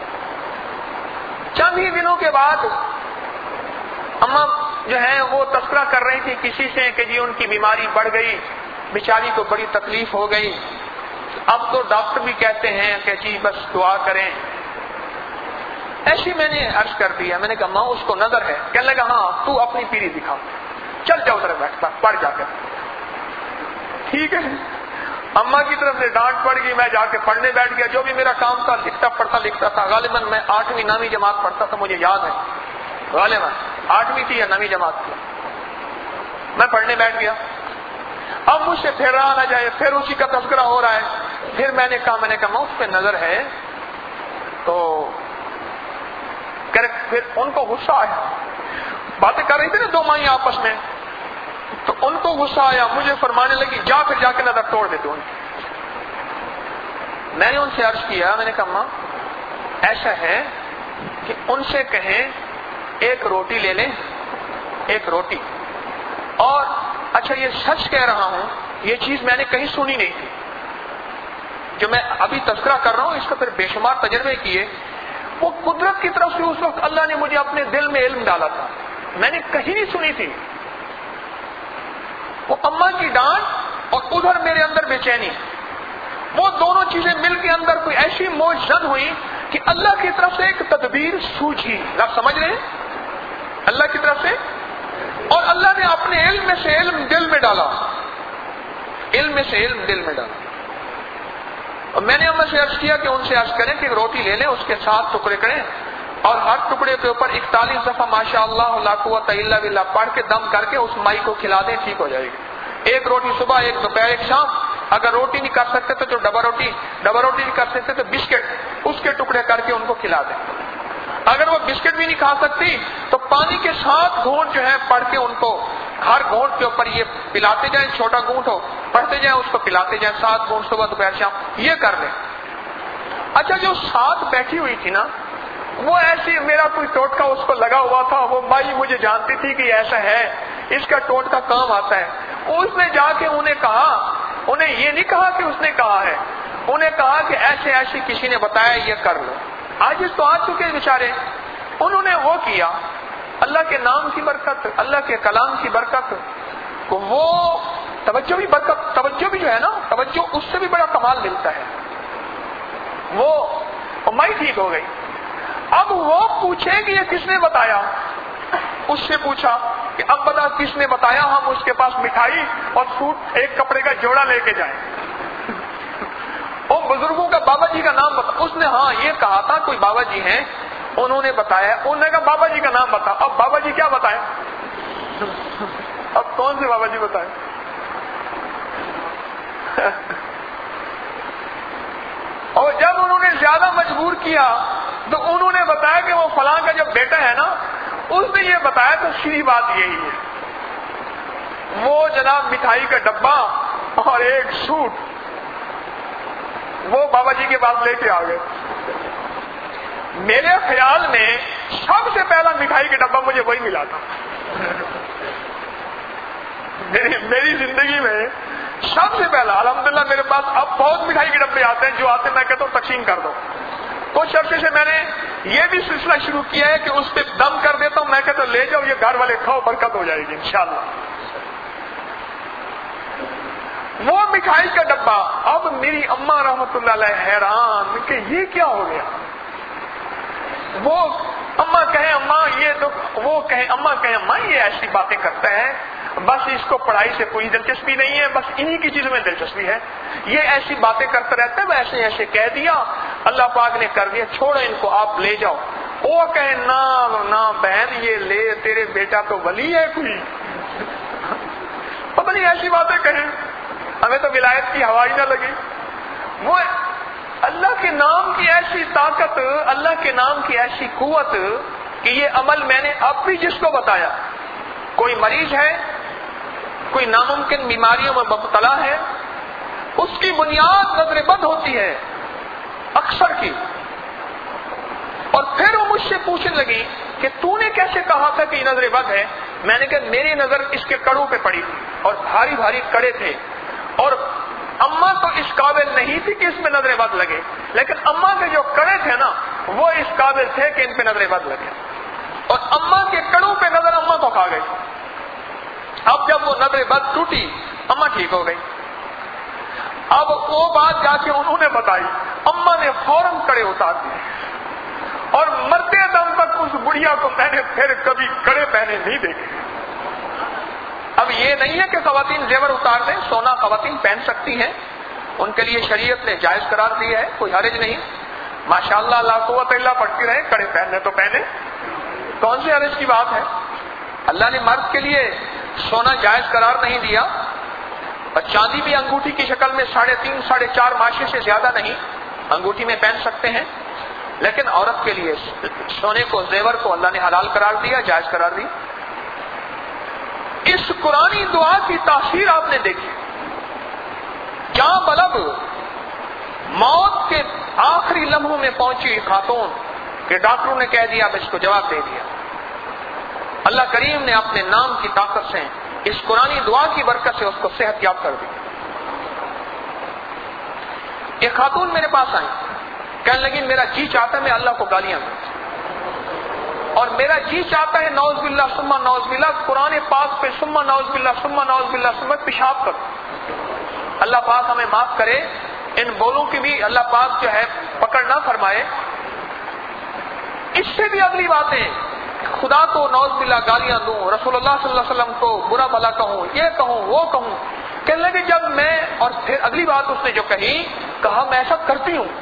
چند ہی دنوں کے بعد اماں جو ہے وہ تذکرہ کر رہی تھی کسی سے کہ جی ان کی بیماری بڑھ گئی، بیچاری کو بڑی تکلیف ہو گئی، اب تو ڈاکٹر بھی کہتے ہیں کہ جی بس دعا کریں۔ ایسی میں نے عرض کر دیا، میں نے کہا ماں اس کو نظر ہے، کہنے لگا ہاں تو اپنی پیری دکھا، چل جاؤ ادھر بیٹھ پڑھ جا کر۔ ٹھیک ہے، اماں کی طرف سے ڈانٹ پڑ گئی، میں جا کے پڑھنے بیٹھ گیا، جو بھی میرا کام تھا لکھتا پڑھتا لکھتا تھا، غالباً میں آٹھویں نویں جماعت پڑھتا تھا، مجھے یاد ہے غالباً آٹھویں تھی یا نویں جماعت تھی، میں پڑھنے بیٹھ گیا۔ اب مجھ سے پھر رہا نہ جائے، پھر اسی کا تذکرہ ہو رہا ہے، پھر میں نے کہا میں نے کہا اس پہ نظر ہے، تو پھر ان کو غصہ آیا، باتیں کر رہی تھی نا دو مائیں آپس میں، تو ان کو غصہ آیا، مجھے فرمانے لگی جا پھر جا کے نظر توڑ دیتے ان کی۔ میں نے ان سے عرض کیا، میں نے کہا ماں ایسا ہے کہ ان سے کہیں ایک روٹی لے لیں، ایک روٹی، اور اچھا یہ سچ کہہ رہا ہوں، یہ چیز میں نے کہیں سنی نہیں تھی، جو میں ابھی تذکرہ کر رہا ہوں اس کا پھر بے شمار تجربے کیے، وہ قدرت کی طرف سے اس وقت اللہ نے مجھے اپنے دل میں علم ڈالا تھا، میں نے کہیں نہیں سنی تھی۔ وہ اماں کی ڈانٹ اور ادھر میرے اندر بے چینی، وہ دونوں چیزیں مل کے اندر کوئی ایسی موج زد ہوئی کہ اللہ کی طرف سے ایک تدبیر سوجھی، آپ سمجھ رہے ہیں، اللہ کی طرف سے، اور اللہ نے اپنے علم میں سے علم دل میں ڈالا، علم میں سے علم دل میں ڈالا۔ اور میں نے اماں سے عرض کیا کہ ان سے عرض کریں کہ روٹی لے لیں، اس کے ساتھ ٹکڑے کریں، اور ہر ٹکڑے کے اوپر اکتالیس دفعہ ماشاء اللہ لا قوت الا باللہ پڑھ کے دم کر کے اس مائی کو کھلا دیں، ٹھیک ہو جائے گی۔ ایک روٹی صبح، ایک دوپہر، ایک شام۔ اگر روٹی نہیں کر سکتے تو جو ڈبا روٹی ڈبا روٹی نہیں کر سکتے تو بسکٹ اس کے ٹکڑے کر کے ان کو کھلا دیں۔ اگر وہ بسکٹ بھی نہیں کھا سکتی تو پانی کے ساتھ گھونٹ جو ہے پڑھ کے ان کو ہر گھونٹ کے اوپر یہ پلاتے جائیں، چھوٹا گھونٹ ہو پڑھتے جائیں، اس کو پلاتے جائیں، سات گھونٹ صبح دوپہر شام، یہ کر لیں۔ اچھا جو ساتھ بیٹھی ہوئی تھی نا وہ ایسی میرا کوئی ٹوٹکا اس کو لگا ہوا تھا، وہ مائی مجھے جانتی تھی کہ ایسا ہے، اس کا ٹوٹکا کام آتا ہے. اس نے جا کے انہیں کہا، انہیں یہ نہیں کہا کہ اس نے کہا ہے، انہیں کہا کہ ایسے ایسے کسی نے بتایا یہ کر لو. آج اس تو آ چکے بیچارے. انہوں نے وہ کیا اللہ کے نام کی برکت، اللہ کے کلام کی برکت. وہ توجہ بھی برکت، توجہ بھی جو ہے نا، توجہ اس سے بھی بڑا کمال ملتا ہے. وہ مائی ٹھیک ہو گئی. اب وہ پوچھیں کہ یہ کس نے بتایا، اس سے پوچھا کہ اب بتا کس نے بتایا، ہم اس کے پاس مٹھائی اور سوٹ ایک کپڑے کا جوڑا لے کے جائیں. اور بزرگوں کا بابا جی کا نام بتا. اس نے ہاں یہ کہا تھا کوئی بابا جی ہیں، انہوں نے بتایا. انہوں نے کہا بابا جی کا نام بتا. اب بابا جی کیا بتائیں، اب کون سے بابا جی بتائیں. اور جب انہوں نے زیادہ مجبور کیا تو انہوں نے بتایا کہ وہ فلاں کا جو بیٹا ہے نا، اس نے یہ بتایا. تو سیدھی بات یہی ہے، وہ جناب مٹھائی کا ڈبہ اور ایک سوٹ وہ بابا جی کے پاس لے کے آ گئے. میرے خیال میں سب سے پہلا مٹھائی کا ڈبہ مجھے وہی ملا تھا. میری میری زندگی میں سب سے پہلا. الحمدللہ میرے پاس اب بہت مٹھائی کے ڈبے آتے ہیں، جو آتے ہیں میں کہتا ہوں تقسیم کر دو. کچھ عرصے سے میں نے یہ بھی سلسلہ شروع کیا ہے کہ اس پہ دم کر دیتا ہوں، میں کہتا ہوں لے جاؤ، یہ گھر والے کھاؤ، برکت ہو جائے گی انشاءاللہ. وہ مٹھائی کا ڈبہ. اب میری اماں رحمت اللہ علیہ حیران کہ یہ کیا ہو گیا. وہ اماں کہیں اماں یہ تو، وہ کہیں اماں کہیں اماں یہ ایسی باتیں کرتا ہے، بس اس کو پڑھائی سے کوئی دلچسپی نہیں ہے، بس انہی کی چیزوں میں دلچسپی ہے، یہ ایسی باتیں کرتا رہتا ہے، وہ ایسے ایسے کہہ دیا، اللہ پاک نے کر دیا، چھوڑو ان کو، آپ لے جاؤ. وہ کہیں نہ نہ بہن یہ لے، تیرے بیٹا تو ولی ہے کوئی، پتہ نہیں ایسی باتیں کہیں، ہمیں تو ولایت کی ہوا ہی نہ لگی. وہ اللہ کے نام کی ایسی طاقت، اللہ کے نام کی ایسی قوت کہ یہ عمل میں نے اب بھی جس کو بتایا، کوئی مریض ہے، کوئی ناممکن بیماریوں میں مبتلا ہے، اس کی بنیاد نظر بد ہوتی ہے اکثر کی. اور پھر وہ مجھ سے پوچھنے لگی کہ تو نے کیسے کہا تھا کہ یہ نظر بد ہے. میں نے کہا میری نظر اس کے کڑوں پہ پڑی تھی اور بھاری بھاری کڑے تھے، اور اماں تو اس قابل نہیں تھی کہ اس میں نظر بد لگے، لیکن اماں کے جو کڑے تھے نا وہ اس قابل تھے کہ ان پہ نظر بد لگے، اور اماں کے کڑوں پہ نظر اماں کو کھا گئی. اب جب وہ نظر بد ٹوٹی، اماں ٹھیک ہو گئی. اب وہ بات جا کے انہوں نے بتائی، اماں نے فوراً کڑے اتار دیے، اور مرتے دم تک اس بڑھیا کو میں نے پھر کبھی کڑے پہنے نہیں دیکھے. اب یہ نہیں ہے کہ خواتین زیور اتار دیں، سونا خواتین پہن سکتی ہیں، ان کے لیے شریعت نے جائز قرار دیا ہے، کوئی حرج نہیں. ماشاءاللہ لا قوت الا پڑھتی رہے، کڑے پہننے تو پہنے، کون سے حرج کی بات ہے. اللہ نے مرد کے لیے سونا جائز قرار نہیں دیا، اور چاندی بھی انگوٹھی کی شکل میں ساڑھے تین ساڑھے چار ماشے سے زیادہ نہیں انگوٹھی میں پہن سکتے ہیں، لیکن عورت کے لیے سونے کو، زیور کو اللہ نے حلال قرار دیا، جائز قرار دی. اس قرآنی دعا کی تاثیر آپ نے دیکھی. جہاں بلب موت کے آخری لمحوں میں پہنچی خاتون کہ ڈاکٹروں نے کہہ دیا، اب اس کو جواب دے دیا. اللہ کریم نے اپنے نام کی طاقت سے، اس قرآنی دعا کی برکت سے اس کو صحت یاب کر دی. ایک خاتون میرے پاس آئی، کہنے لگی میرا جی چاہتا ہے میں اللہ کو گالیاں دوں، اور میرا جی چاہتا ہے نعوذ باللہ ثم نعوذ باللہ قرآن پاک پہ ثم نعوذ باللہ ثم نعوذ باللہ ثم پیشاب کر. اللہ پاک ہمیں معاف کرے، ان بولوں کی بھی اللہ پاک جو ہے پکڑ نہ فرمائے. اس سے بھی اگلی باتیں، خدا کو نعوذ باللہ گالیاں دوں، رسول اللہ صلی اللہ علیہ وسلم کو برا بھلا کہوں، یہ کہوں وہ کہوں. کہنے لگے جب میں، اور پھر اگلی بات اس نے جو کہی، کہا میں ایسا کرتی ہوں،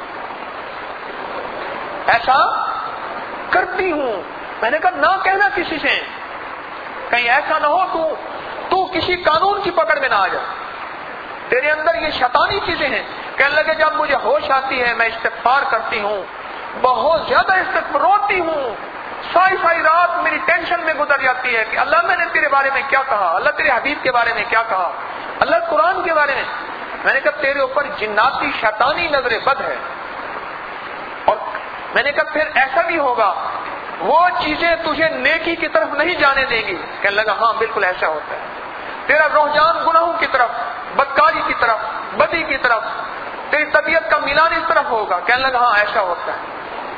ایسا کرتی ہوں. میں نے کہا نہ کہنا کسی سے، کہیں ایسا نہ ہو تو تو کسی قانون کی پکڑ میں نہ آ جائے، تیرے اندر یہ شیطانی چیزیں ہیں. کہنے لگے جب مجھے ہوش آتی ہے میں استغفار کرتی ہوں، بہت زیادہ استغفار، روتی ہوں، ساری ساری رات میری ٹینشن میں گزر جاتی ہے کہ اللہ میں نے تیرے بارے میں کیا کہا، اللہ تیرے حبیب کے بارے میں کیا کہا، اللہ قرآن کے بارے میں. میں نے کہا تیرے اوپر جناتی شیطانی نظر بد ہے. اور میں نے کہا پھر ایسا بھی ہوگا وہ چیزیں تجھے نیکی کی طرف نہیں جانے دیں گی؟ کہنے لگا ہاں بالکل ایسا ہوتا ہے، تیرا رجحان گناہوں کی طرف، بدکاری کی طرف، بدی کی طرف، تیری طبیعت کا میلان اس طرف ہوگا۔ کہنے لگا ہاں ایسا ہوتا ہے۔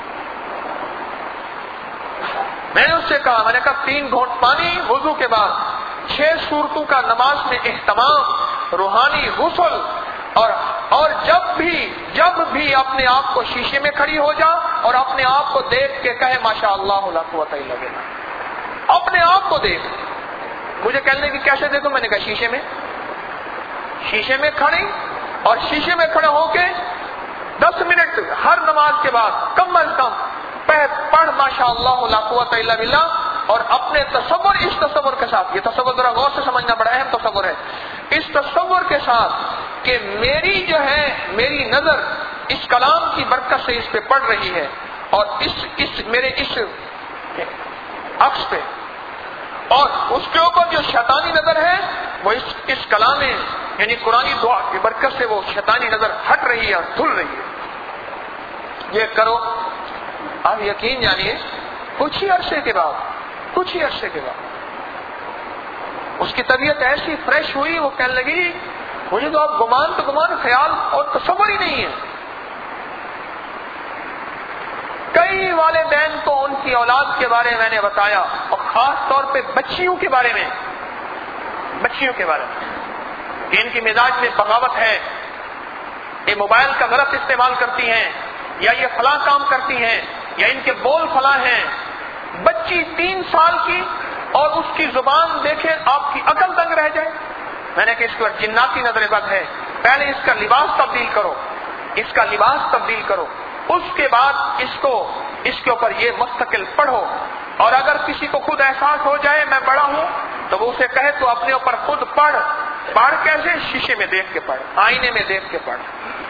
میں نے اس سے کہا، میں نے کہا تین گھونٹ پانی وضو کے بعد، چھ صورتوں کا نماز میں اہتمام، روحانی غسل، اور اور جب بھی جب بھی اپنے آپ کو شیشے میں کھڑی ہو جا اور اپنے آپ کو دیکھ کے کہے ماشاء اللہ لا قوت الا باللہ۔ اپنے آپ کو دیکھ۔ مجھے کہنے لگی کیسے دیکھو؟ میں نے کہا شیشے میں، شیشے میں کھڑی، اور شیشے میں کھڑے ہو کے دس منٹ ہر نماز کے بعد کم از کم پڑھ ماشاء اللہ لا قوت الا باللہ، اور اپنے تصور، اس تصور کے ساتھ، یہ تصور ذرا غور سے سمجھنا بڑا اہم تصور ہے، اس تصور کے ساتھ کہ میری جو ہے میری نظر اس کلام کی برکت سے اس پہ پڑ رہی ہے، اور اس اس میرے اس عکس پہ، اور اس کے اوپر جو شیطانی نظر ہے وہ اس اس کلام میں یعنی قرآن دعا کی برکت سے وہ شیطانی نظر ہٹ رہی ہے اور دھل رہی ہے۔ یہ کرو، آپ یقین جانیے کچھ ہی عرصے کے بعد کچھ ہی عرصے کے بعد اس کی طبیعت ایسی فریش ہوئی، وہ کہنے لگی مجھے تو اب گمان تو گمان خیال اور تصور ہی نہیں ہے۔ کئی والدین کو ان کی اولاد کے بارے میں نے بتایا، اور خاص طور پہ بچیوں کے بارے میں بچیوں کے بارے میں کہ ان کی مزاج میں بغاوت ہے، یہ موبائل کا غلط استعمال کرتی ہیں، یا یہ فلاں کام کرتی ہیں، یا ان کے بول فلاں ہیں۔ بچی تین سال کی اور اس کی زبان دیکھیں آپ کی عقل دنگ رہ جائے۔ میں نے کہا اس پر جناتی نظر بد ہے، پہلے اس کا لباس تبدیل کرو، اس کا لباس تبدیل کرو، اس کے بعد اس کو اس کے اوپر یہ مستقل پڑھو، اور اگر کسی کو خود احساس ہو جائے میں بڑا ہوں تو وہ اسے کہے تو اپنے اوپر خود پڑھ۔ پڑھ کیسے؟ شیشے میں دیکھ کے پڑھ، آئینے میں دیکھ کے پڑھ۔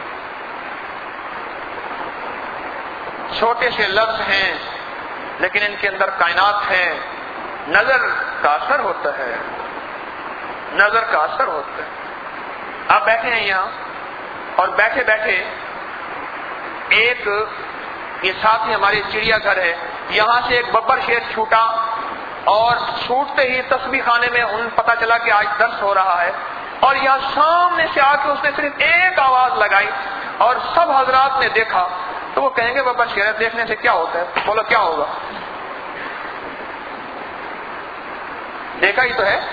چھوٹے سے لفظ ہیں لیکن ان کے اندر کائنات ہے۔ نظر کا اثر ہوتا ہے، نظر کا اثر ہوتا ہے۔ آپ بیٹھے ہیں یہاں، اور بیٹھے بیٹھے ایک یہ ساتھ ہی ہمارے چڑیا گھر ہے، یہاں سے ایک ببر شیر چھوٹا، اور چھوٹتے ہی تسبیح خانے میں ان پتا چلا کہ آج درس ہو رہا ہے، اور یہاں سامنے سے آ کے اس نے صرف ایک آواز لگائی اور سب حضرات نے دیکھا، تو وہ کہیں گے ببر شیر دیکھنے سے کیا ہوتا ہے؟ بولو کیا ہوگا؟ دیکھا ہی تو ہے،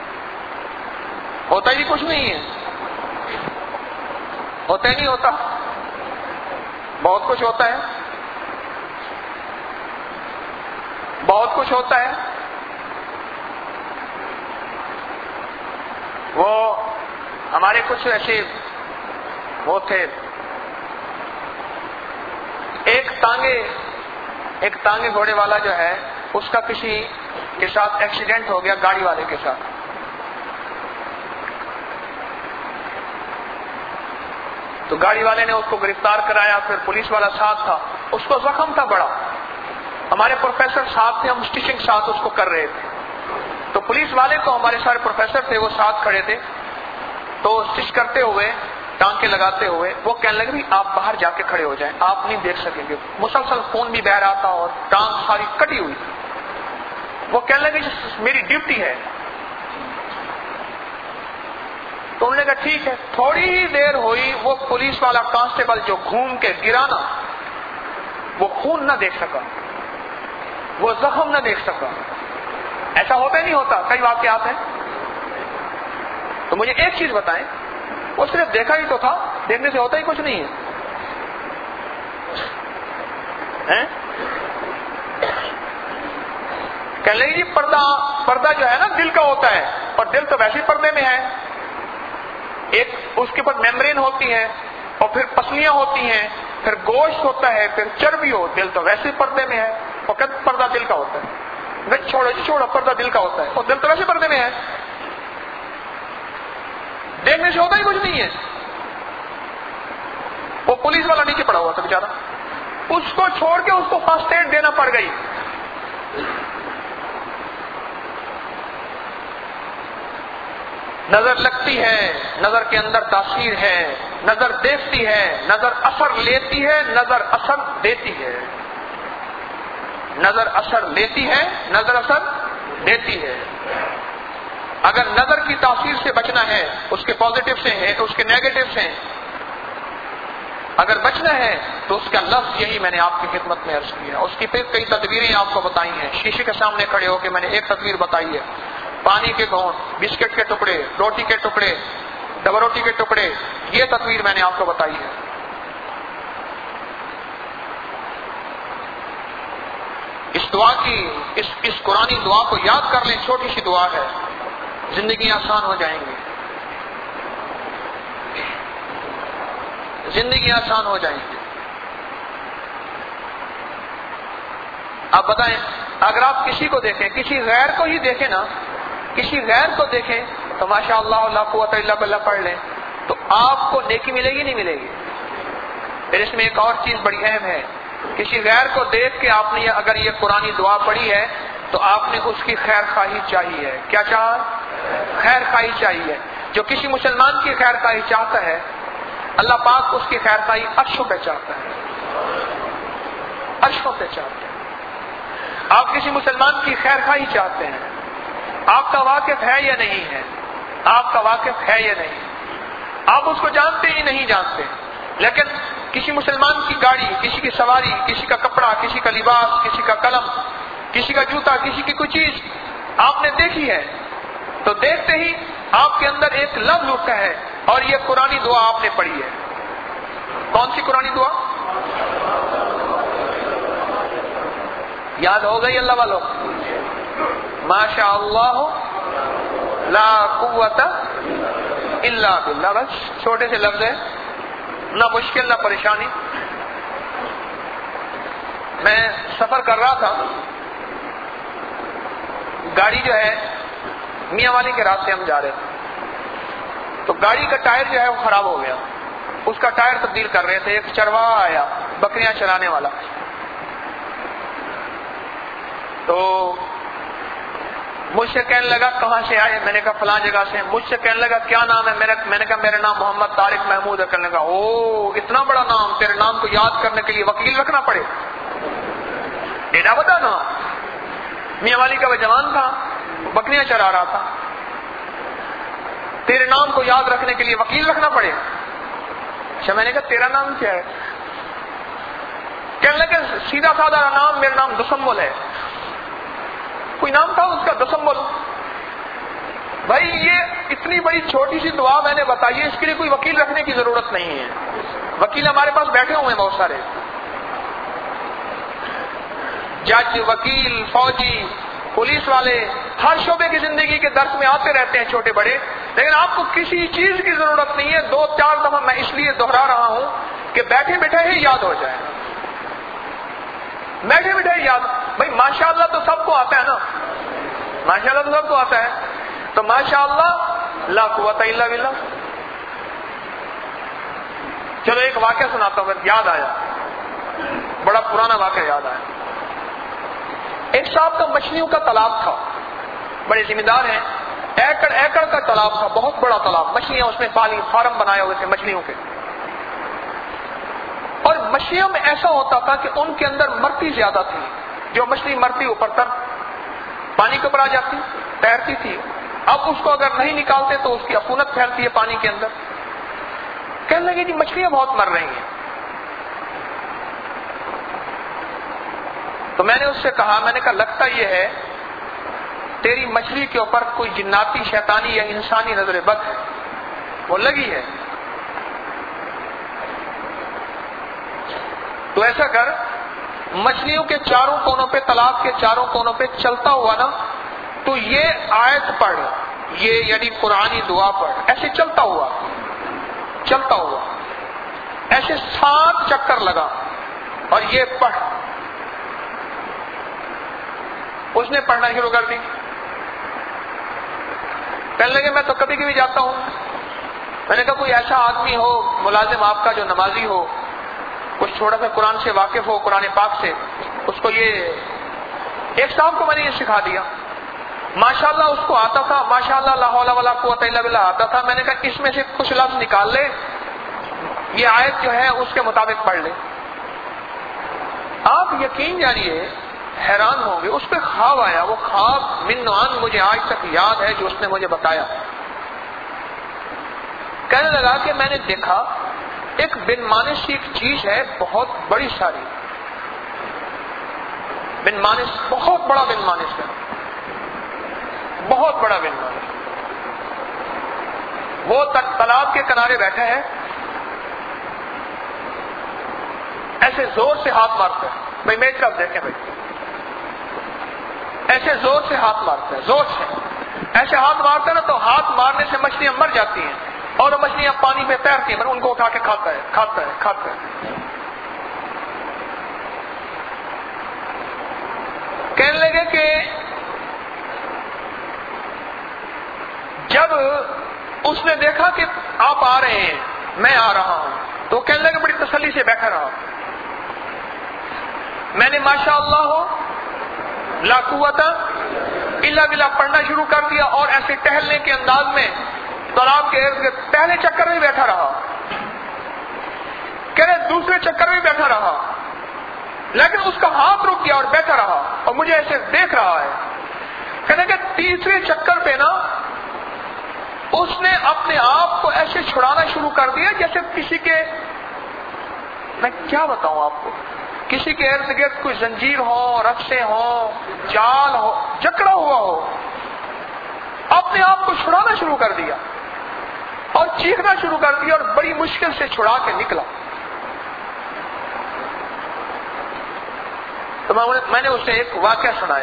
ہوتا ہی کچھ نہیں ہے، ہوتا ہی نہیں ہوتا، بہت کچھ ہوتا ہے، بہت کچھ ہوتا ہے۔ وہ ہمارے کچھ ایسے وہ تھے، ایک تانگے ایک تانگے گھوڑے والا جو ہے اس کا کسی کے ساتھ ایکسیڈنٹ ہو گیا، گاڑی والے کے ساتھ۔ تو گاڑی والے نے اس کو گرفتار کرایا، پھر پولیس والا ساتھ تھا، اس کو زخم تھا بڑا، ہمارے پروفیسر صاحب تھے، ہم اسٹیچنگ ساتھ اس کو کر رہے تھے، تو پولیس والے کو ہمارے سارے پروفیسر تھے وہ ساتھ کھڑے تھے، تو اسٹچ کرتے ہوئے ٹانکے لگاتے ہوئے وہ کہنے لگے بھی آپ باہر جا کے کھڑے ہو جائیں، آپ نہیں دیکھ سکیں گے، مسلسل خون بھی بہ رہا تھا اور ٹانک ساری کٹی ہوئی تھی۔ وہ کہنے لگے میری ڈیوٹی ہے، تو انہوں نے کہا ٹھیک ہے۔ تھوڑی ہی دیر ہوئی، وہ پولیس والا کانسٹیبل جو گھوم کے گرا نا، وہ خون نہ دیکھ سکا، وہ زخم نہ دیکھ سکا۔ ایسا ہوتا ہی نہیں ہوتا، کئی واقعات ہیں۔ تو مجھے ایک چیز بتائیں، وہ صرف دیکھا ہی تو تھا، دیکھنے سے ہوتا ہی کچھ نہیں ہے۔ کہنے لگے جی پردہ پردہ جو ہے نا دل کا ہوتا ہے، اور دل تو ویسے پردے میں ہے، ایک اس کے اوپر میمبرین ہوتی ہے، اور پھر پسلیاں ہوتی ہیں، پھر گوشت ہوتا ہے، پھر چربی ہو، دل تو ویسے پردے میں ہے، اور کہتے پردہ دل کا ہوتا ہے۔ چھوڑو جی چھوڑو، پردہ دل کا ہوتا ہے، اور دل تو ویسے پردے میں ہے، دیکھنے سے ہوتا ہی کچھ نہیں ہے۔ وہ پولیس والا نیچے پڑا ہوا تھا بیچارہ، اس کو چھوڑ کے اس کو فرسٹ ایڈ دینا پڑ گئی۔ نظر لگتی ہے، نظر کے اندر تاثیر ہے، نظر دیکھتی ہے، نظر اثر لیتی ہے، نظر اثر دیتی ہے۔ نظر اثر لیتی ہے، نظر اثر دیتی ہے۔ اگر نظر کی تاثیر سے بچنا ہے، اس کے پازیٹو سے ہے، اس کے نیگیٹو سے، اگر بچنا ہے تو اس کا لفظ یہی میں نے آپ کی خدمت میں عرض کیا۔ اس کی پھر کئی تدبیریں آپ کو بتائی ہیں، شیشے کے سامنے کھڑے ہو کے میں نے ایک تدبیر بتائی ہے، پانی کے گھونٹ، بسکٹ کے ٹکڑے، روٹی کے ٹکڑے، ڈبل روٹی کے ٹکڑے، یہ تدبیر میں نے آپ کو بتائی ہے۔ اس دعا کی اس اس قرآنی دعا کو یاد کر لیں، چھوٹی سی دعا ہے، زندگی آسان ہو جائیں گی، زندگی آسان ہو جائیں گی۔ آپ بتائیں، اگر آپ کسی کو دیکھیں، کسی غیر کو ہی دیکھیں نا، کسی غیر کو دیکھیں تو ماشاء اللہ لا قوت الا باللہ پڑھ لیں تو آپ کو نیکی ملے گی نہیں ملے گی؟ پھر اس میں ایک اور چیز بڑی اہم ہے، کسی غیر کو دیکھ کے آپ نے اگر یہ قرآنی دعا پڑھی ہے تو آپ نے اس کی خیر خواہی چاہیے۔ کیا چاہا؟ خیر خواہی چاہیے۔ جو کسی مسلمان کی خیر خواہی چاہتا ہے، اللہ پاک اس کی خیر خواہی عرشوں پہ چاہتا ہے، عرشوں پہ چاہتا ہے۔ آپ کسی مسلمان کی خیر خواہی چاہتے ہیں، آپ کا واقف ہے یا نہیں ہے؟ آپ کا واقف ہے یا نہیں؟ آپ اس کو جانتے ہی نہیں جانتے، لیکن کسی مسلمان کی گاڑی، کسی کی سواری، کسی کا کپڑا، کسی کا لباس، کسی کا قلم، کسی کا جوتا، کسی کی کوئی چیز آپ نے دیکھی ہے تو دیکھتے ہی آپ کے اندر ایک لفظ اٹھتا ہے اور یہ قرآنی دعا آپ نے پڑھی ہے۔ کون سی قرآنی دعا؟ یاد ہو گئی اللہ والوں؟ ماشاء اللہ لا قوت الا باللہ، بس چھوٹے سے لفظ ہے، نہ مشکل نہ پریشانی۔ میں سفر کر رہا تھا، گاڑی جو ہے میاں والی کے راستے ہم جا رہے تھے، تو گاڑی کا ٹائر جو ہے وہ خراب ہو گیا، اس کا ٹائر تبدیل کر رہے تھے۔ ایک چرواہا آیا، بکریاں چرانے والا، تو مجھ سے کہنے لگا کہاں سے آئے؟ میں نے کہا فلاں جگہ سے۔ مجھ سے کہنے لگا کیا نام ہے؟ میں نے کہا میرا نام محمد طارق محمود ہے۔ کہنے لگا او اتنا بڑا نام، تیرے نام کو یاد کرنے کے لیے وکیل رکھنا پڑے، ڈیڑھا بتا نام۔ میاں والی کا وہ جوان تھا، بکریاں چرا رہا تھا، تیرے نام کو یاد رکھنے کے لیے وکیل رکھنا پڑے؟ اچھا، میں نے کہا تیرا نام کیا ہے؟ کہنے لگا سیدھا سادہ نام، میرا نام دسمبل ہے۔ کوئی نام تھا اس کا دسمبل؟ بھائی یہ اتنی بڑی چھوٹی سی دعا میں نے بتائی ہے، اس کے لیے کوئی وکیل رکھنے کی ضرورت نہیں ہے۔ وکیل ہمارے پاس بیٹھے ہوئے ہیں بہت سارے، جج، وکیل، فوجی، پولیس والے، ہر شعبے کی زندگی کے درس میں آتے رہتے ہیں چھوٹے بڑے، لیکن آپ کو کسی چیز کی ضرورت نہیں ہے۔ دو چار دفعہ میں اس لیے دوہرا رہا ہوں کہ بیٹھے بیٹھے ہی یاد ہو جائے، بیٹھے بیٹھے ہی یاد۔ بھائی ماشاءاللہ تو سب کو آتا ہے نا، ماشاءاللہ تو سب کو آتا ہے، تو ماشاءاللہ لا قوت الا باللہ۔ چلو ایک واقعہ سناتا ہوں، یاد آیا، بڑا پرانا واقعہ یاد آیا۔ ایک صاحب کا مچھلیوں کا تالاب تھا، بڑے ذمہ دار ہیں، ایکڑ ایکڑ کا تالاب تھا، بہت بڑا تالاب، مچھلیاں اس میں پالی، فارم بنائے ہوئے تھے مچھلیوں کے۔ اور مچھلیوں میں ایسا ہوتا تھا کہ ان کے اندر مرتی زیادہ تھی، جو مچھلی مرتی اوپر تر پانی کے اوپر آ جاتی، تیرتی تھی، اب اس کو اگر نہیں نکالتے تو اس کی عفونت پھیلتی ہے پانی کے اندر۔ کہنے لگے جی مچھلیاں بہت مر رہی ہیں۔ تو میں نے اس سے کہا، میں نے کہا لگتا یہ ہے تیری مچھلی کے اوپر کوئی جناتی، شیطانی یا انسانی نظر بد ہے، وہ لگی ہے۔ تو ایسا کر، مچھلیوں کے چاروں کونوں پہ، تالاب کے چاروں کونوں پہ چلتا ہوا نا تو یہ آیت پڑھ، یہ یعنی قرآنی دعا پڑھ، ایسے چلتا ہوا چلتا ہوا ایسے سات چکر لگا اور یہ پڑھ۔ اس نے پڑھنا شروع کر دی۔ کہنے لگے میں تو کبھی کبھی جاتا ہوں۔ میں نے کہا کوئی ایسا آدمی ہو ملازم آپ کا جو نمازی ہو، کچھ تھوڑا سا قرآن سے واقف ہو، قرآن پاک سے، اس کو یہ۔ ایک صاحب کو میں نے یہ سکھا دیا، ماشاءاللہ اس کو آتا تھا، ماشاءاللہ لا حول ولا قوت الا باللہ آتا تھا۔ میں نے کہا اس میں سے کچھ لفظ نکال لے، یہ آیت جو ہے اس کے مطابق پڑھ لے۔ آپ یقین جانیے حیران ہوں گے. اس پہ خواب آیا, وہ خواب من نوعان مجھے آج تک یاد ہے جو اس نے مجھے بتایا. کہنے لگا کہ میں نے دیکھا ایک بن مانس کی ایک چیز ہے بہت بڑی ساری. بن مانس بہت بڑا بن مانس ہے, بہت بڑا بن مانس. وہ تالاب کے کنارے بیٹھا ہے, ایسے زور سے ہاتھ مارتا ہے. بھائی میری طرف دیکھیں بھائی, ایسے زور سے ہاتھ مارتا ہے, زور سے ایسے ہاتھ مارتا ہے نا تو ہاتھ مارنے سے مچھلیاں مر جاتی ہیں اور وہ مچھلیاں پانی میں تیرتی ہیں, ان کو اٹھا کے کھاتا ہے کھاتا ہے کھاتا ہے. کہنے لگے کہ جب اس نے دیکھا کہ آپ آ رہے ہیں, میں آ رہا ہوں, تو کہنے لگے بڑی تسلی سے بیٹھا رہا. میں نے ماشاء اللہ ہو لا قوت الا باللہ پڑھنا شروع کر دیا اور ایسے ٹہلنے کے انداز میں تالاب کے ارد گرد پہلے چکر میں بیٹھا رہا, کہہ رہے دوسرے چکر میں بیٹھا رہا, لیکن اس کا ہاتھ رک گیا اور بیٹھا رہا اور مجھے ایسے دیکھ رہا ہے. کہنے کہ تیسرے چکر پہ نا اس نے اپنے آپ کو ایسے چھڑانا شروع کر دیا جیسے کسی کے, میں کیا بتاؤں آپ کو, کسی کے ارد گرد کوئی زنجیر ہو, رکسے ہو, جال ہو, جکڑا ہوا ہو. اپنے آپ کو چھڑانا شروع کر دیا اور چیخنا شروع کر دیا اور بڑی مشکل سے چھڑا کے نکلا. تو میں نے اسے ایک واقعہ سنایا.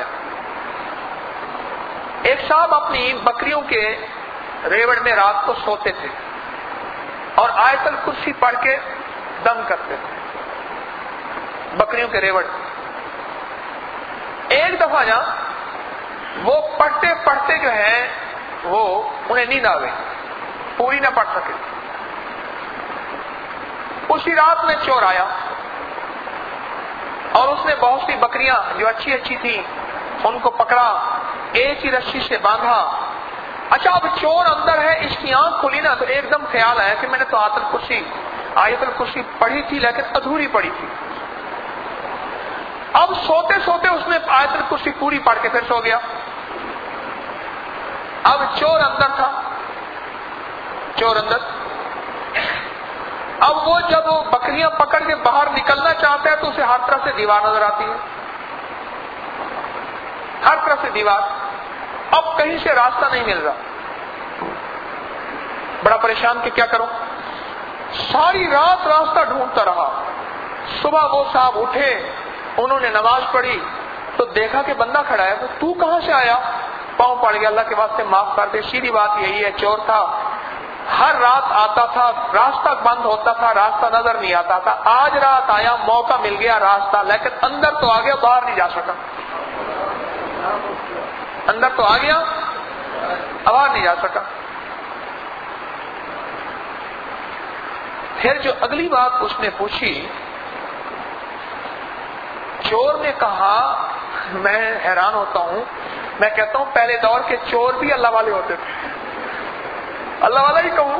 ایک صاحب اپنی بکریوں کے ریوڑ میں رات کو سوتے تھے اور آیت الکرسی پڑھ کے دم کرتے تھے بکریوں کے ریوڑ. ایک دفعہ جا وہ پڑھتے پڑھتے جو ہے وہ انہیں نیند آ گئی, پوری نہ پڑھ سکے. اسی رات میں چور آیا اور اس نے بہت سی بکریاں جو اچھی اچھی تھیں ان کو پکڑا, ایک ہی رسی سے باندھا. اچھا اب چور اندر ہے, اس کی آنکھ کھلی نا تو ایک دم خیال آیا کہ میں نے تو آیت الکرسی آیت الکرسی پڑھی تھی لیکن ادھوری پڑھی تھی. اب سوتے سوتے اس نے آیت الکرسی پوری پڑھ کے پھر سو گیا. اب چور اندر تھا, چور اندر. اب وہ جب وہ بکریاں پکڑ کے باہر نکلنا چاہتا ہے تو اسے ہر طرف سے دیوار نظر آتی ہے, ہر طرف سے دیوار. اب کہیں سے راستہ نہیں مل رہا, بڑا پریشان کہ کیا کروں. ساری رات راستہ ڈھونڈتا رہا. صبح وہ صاحب اٹھے, انہوں نے نماز پڑھی تو دیکھا کہ بندہ کھڑا ہے. وہ تو کہاں سے آیا؟ پاؤں پڑ گیا, اللہ کے واسطے معاف کر دے. سیدھی بات یہی ہے, چور تھا, ہر رات آتا تھا, راستہ بند ہوتا تھا, راستہ نظر نہیں آتا تھا. آج رات آیا, موقع مل گیا راستہ, لیکن اندر تو آ گیا, باہر نہیں جا سکا. اندر تو آ گیا, باہر نہیں جا سکا. پھر جو اگلی بات اس نے پوچھی, چور نے کہا, میں حیران ہوتا ہوں, میں کہتا ہوں پہلے دور کے چور بھی اللہ والے ہوتے تھے, اللہ والا ہی کہوں.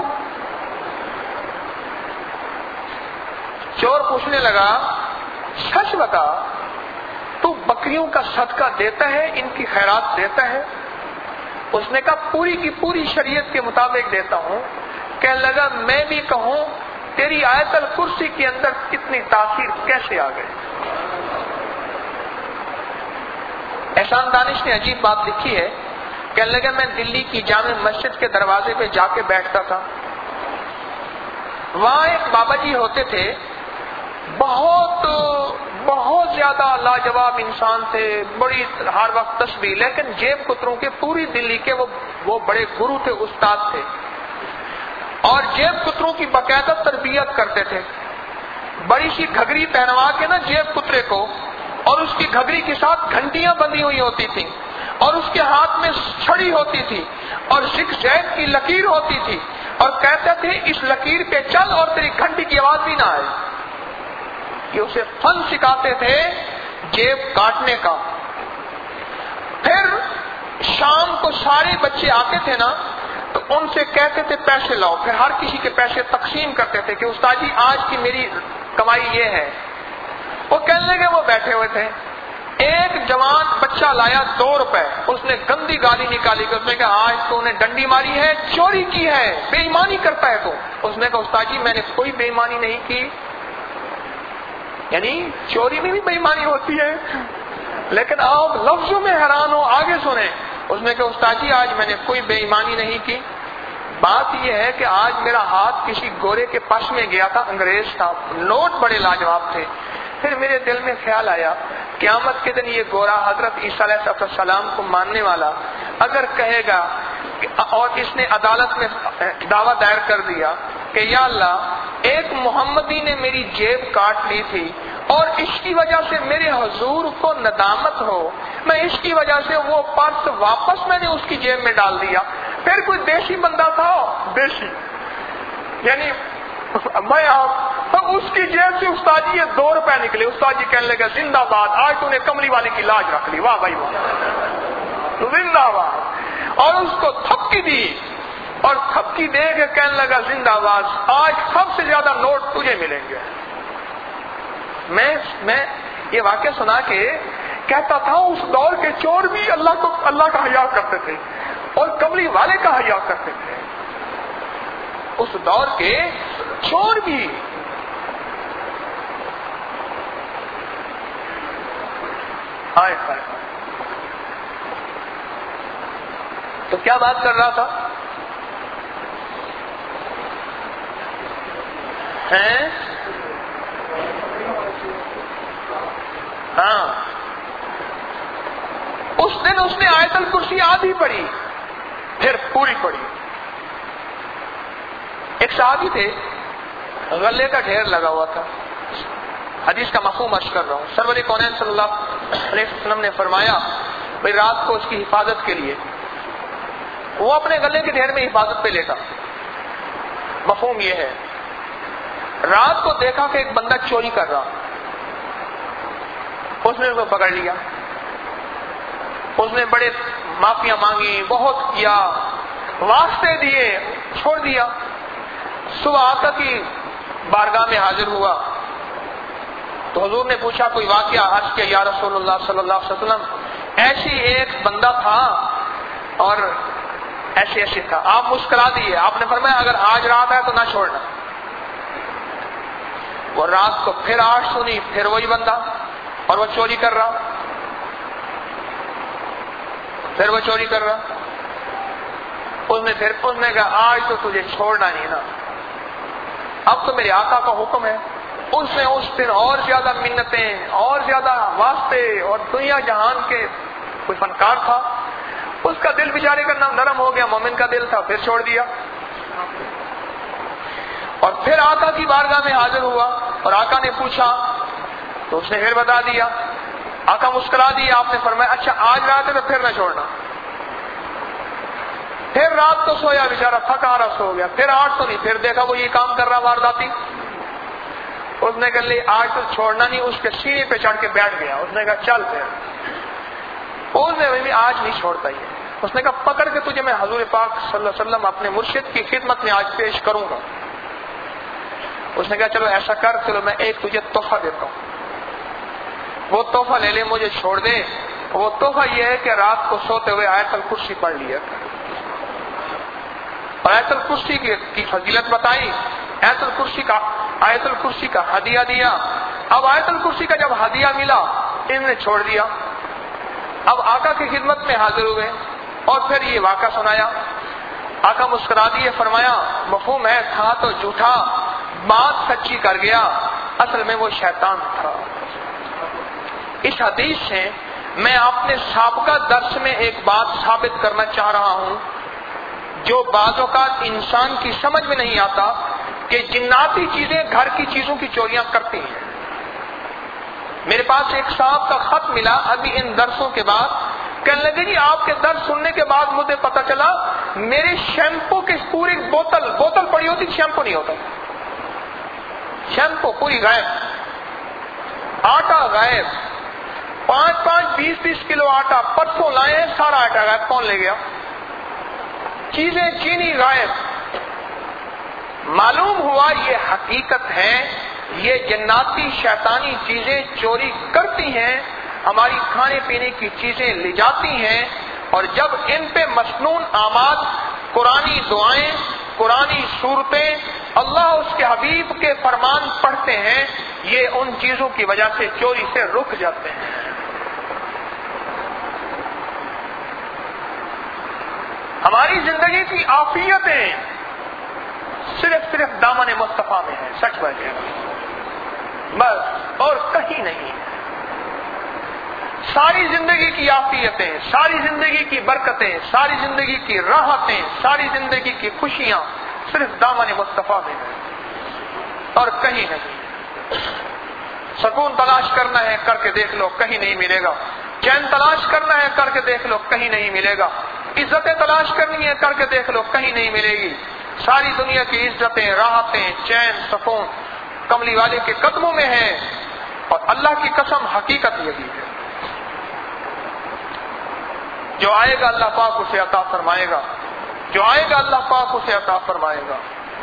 چور پوچھنے لگا, سچ بتا تو بکریوں کا صدقہ دیتا ہے, ان کی خیرات دیتا ہے؟ اس نے کہا پوری کی پوری شریعت کے مطابق دیتا ہوں. کہنے لگا میں بھی کہوں تیری آیت الکرسی کے اندر کتنی تاثیر کیسے آ گئی. احسان دانش نے عجیب بات لکھی ہے. کہنے لگا میں دلی کی جامع مسجد کے دروازے پہ جا کے بیٹھتا تھا, وہاں ایک بابا جی ہوتے تھے, بہت بہت زیادہ لاجواب انسان تھے, بڑی ہر وقت تسبیح, لیکن جیب کتروں کے پوری دلی کے وہ وہ بڑے گرو تھے, استاد تھے, اور جیب کتروں کی باقاعدہ تربیت کرتے تھے. بڑی سی گھگری پہنوا کے نا جیب کترے کو, اور اس کی گھگری کے ساتھ گھنٹیاں بندھی ہوئی ہوتی تھیں, اور اس کے ہاتھ میں چھڑی ہوتی تھی, اور زگ زیگ کی لکیر ہوتی تھی, اور کہتے تھے اس لکیر پہ چل اور تیری گھنٹی کی آواز بھی نہ آئے. یہ اسے فن سکھاتے تھے جیب کاٹنے کا. پھر شام کو سارے بچے آتے تھے نا تو ان سے کہتے تھے پیسے لاؤ, پھر ہر کسی کے پیسے تقسیم کرتے تھے کہ استاد جی آج کی میری کمائی یہ ہے. وہ کہنے لگے وہ بیٹھے ہوئے تھے, ایک جوان بچہ لایا دو روپے، اس نے گندی گالی نکالی کہ اس نے کہا آج تو نے ڈنڈی ماری ہے، چوری کی ہے، بے ایمانی کرتا ہے تو۔ اس نے کہا استاد جی میں نے کوئی بے ایمانی نہیں کی۔ یعنی چوری میں بھی بے ایمانی ہوتی ہے، لیکن آپ لفظوں میں حیران ہو، آگے سنیں۔ اس نے کہا استاد جی آج میں نے کوئی بے ایمانی نہیں کی، بات یہ ہے کہ آج میرا ہاتھ کسی گورے کے پاس میں گیا تھا، انگریز تھا، نوٹ بڑے لاجواب تھے۔ پھر میرے دل میں خیال آیا قیامت کے دن یہ گورا حضرت عیسیٰ علیہ السلام کو ماننے والا اگر کہے گا، اور اس نے عدالت میں دعویٰ دائر کر دیا کہ یا اللہ ایک محمدی نے میری جیب کاٹ لی تھی اور اس کی وجہ سے میرے حضور کو ندامت ہو، میں اس کی وجہ سے وہ پرس واپس میں نے اس کی جیب میں ڈال دیا۔ پھر کوئی دیسی بندہ تھا، دیسی یعنی میں آپ تو اس کی جیب سے استاد جی یہ دو روپے نکلے۔ استاد جی کہنے لگے زندہ باد، آج تو نے کملی والے کی لاج رکھ لی، واہ بھائی واہ، زندہ باد۔ اور اس کو تھپکی دی، اور تھپکی دے کے کہنے لگا زندہ باد، آج سب سے زیادہ نوٹ تجھے ملیں گے۔ میں میں یہ واقعہ سنا کے کہتا تھا اس دور کے چور بھی اللہ کو اللہ کا حیا کرتے تھے اور کملی والے کا حیا کرتے تھے۔ اس دور کے چور بھی آئے آئے تو کیا بات کر رہا تھا؟ ہیں ہاں، اس دن اس نے آیت الکرسی آدھی پڑھی پھر پوری پڑھی۔ ایک صحابی تھے، غلے کا ڈھیر لگا ہوا تھا، حدیث کا مفہوم عرض کر رہا ہوں۔ سرور کونین صلی اللہ علیہ وسلم نے فرمایا بھئی رات کو اس کی حفاظت کے لیے وہ اپنے غلے کے ڈھیر میں حفاظت پہ لیتا۔ مفہوم یہ ہے، رات کو دیکھا کہ ایک بندہ چوری کر رہا، اس نے اس کو پکڑ لیا، اس نے بڑے معافیاں مانگی، بہت کیا، واسطے دیے، چھوڑ دیا۔ صبح آقا کی بارگاہ میں حاضر ہوا تو حضور نے پوچھا کوئی واقعہ؟ عرض کیا یا رسول اللہ صلی اللہ علیہ وسلم ایسی ایک بندہ تھا اور ایسے ایسے تھا۔ آپ مسکرا دیے، آپ نے فرمایا اگر آج رات ہے تو نہ چھوڑنا۔ وہ رات کو پھر آٹھ سنی، پھر وہی بندہ، اور وہ چوری کر رہا، پھر وہ چوری کر رہا۔ اس نے پھر اس نے کہا آج تو تجھے چھوڑنا نہیں نا، اب تو میرے آقا کا حکم ہے۔ اس نے اس دن اور زیادہ منتیں اور زیادہ واسطے، اور دنیا جہان کے کوئی فنکار تھا، اس کا دل بیچارے کا نرم ہو گیا، مومن کا دل تھا، پھر چھوڑ دیا۔ اور پھر آقا کی بارگاہ میں حاضر ہوا اور آقا نے پوچھا تو اس نے پھر بتا دیا۔ آقا مسکرا دیا، آپ نے فرمایا اچھا آج رات ہے تو پھر نہ چھوڑنا۔ پھر رات کو سویا بیچارہ، تھکا رس ہو گیا، پھر آٹھ تو نہیں، پھر دیکھا وہ یہ کام کر رہا وارداتی۔ اس نے کہا لے آج تو چھوڑنا نہیں، اس کے سینے پہ چڑھ کے بیٹھ گیا۔ اس نے کہا چل پھر، اس نے بھی آج نہیں چھوڑتا یہ۔ اس نے کہا پکڑ کے تجھے میں حضور پاک صلی اللہ علیہ وسلم اپنے مرشد کی خدمت میں آج پیش کروں گا۔ اس نے کہا چلو ایسا کر، چلو میں ایک تجھے تحفہ دیتا ہوں، وہ تحفہ لے لے، مجھے چھوڑ دے۔ وہ تحفہ یہ ہے کہ رات کو سوتے ہوئے آیت الکرسی پڑھ لیا، اور آیت الکرسی کی فضیلت بتائی، آیت الکرسی کا آیت الکرسی کا ہدیہ دیا۔ اب آیت الکرسی کا جب ہدیہ ملا ان نے چھوڑ دیا۔ اب آقا کی خدمت میں حاضر ہوئے اور پھر یہ واقعہ سنایا۔ آقا مسکرا دیے، فرمایا مفہوم ہے تھا تو جھوٹا، بات سچی کر گیا، اصل میں وہ شیطان تھا۔ اس حدیث سے میں اپنے سابقہ درس میں ایک بات ثابت کرنا چاہ رہا ہوں جو بعض اوقات انسان کی سمجھ میں نہیں آتا، کہ جناتی چیزیں گھر کی چیزوں کی چوریاں کرتی ہیں۔ میرے پاس ایک صاحب کا خط ملا ابھی ان درسوں کے بعد، کہنے لگے جی آپ کے درس سننے کے بعد مجھے پتا چلا میرے شیمپو کی پوری بوتل بوتل پڑی ہوتی، شیمپو نہیں ہوتا، شیمپو پوری غائب، آٹا غائب، پانچ پانچ بیس بیس کلو آٹا پرسوں لائے، سارا آٹا غائب، کون لے گیا؟ چیزیں چینی غائب۔ معلوم ہوا یہ حقیقت ہے، یہ جناتی شیطانی چیزیں چوری کرتی ہیں ہماری کھانے پینے کی چیزیں لے جاتی ہیں، اور جب ان پہ مسنون اعمال، قرآنی دعائیں، قرآنی صورتیں، اللہ اس کے حبیب کے فرمان پڑھتے ہیں، یہ ان چیزوں کی وجہ سے چوری سے رک جاتے ہیں۔ ہماری زندگی کی عافیتیں صرف صرف دامن مصطفیٰ میں ہے، سچ بات ہے، بس اور کہیں نہیں۔ ساری زندگی کی عافیتیں، ساری زندگی کی برکتیں، ساری زندگی کی راحتیں، ساری زندگی کی خوشیاں صرف دامن مصطفیٰ میں ہیں اور کہیں نہیں۔ سکون تلاش کرنا ہے، کر کے دیکھ لو، کہیں نہیں ملے گا۔ چین تلاش کرنا ہے، کر کے دیکھ لو، کہیں نہیں ملے گا۔ عزتیں تلاش کرنی ہے، کر کے دیکھ لو، کہیں نہیں ملے گی۔ ساری دنیا کی عزتیں، راحتیں، چین، سکون کملی والے کے قدموں میں ہے، اور اللہ کی قسم حقیقت یہی ہے۔ جو آئے گا اللہ پاک اسے عطا فرمائے گا، جو آئے گا اللہ پاک اسے عطا فرمائے گا۔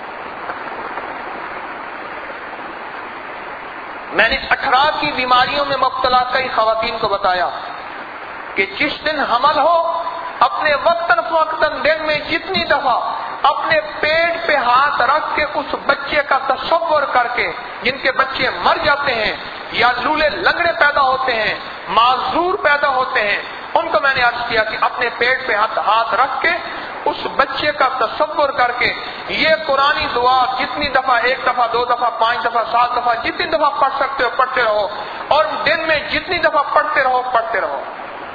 میں نے اٹھارہ کی بیماریوں میں مبتلا کئی خواتین کو بتایا کہ جس دن حمل ہو، اپنے وقتاً فوقتاً دن میں جتنی دفعہ اپنے پیٹ پہ ہاتھ رکھ کے اس بچے کا تصور کر کے، جن کے بچے مر جاتے ہیں یا لولے لنگڑے پیدا ہوتے ہیں، معذور پیدا ہوتے ہیں، ان کو میں نے عرض کیا کہ اپنے پیٹ پہ ہاتھ ہاتھ رکھ کے اس بچے کا تصور کر کے یہ قرآنی دعا جتنی دفعہ، ایک دفعہ، دو دفعہ، پانچ دفعہ، سات دفعہ، جتنی دفعہ پڑھ سکتے ہو پڑھتے رہو، اور دن میں جتنی دفعہ پڑھتے رہو پڑھتے رہو۔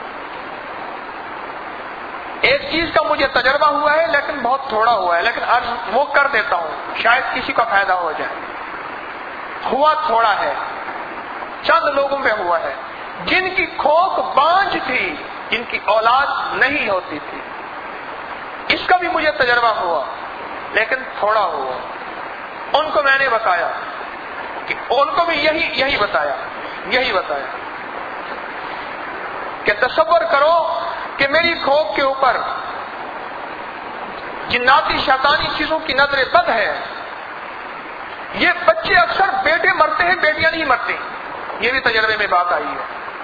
ایک چیز کا مجھے تجربہ ہوا ہے لیکن بہت تھوڑا ہوا ہے، لیکن عرض وہ کر دیتا ہوں، شاید کسی کا فائدہ ہو جائے۔ ہوا تھوڑا ہے، چند لوگوں پہ ہوا ہے جن کی کھوک بانجھ تھی، جن کی اولاد نہیں ہوتی تھی۔ اس کا بھی مجھے تجربہ ہوا لیکن تھوڑا ہوا۔ ان کو میں نے بتایا کہ ان کو بھی یہی یہی بتایا یہی بتایا کہ تصور کرو کہ میری کھوک کے اوپر جناتی شیطانی چیزوں کی نظر بد ہے۔ یہ بچے اکثر بیٹے مرتے ہیں، بیٹیاں نہیں مرتی، یہ بھی تجربے میں بات آئی ہے۔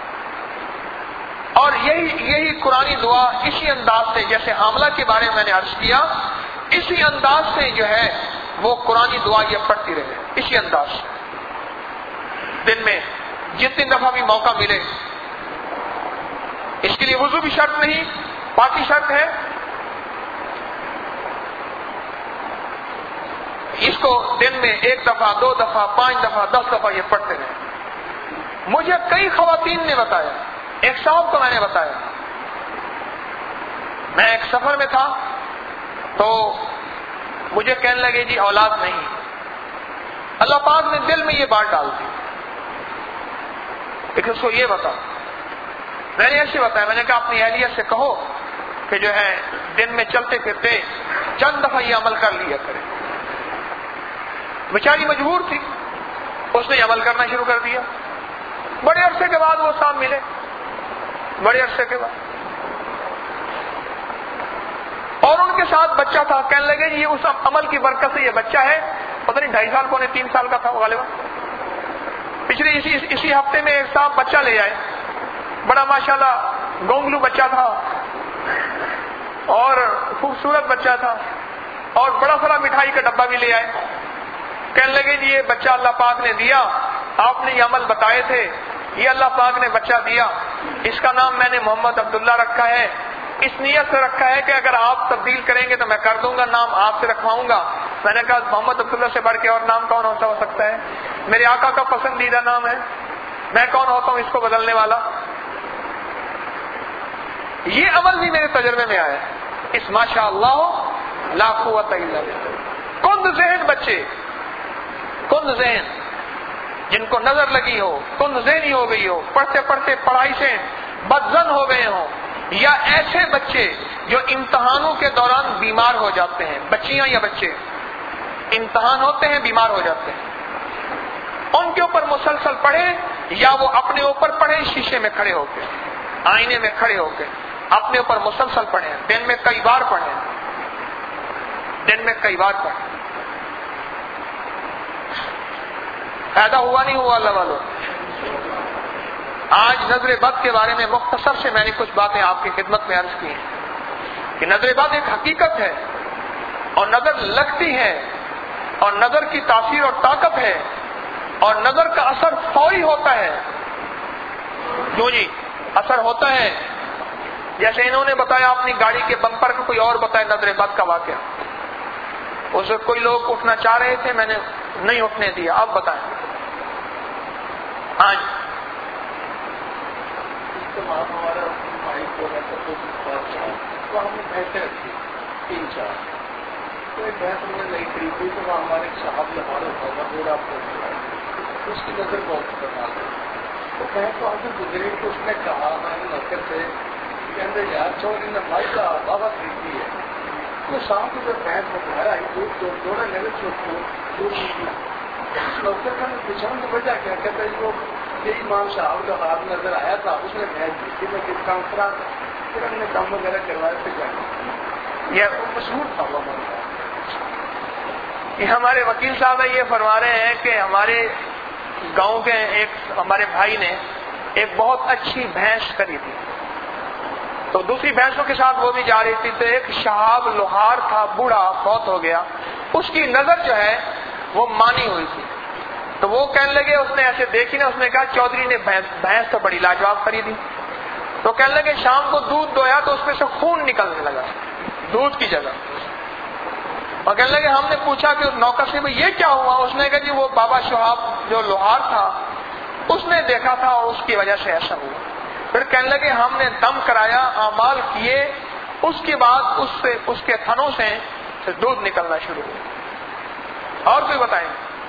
اور یہی یہی قرآنی دعا اسی انداز سے، جیسے حاملہ کے بارے میں میں نے عرض کیا، اسی انداز سے جو ہے وہ قرآنی دعا یہ پڑھتی رہے، اسی انداز سے دن میں جتنی دفعہ بھی موقع ملے۔ اس کے لیے وضو بھی شرط نہیں، پاکی شرط ہے۔ اس کو دن میں ایک دفعہ، دو دفعہ، پانچ دفعہ، دس دفعہ یہ پڑھتے رہے۔ مجھے کئی خواتین نے بتایا، ایک صاحب کو میں نے بتایا، میں ایک سفر میں تھا تو مجھے کہنے لگے جی اولاد نہیں۔ اللہ پاک نے دل میں یہ بات ڈال دی کہ اس کو یہ بتا۔ میں نے ایسے بتایا، میں نے کہا اپنی اہلیت سے کہو کہ جو ہے دن میں چلتے پھرتے چند دفعہ یہ عمل کر لیا کرے۔ بیچاری مجبور تھی، اس نے عمل کرنا شروع کر دیا۔ بڑے عرصے کے بعد وہ صاحب ملے، بڑے عرصے کے بعد، اور ان کے ساتھ بچہ تھا۔ کہنے لگے جی اس عمل کی برکت سے یہ بچہ ہے، پتہ نہیں ڈھائی سال پونے تین سال کا تھا غالباً۔ پچھلے اسی اسی ہفتے میں ایک صاحب بچہ لے آئے، بڑا ماشاءاللہ گونگلو بچہ تھا اور خوبصورت بچہ تھا، اور بڑا سارا مٹھائی کا ڈبہ بھی لے آئے۔ کہنے لگے جی یہ بچہ اللہ پاک نے دیا، آپ نے یہ عمل بتائے تھے، یہ اللہ پاک نے بچہ دیا، اس کا نام میں نے محمد عبداللہ رکھا ہے، اس نیت سے رکھا ہے کہ اگر آپ تبدیل کریں گے تو میں کر دوں گا، نام آپ سے رکھواؤں گا۔ میں نے کہا محمد عبداللہ سے بڑھ کے اور نام کون ہوتا ہو سکتا ہے؟ میرے آقا کا پسندیدہ نام ہے، میں کون ہوتا ہوں اس کو بدلنے والا؟ یہ عمل بھی میرے تجربے میں آیا، اس ماشاء اللہ لا قوت الا باللہ۔ کند ذہن بچے، کند ذہن جن کو نظر لگی ہو، کند ذہنی ہو گئی ہو، پڑھتے پڑھتے پڑھائی سے بدزن ہو گئے ہوں، یا ایسے بچے جو امتحانوں کے دوران بیمار ہو جاتے ہیں، بچیاں یا بچے امتحان ہوتے ہیں بیمار ہو جاتے ہیں، ان کے اوپر مسلسل پڑھیں، یا وہ اپنے اوپر پڑھیں شیشے میں کھڑے ہو کے، آئینے میں کھڑے ہو کے اپنے اوپر مسلسل پڑھیں، دن میں کئی بار پڑھیں، دن میں کئی بار پڑھیں۔ فائدہ ہوا نہیں ہوا اللہ والوں؟ آج نظر بد کے بارے میں مختصر سے میں نے کچھ باتیں آپ کی خدمت میں عرض کی ہیں کہ نظر بد ایک حقیقت ہے اور نظر لگتی ہے اور نظر کی تاثیر اور طاقت ہے اور نظر کا اثر فوری ہوتا ہے. جو جی اثر ہوتا ہے جیسے انہوں نے بتایا اپنی گاڑی کے بمپر کو، کوئی اور بتایا نظر بد کا واقعہ. اس وقت کوئی لوگ اٹھنا چاہ رہے تھے، میں نے نہیں اٹھنے دیا. آپ بتائیں. ہاں جی.
ہمارا بھائی کو تو ہم نے بھینسیں رکھی تین چار، تو ایک بھینس ہم نے نہیں خریدی تو وہ ہمارے صاحب ہمارے ہوگا پورا آپ کو اس کی نظر بہت خطرناک ہے. تو بھینس تو ہم سے گزری تو اس نے کہا میں نے نوکر سے کہ اندر یار چوری نے بھائی کا بابا خریدی ہے. تو شام کو جب بھینس میں گھر آئی دودھ تو دوڑا لگے چوٹ کو دودھ نکلا. نوکر کا پوچھا تو وجہ کیا کہتا ہے وہ یہ امام صاحب کا خواب نظر آیا تھا، اس نے بھینس دیکھی میں کس کام کرا تھا، پھر ہم نے کام وغیرہ کروایا پھر جانا.
یہ
مشہور تھا وہ ہمارا.
یہ ہمارے وکیل صاحب ہیں، یہ فرما رہے ہیں کہ ہمارے گاؤں کے ایک ہمارے بھائی نے ایک بہت اچھی بھینس خریدی، تو دوسری بھینسوں کے ساتھ وہ بھی جا رہی تھی، تو ایک شہاب لوہار تھا، بوڑھا فوت ہو گیا، اس کی نظر جو ہے وہ مانی ہوئی تھی. تو وہ کہنے لگے، اس نے ایسے دیکھی نا، اس نے کہا چودھری نے بھینس تو بڑی لاجواب خریدی. تو کہنے لگے شام کو دودھ دویا تو اس میں سے خون نکلنے لگا دودھ کی جگہ. اور کہنے لگے ہم نے پوچھا کہ نوکر سے بھائی یہ کیا ہوا؟ اس نے کہا جی وہ بابا شہاب جو لوہار تھا اس نے دیکھا تھا اور اس کی وجہ سے ایسا ہوا. پھر کہنے لگے ہم نے دم کرایا، اعمال کیے، اس کے بعد اس سے اس کے تھنوں سے دودھ نکلنا شروع ہوا. اور کوئی بتائیں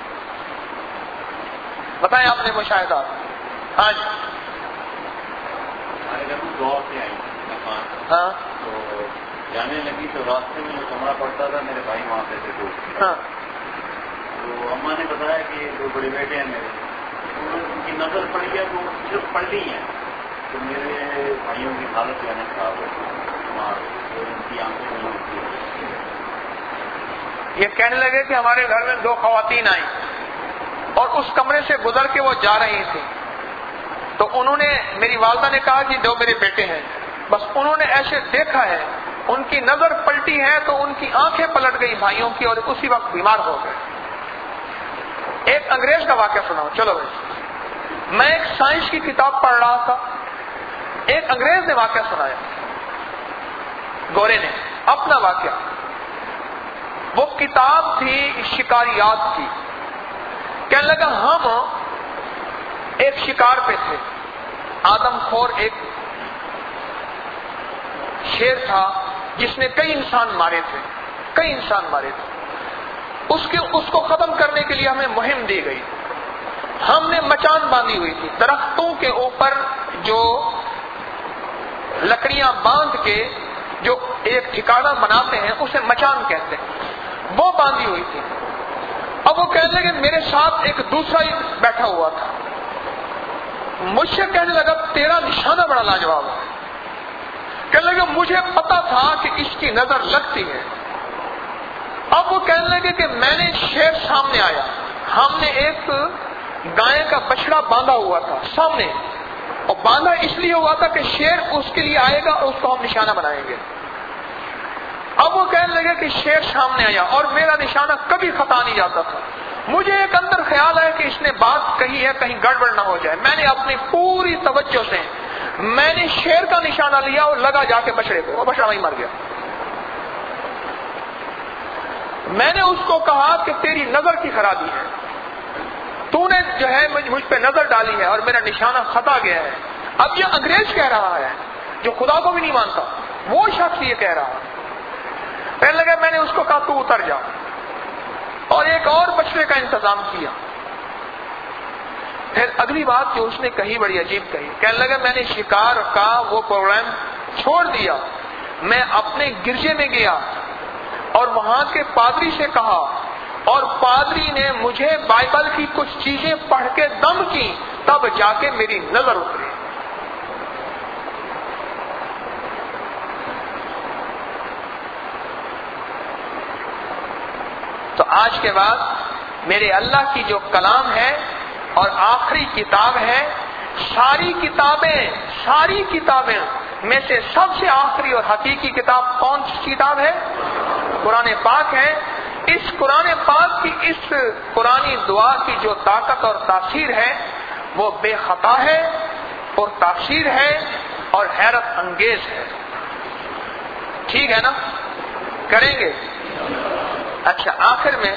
بتائیں آپ نے مشاہدات. ہاں جی.
ہمارے گھر میں دعا سے آئی
ہاں
تو جانے لگی تو راستے میں جو کمرہ پڑتا تھا میرے بھائی وہاں پہ تھے دوست.
ہاں.
تو اماں نے بتایا کہ دو بڑے بیٹے ہیں میرے، ان کی نظر پڑی ہے وہ صرف پڑی ہے، تو میرے بھائیوں کی حالت جو ہے نا خراب ہے، ان کی آنکھیں نہیں ہوتی.
یہ کہنے لگے کہ ہمارے گھر میں دو خواتین آئیں اور اس کمرے سے گزر کے وہ جا رہی تھی، تو انہوں نے میری والدہ نے کہا کہ دو میرے بیٹے ہیں. بس انہوں نے ایسے دیکھا ہے، ان کی نظر پلٹی ہے تو ان کی آنکھیں پلٹ گئی بھائیوں کی اور اسی وقت بیمار ہو گئے. ایک انگریز کا واقعہ سناؤ. چلو بھائی، میں ایک سائنس کی کتاب پڑھ رہا تھا، ایک انگریز نے واقعہ سنایا، گورے نے اپنا واقعہ. وہ کتاب تھی شکاریات کی. کہنے لگا ہم ایک شکار پہ تھے، آدم خور ایک شیر تھا جس نے کئی انسان مارے تھے کئی انسان مارے تھے اس کے اس کو ختم کرنے کے لیے ہمیں مہم دی گئی. ہم نے مچان باندھی ہوئی تھی، درختوں کے اوپر جو لکڑیاں باندھ کے جو ایک ٹھکانہ بناتے ہیں اسے مچان کہتے ہیں، وہ باندھی ہوئی تھی. اب وہ کہنے لگے میرے ساتھ ایک دوسرا ہی بیٹھا ہوا تھا، مجھ سے کہنے لگا تیرا نشانہ بڑا لاجواب ہے. کہنے لگے مجھے پتا تھا کہ اس کی نظر لگتی ہے. اب وہ کہنے لگے کہ میں نے شیر سامنے آیا، ہم نے ایک گائے کا بچڑا باندھا ہوا تھا سامنے، اور باندھا اس لیے ہوا تھا کہ شیر اس کے لیے آئے گا اور اس کو ہم نشانہ بنائیں گے. اب وہ کہنے لگے کہ شیر سامنے آیا اور میرا نشانہ کبھی خطا نہیں جاتا تھا. مجھے ایک اندر خیال ہے کہ اس نے بات کہی ہے کہیں گڑبڑ نہ ہو جائے. میں نے اپنی پوری توجہ سے میں نے شیر کا نشانہ لیا اور لگا جا کے بچڑے پہ، وہ بچڑا وہیں مر گیا. میں نے اس کو کہا کہ تیری نظر کی خرابی ہے، تو نے جو ہے مجھ پہ نظر ڈالی ہے اور میرا نشانہ خطا گیا ہے. اب یہ انگریز کہہ رہا ہے جو خدا کو بھی نہیں مانتا، وہ شخص یہ کہہ رہا. کہنے لگے میں نے اس کو کہا تو اتر جا، اور ایک اور بچڑے کا انتظام کیا. پھر اگلی بات جو اس نے کہی بڑی عجیب کہی. کہنے لگا میں نے شکار کا وہ پروگرام چھوڑ دیا، میں اپنے گرجے میں گیا اور وہاں کے پادری سے کہا، اور پادری نے مجھے بائبل کی کچھ چیزیں پڑھ کے دم کی، تب جا کے میری نظر اتری. تو آج کے بعد میرے اللہ کی جو کلام ہے اور آخری کتاب ہے، ساری کتابیں ساری کتابیں میں سے سب سے آخری اور حقیقی کتاب کون سی کتاب ہے؟ قرآن پاک ہے۔ اس قرآن پاک کی اس قرآنی دعا کی جو طاقت اور تاثیر ہے وہ بے خطا ہے اور تاثیر ہے اور حیرت انگیز ہے۔ ٹھیک ہے نا؟ کریں گے؟ اچھا، آخر میں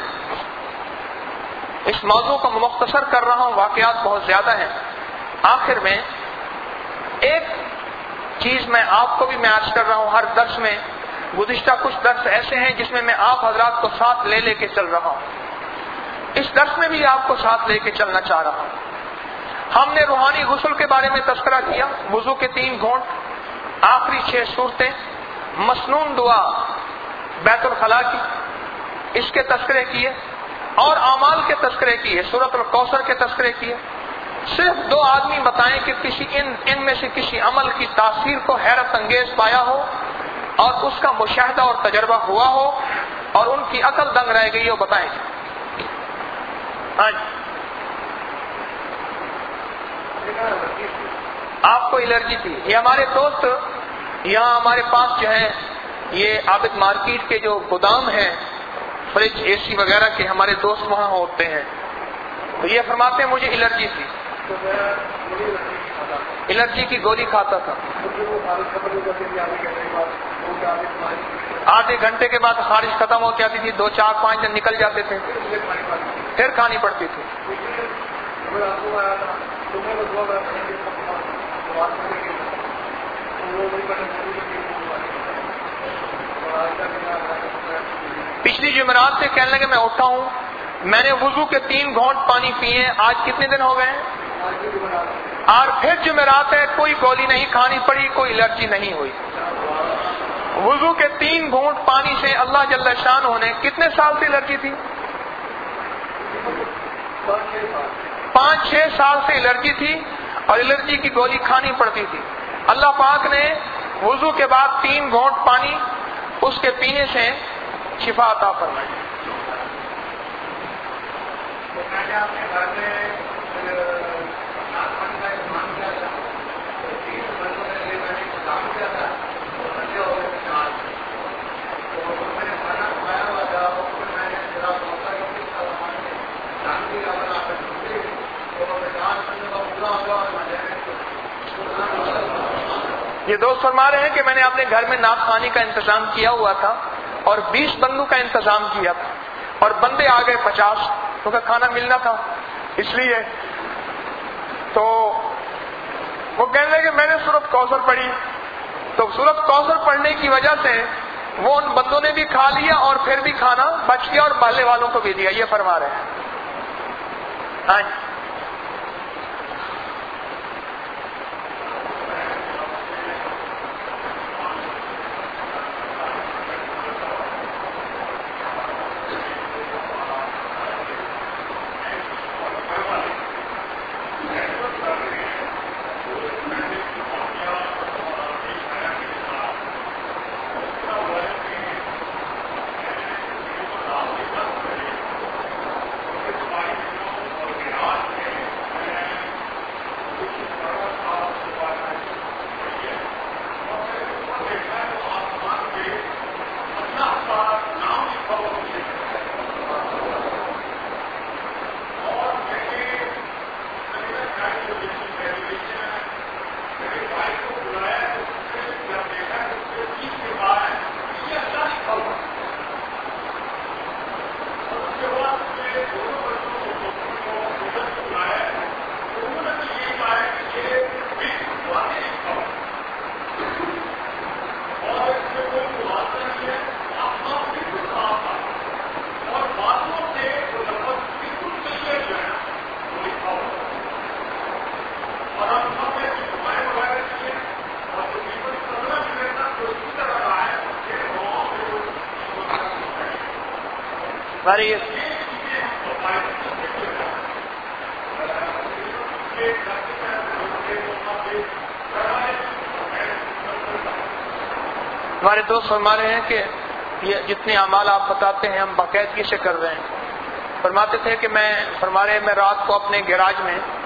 اس موضوع کو مختصر کر رہا ہوں، واقعات بہت زیادہ ہیں۔ آخر میں ایک چیز میں آپ کو بھی میں عرض کر رہا ہوں، ہر درس میں گزشتہ کچھ درس ایسے ہیں جس میں میں آپ حضرات کو ساتھ لے لے کے چل رہا ہوں، اس درس میں بھی آپ کو ساتھ لے کے چلنا چاہ رہا ہوں۔ ہم نے روحانی غسل کے بارے میں تذکرہ کیا، وضو کے تین گھونٹ، آخری چھ صورتیں، مسنون دعا بیت الخلاء کی، اس کے تذکرے کیے، اور اعمال کے تذکرے کیے، سورۃ الکوثر کے تذکرے کیے۔ صرف دو آدمی بتائیں کہ کسی ان ان میں سے کسی عمل کی تاثیر کو حیرت انگیز پایا ہو اور اس کا مشاہدہ اور تجربہ ہوا ہو اور ان کی عقل دنگ رہ گئی ہو، بتائیں۔ ہاں جی، آپ کو الرجی تھی؟ یہ ہمارے دوست یہاں ہمارے پاس جو ہے یہ عابد مارکیٹ کے جو گودام ہیں فریج اے سی وغیرہ کے، ہمارے دوست وہاں ہوتے ہیں، تو یہ فرماتے ہیں مجھے الرجی تھی، الرجی کی گولی کھاتا تھا، آدھے گھنٹے کے بعد خارش ختم ہو جاتی تھی، دو چار پانچ دن نکل جاتے تھے، پھر کھانی پڑتی تھی۔ پچھلی جمعرات سے کہنے لگے میں اٹھا ہوں، میں نے وضو کے تین گھونٹ پانی پیے، آج کتنے دن ہو گئے ہیں؟ اور پھر جمعرات ہے، کوئی گولی نہیں کھانی پڑی، کوئی الرجی نہیں ہوئی۔ وضو کے تین گھونٹ پانی سے اللہ جل شانہ نے کتنے سال سے الرجی تھی؟ پانچ چھ سال سے الرجی تھی اور الرجی کی گولی کھانی پڑتی تھی۔ اللہ پاک نے وضو کے بعد تین گھونٹ پانی اس کے پینے سے شفا عطا فرمائی۔ یہ دوست فرما رہے ہیں کہ میں نے اپنے گھر میں ناک خوانی کا انتظام کیا ہوا تھا اور بیس بندوں کا انتظام کیا تھا، اور بندے آ گئے پچاس، کیونکہ کھانا ملنا تھا، اس لیے تو وہ کہنے لگے میں نے سورۃ کوثر پڑھی، تو سورۃ کوثر پڑھنے کی وجہ سے وہ ان بندوں نے بھی کھا لیا اور پھر بھی کھانا بچ گیا اور محلے والوں کو بھی دیا، یہ فرما رہے ہیں۔ ہاں جی، ہمارے دوست فرما رہے ہیں کہ یہ جتنے اعمال آپ بتاتے ہیں ہم باقاعدگی سے کر رہے ہیں۔ فرماتے تھے کہ میں فرما رہے ہیں میں رات کو اپنے گیراج میں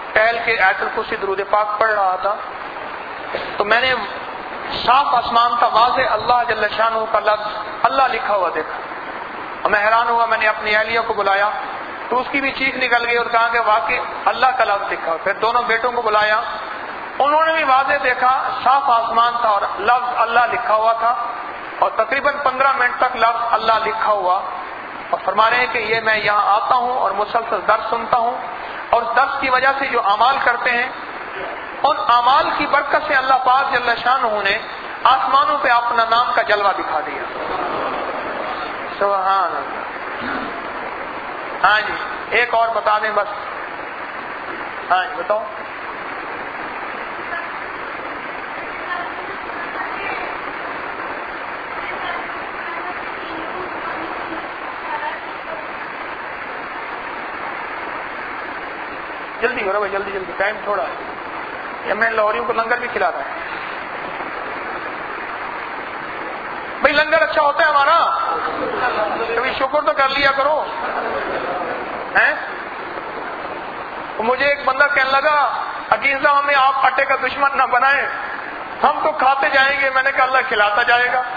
ٹہل کے آیت الکرسی درود پاک پڑھ رہا تھا تو میں نے صاف آسمان تھا، واضح اللہ جل شانہ کا لفظ اللہ لکھا ہوا دیکھا اور میں حیران ہوا. میں نے اپنی اہلیہ کو بلایا تو اس کی بھی چیخ نکل گئی اور کہا کہ واقعی اللہ کا لفظ لکھا ہوا. پھر دونوں بیٹوں کو بلایا، انہوں نے بھی واضح دیکھا، صاف آسمان تھا اور لفظ اللہ لکھا ہوا تھا اور تقریباً پندرہ منٹ تک لفظ اللہ لکھا ہوا. اور فرما رہے ہیں کہ یہ میں یہاں آتا ہوں اور مسلسل درس سنتا ہوں اور درس کی وجہ سے جو اعمال کرتے ہیں ان اعمال کی برکت سے اللہ پاک جل شانہ نے آسمانوں پہ اپنا نام کا جلوہ دکھا دیا. سبحان اللہ. ہاں جی ایک اور بتا دیں بس. ہاں جی بتاؤ. جلدی کرو بھائی، جلدی جلدی، ٹائم تھوڑا ہے. یا میں لاہوریوں کو لنگر بھی کھلاتا ہے. بھائی لنگر اچھا ہوتا ہے ہمارا، کبھی شکر تو کر لیا کرو. ہیں مجھے ایک بندہ کہنے لگا عزیز صاحب ہمیں آپ آٹے کا دشمن نہ بنائیں، ہم تو کھاتے جائیں گے. میں نے کہا اللہ کھلاتا جائے گا.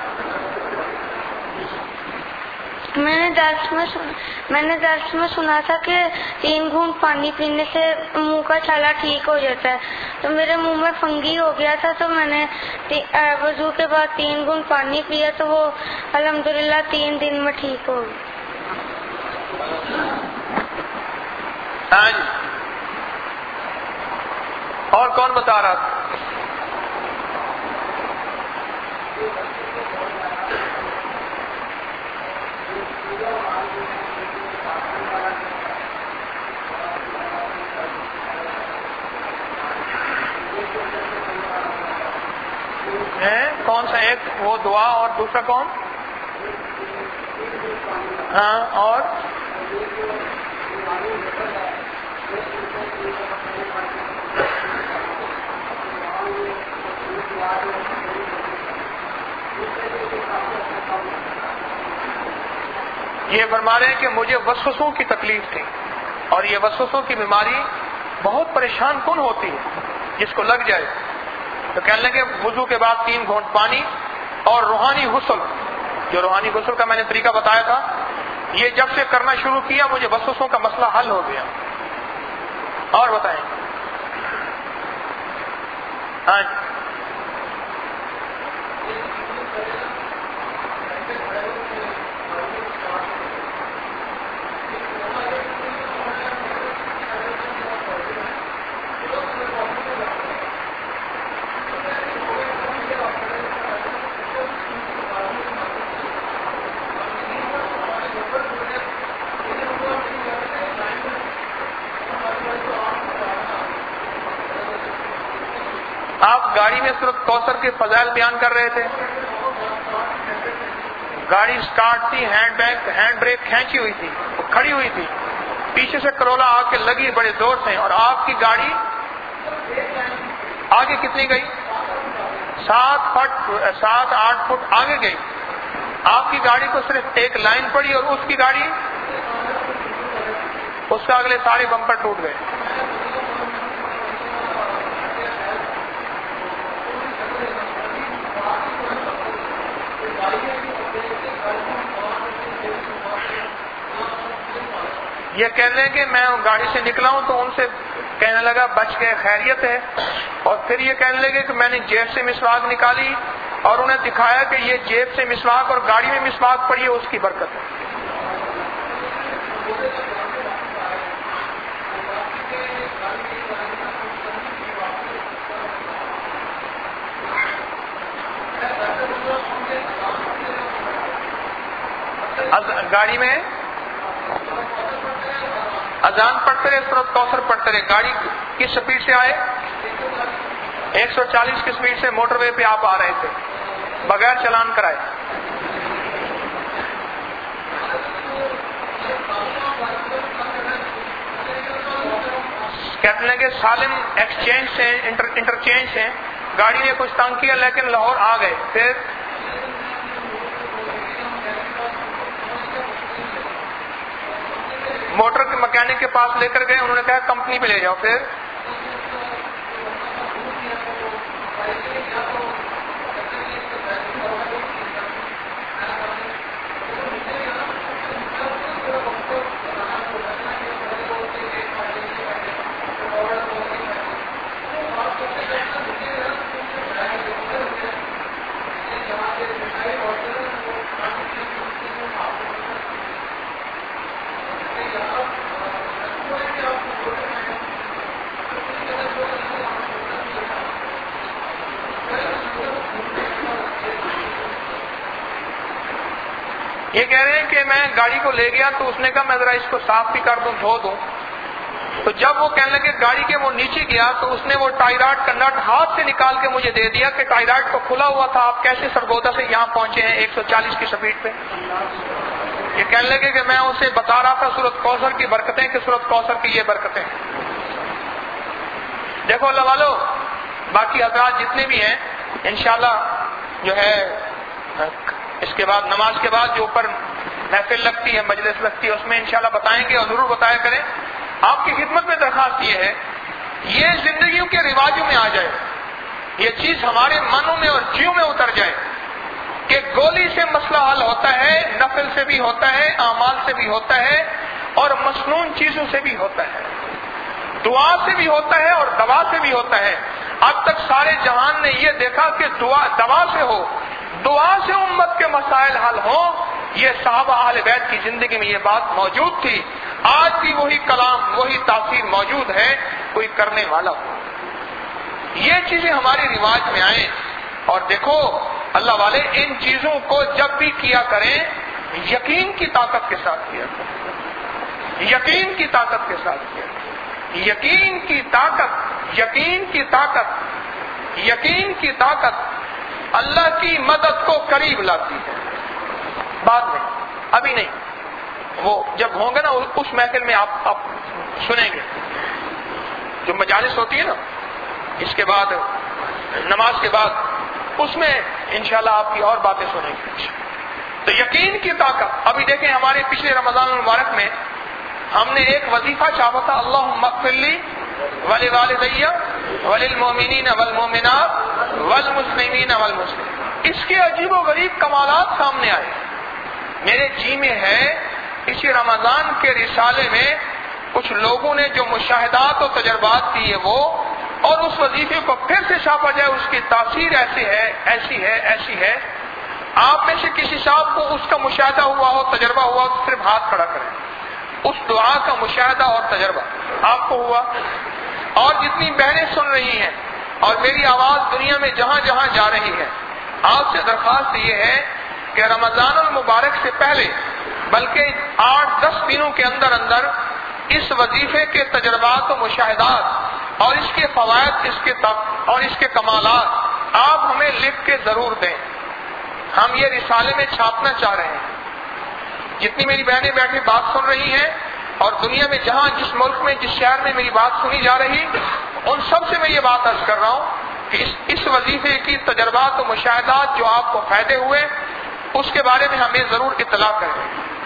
میں نے درس میں میں نے درس میں سنا تھا کہ تین گھونٹ پانی پینے سے منہ کا چھالا ٹھیک ہو جاتا ہے. تو میرے منہ میں فنگی ہو گیا تھا تو میں نے وضو کے بعد تین گھونٹ پانی پیا تو وہ الحمدللہ تین دن میں ٹھیک ہو گئی.
اور کون بتا رہا تھا؟ کون سا ایک وہ دعا اور دوسرا کون؟ ہاں اور یہ فرما رہے ہیں کہ مجھے وسوسوں کی تکلیف تھی اور یہ وسوسوں کی بیماری بہت پریشان کن ہوتی ہے جس کو لگ جائے. تو کہنے لگے وضو کے بعد تین گھونٹ پانی اور روحانی غسل، جو روحانی غسل کا میں نے طریقہ بتایا تھا، یہ جب سے کرنا شروع کیا مجھے وسوسوں کا مسئلہ حل ہو گیا. اور بتائیں. ہاں گاڑی میں صرف کوثر کے فضائل بیان کر رہے تھے. گاڑی سٹارٹ تھی، ہینڈ بیگ ہینڈ بریک کھینچی ہوئی تھی، کھڑی ہوئی تھی، پیچھے سے کرولا آ کے لگی بڑے زور سے اور آپ کی گاڑی آگے کتنی گئی؟ سات فٹ سات آٹھ فٹ آگے گئی. آپ کی گاڑی کو صرف ایک لائن پڑی اور اس کی گاڑی اس کا اگلے سارے بمپر ٹوٹ گئے. یہ کہہ لیں کہ میں گاڑی سے نکلا ہوں تو ان سے کہنے لگا بچ گئے خیریت ہے، اور پھر یہ کہنے لگے کہ میں نے جیب سے مسواک نکالی اور انہیں دکھایا کہ یہ جیب سے مسواک اور گاڑی میں مسواک پڑی ہے اس کی برکت ہے. گاڑی میں اذان پڑھتے رہے، سورۃ کوثر پڑھتے رہے. گاڑی کس سپیڈ سے آئے؟ ایک سو چالیس کی سپیڈ سے موٹر وے پہ آپ آ رہے تھے بغیر چلان کرائے. کہتے ہیں کہ سالم ایکسچینج سے انٹرچینج سے گاڑی نے کچھ تنگ کیا لیکن لاہور آ گئے. پھر موٹر کے مکینک کے پاس لے کر گئے، انہوں نے کہا کمپنی پہ لے جاؤ. پھر یہ کہہ رہے ہیں کہ میں گاڑی کو لے گیا تو اس نے کہا میں ذرا اس کو صاف بھی کر دوں، دھو دوں. تو جب وہ کہنے لگے گاڑی کے وہ نیچے گیا تو اس نے وہ ٹائراڈ کا نٹ ہاتھ سے نکال کے مجھے دے دیا کہ ٹائراڈ کو کھلا ہوا تھا، آپ کیسے سرگودا سے یہاں پہنچے ہیں ایک سو چالیس کی سپیڈ پہ. یہ کہنے لگے کہ میں اسے بتا رہا تھا سورۃ کوثر کی برکتیں کہ سورۃ کوثر کی یہ برکتیں. دیکھو اللہ والو، باقی حضرات جتنے بھی ہیں انشاءاللہ جو ہے اس کے بعد نماز کے بعد جو اوپر محفل لگتی ہے، مجلس لگتی ہے، اس میں انشاءاللہ بتائیں گے اور ضرور بتایا کریں. آپ کی خدمت میں درخواست یہ ہے یہ زندگیوں کے رواجوں میں آ جائے، یہ چیز ہمارے منوں میں اور جیوں میں اتر جائے کہ گولی سے مسئلہ حل ہوتا ہے، نفل سے بھی ہوتا ہے، اعمال سے بھی ہوتا ہے اور مصنون چیزوں سے بھی ہوتا ہے، دعا سے بھی ہوتا ہے اور دوا سے بھی ہوتا ہے. اب تک سارے جہان نے یہ دیکھا کہ دعا دوا سے ہو، دعا سے امت کے مسائل حل ہوں. یہ صحابہ اہل بیت کی زندگی میں یہ بات موجود تھی. آج بھی وہی کلام، وہی تاثیر موجود ہے، کوئی کرنے والا ہو. یہ چیزیں ہمارے رواج میں آئیں اور دیکھو اللہ والے ان چیزوں کو جب بھی کیا کریں یقین کی طاقت کے ساتھ کیا کریں، یقین کی طاقت کے ساتھ کیا کریں. یقین کی طاقت، یقین کی طاقت، یقین کی طاقت اللہ کی مدد کو قریب لاتی ہے. بعد میں، ابھی نہیں، وہ جب ہوں گے نا اس محفل میں آپ آپ سنیں گے، جو مجالس ہوتی ہے نا اس کے بعد نماز کے بعد، اس میں انشاءاللہ آپ کی اور باتیں سنیں گے. تو یقین کی طاقت. ابھی دیکھیں ہمارے پچھلے رمضان المبارک میں ہم نے ایک وظیفہ چھاپا تھا، اللہم اغفر لی ولوالدی وللمؤمنین والمؤمنات والمسلمین والمسلمات. اس کے عجیب و غریب کمالات سامنے آئے. میرے جی میں ہے اسی رمضان کے رسالے میں کچھ لوگوں نے جو مشاہدات و تجربات کیے وہ، اور اس وظیفے کو پھر سے چھاپا جائے، اس کی تاثیر ایسی ہے ایسی ہے ایسی ہے. آپ میں سے کسی صاحب کو اس کا مشاہدہ ہوا ہو، تجربہ ہوا ہو، صرف ہاتھ کھڑا کریں. اس دعا کا مشاہدہ اور تجربہ آپ کو ہوا. اور جتنی بہنیں سن رہی ہیں اور میری آواز دنیا میں جہاں جہاں جا رہی ہے، آپ سے درخواست یہ ہے کہ رمضان المبارک سے پہلے بلکہ آٹھ دس دنوں کے اندر اندر اس وظیفے کے تجربات و مشاہدات اور اس کے فوائد، اس کے تق اور اس کے کمالات آپ ہمیں لکھ کے ضرور دیں. ہم یہ رسالے میں چھاپنا چاہ رہے ہیں. جتنی میری بہنیں بیٹھی بات سن رہی ہیں اور دنیا میں جہاں جس ملک میں جس شہر میں میری بات سنی جا رہی، ان سب سے میں یہ بات عرض کر رہا ہوں کہ اس, اس وظیفے کی تجربات و مشاہدات جو آپ کو فائدے ہوئے اس کے بارے میں ہمیں ضرور اطلاع کریں.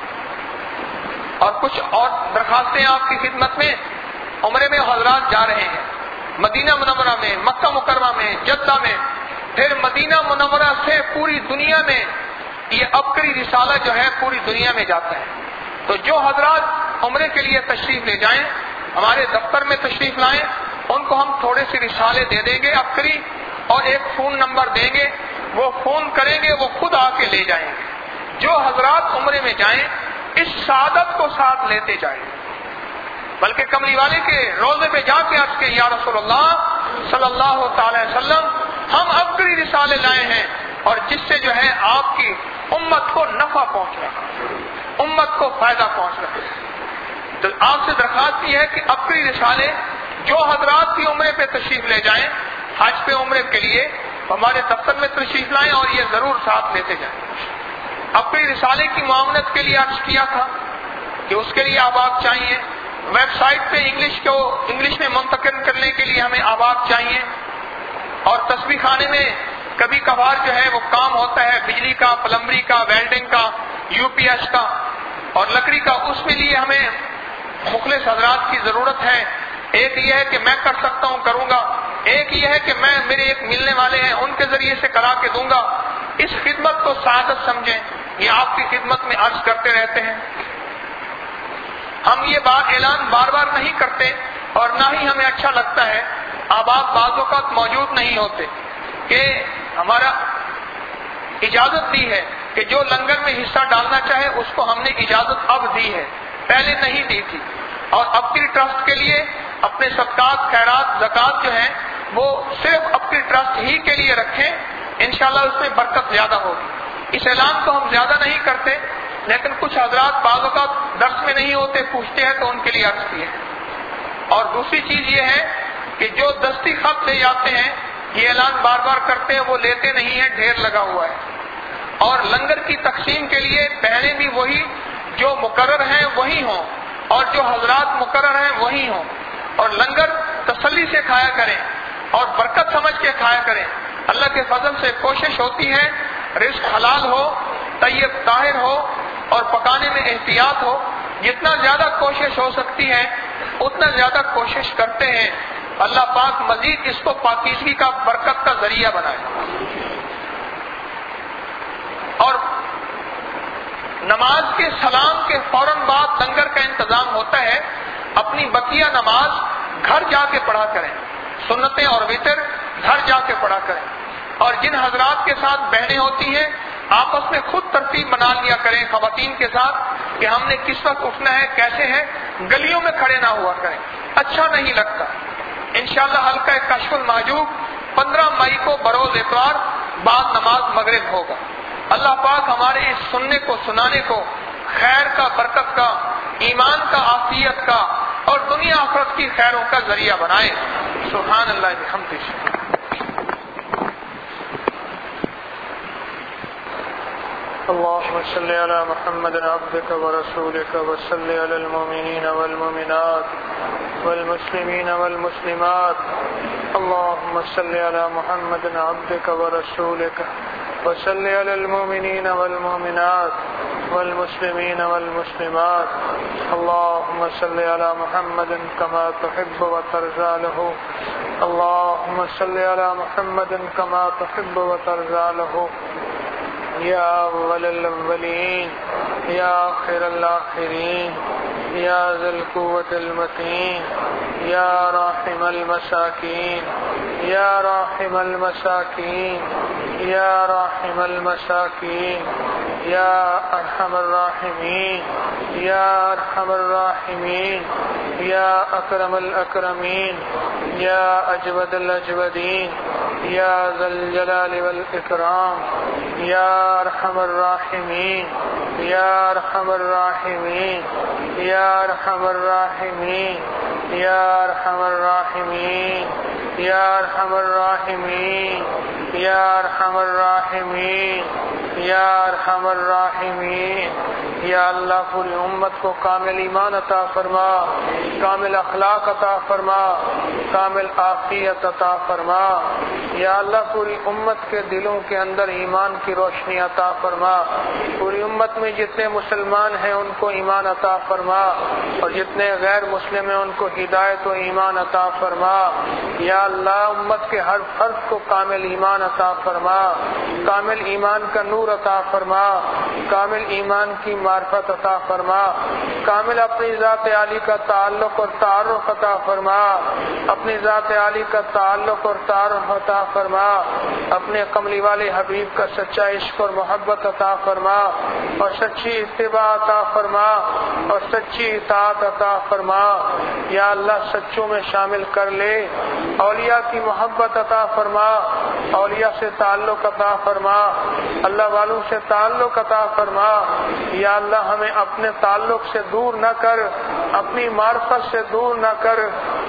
اور کچھ اور درخواستیں آپ کی خدمت میں. عمرے میں حضرات جا رہے ہیں، مدینہ منورہ میں، مکہ مکرمہ میں، جدہ میں، پھر مدینہ منورہ سے پوری دنیا میں یہ عبقری رسالہ جو ہے پوری دنیا میں جاتا ہے. تو جو حضرات عمرے کے لیے تشریف لے جائیں، ہمارے دفتر میں تشریف لائیں، ان کو ہم تھوڑے سے رسالے دے دیں گے عبقری، اور ایک فون نمبر دیں گے، وہ فون کریں گے، وہ خود آ کے لے جائیں گے. جو حضرات عمرے میں جائیں اس سعادت کو ساتھ لیتے جائیں، بلکہ کملی والے کے روزے پہ جا کے عرض کے یا رسول اللہ صلی اللہ تعالی وسلم ہم عبقری رسالے لائے ہیں اور جس سے جو ہے آپ کی امت کو نفع پہنچ رہا، امت کو فائدہ پہنچ رہا. تو آپ سے درخواست یہ ہے کہ عبقری رسالے جو حضرات بھی عمرے پہ تشریف لے جائیں، حج پہ عمرے کے لیے ہمارے دفتر میں تشریف لائیں اور یہ ضرور ساتھ لیتے جائیں. عبقری رسالے کی معاونت کے لیے عرض کیا تھا کہ اس کے لیے آباد چاہیے. ویب سائٹ پہ انگلش کو انگلش میں منتقل کرنے کے لیے ہمیں آباد چاہیے. اور تسبیح خانے میں کبھی کبھار جو ہے وہ کام ہوتا ہے بجلی کا، پلمبری کا، ویلڈنگ کا، یو پی ایس کا اور لکڑی کا، اس کے لیے ہمیں مخلص حضرات کی ضرورت ہے. ایک یہ ہے کہ میں کر سکتا ہوں، کروں گا. ایک یہ ہے کہ میں میرے ایک ملنے والے ہیں ان کے ذریعے سے کرا کے دوں گا. اس خدمت کو سعادت سمجھیں، یہ آپ کی خدمت میں عرض کرتے رہتے ہیں. ہم یہ بات اعلان بار بار نہیں کرتے اور نہ ہی ہمیں اچھا لگتا ہے. آباد بعض اوقات موجود نہیں ہوتے کہ ہمارا اجازت دی ہے کہ جو لنگر میں حصہ ڈالنا چاہے اس کو ہم نے اجازت اب دی ہے، پہلے نہیں دی تھی. اور عبقری ٹرسٹ کے لیے اپنے صدقات، خیرات، زکوٰۃ جو ہیں وہ صرف عبقری ٹرسٹ ہی کے لیے رکھیں، انشاءاللہ اس میں برکت زیادہ ہوگی. اس اعلان کو ہم زیادہ نہیں کرتے لیکن کچھ حضرات بعض اوقات درس میں نہیں ہوتے، پوچھتے ہیں تو ان کے لیے عرض کی ہے۔ اور دوسری چیز یہ ہے کہ جو دستی خط لے جاتے ہیں، یہ اعلان بار بار کرتے ہیں، وہ لیتے نہیں ہیں، ڈھیر لگا ہوا ہے۔ اور لنگر کی تقسیم کے لیے پہلے بھی وہی جو مقرر ہیں وہی ہوں، اور جو حضرات مقرر ہیں وہی ہوں، اور لنگر تسلی سے کھایا کریں اور برکت سمجھ کے کھایا کریں۔ اللہ کے فضل سے کوشش ہوتی ہے رزق حلال ہو، طیب طاہر ہو، اور پکانے میں احتیاط ہو۔ جتنا زیادہ کوشش ہو سکتی ہے اتنا زیادہ کوشش کرتے ہیں۔ اللہ پاک مزید اس کو پاکیزگی کا، برکت کا ذریعہ بنائے۔ اور نماز کے سلام کے فوراً بعد لنگر کا انتظام ہوتا ہے۔ اپنی بقیہ نماز گھر جا کے پڑھا کریں، سنتیں اور وتر گھر جا کے پڑھا کریں۔ اور جن حضرات کے ساتھ بہنیں ہوتی ہیں آپس میں خود ترتیب بنا لیا کریں خواتین کے ساتھ کہ ہم نے کس وقت اٹھنا ہے، کیسے ہے۔ گلیوں میں کھڑے نہ ہوا کریں، اچھا نہیں لگتا۔ انشاءاللہ حلقہ کشف المحجوب پندرہ مئی کو بروز اتوار بعد نماز مغرب ہوگا۔ اللہ پاک ہمارے اس سننے کو، سنانے کو خیر کا، برکت کا، ایمان کا، عافیت کا اور دنیا آخرت کی خیروں کا ذریعہ بنائے۔ سبحان اللہ بحمدہ۔
اللهم صل على محمد عبدك ورسولك وصل على المؤمنين والمؤمنات والمسلمين والمسلمات اللهم صل على محمد عبدك ورسولك وصل على المؤمنين والمؤمنات والمسلمين والمسلمات اللهم صل على محمد كما تحب وترضى له اللهم صل على محمد كما تحب وترضى له یا اول الاولین یا آخر الاخرین یا ذی القوة المتین یا راحم المساکین یا راحم المساکین یا راحم المساکین یا ارحم الراحمین یا ارحم الراحمین یا اکرم الاکرمین یا اجود الاجودین یا ذی الجلال والاکرام یا ارحم الراحمین یا ارحم الراحمین یا ارحم الراحمین یا ارحم الراحمین یا ارحم الراحمین یا ارحم الراحمین یا ارحم الراحمین۔ یا اللہ پوری امت کو کامل ایمان عطا فرما، کامل اخلاق عطا فرما، کامل عافیت عطا فرما۔ یا اللہ پوری امت کے دلوں کے اندر ایمان کی روشنی عطا فرما۔ پوری امت میں جتنے مسلمان ہیں ان کو ایمان عطا فرما، اور جتنے غیر مسلم ہیں ان کو ہدایت و ایمان عطا فرما۔ یا اللہ امت کے ہر فرد کو کامل ایمان عطا فرما، کامل ایمان کا نور عطا فرما، کامل ایمان کی معرفت عطا فرما، کامل اپنی ذات عالی کا تعلق اور تعارف عطا فرما، اپنی ذات عالی کا تعلق اور تعارف عطا فرما، اپنے کملی والے حبیب کا سچا عشق اور محبت عطا فرما، اور سچی اتباع عطا فرما، اور سچی اطاعت عطا فرما۔ یا اللہ سچوں میں شامل کر لے، اولیاء کی محبت عطا فرما، اولیاء سے تعلق عطا فرما، اللہ والوں سے تعلق عطا فرما۔ یا اللہ ہمیں اپنے تعلق سے دور نہ کر، اپنی معرفت سے دور نہ کر،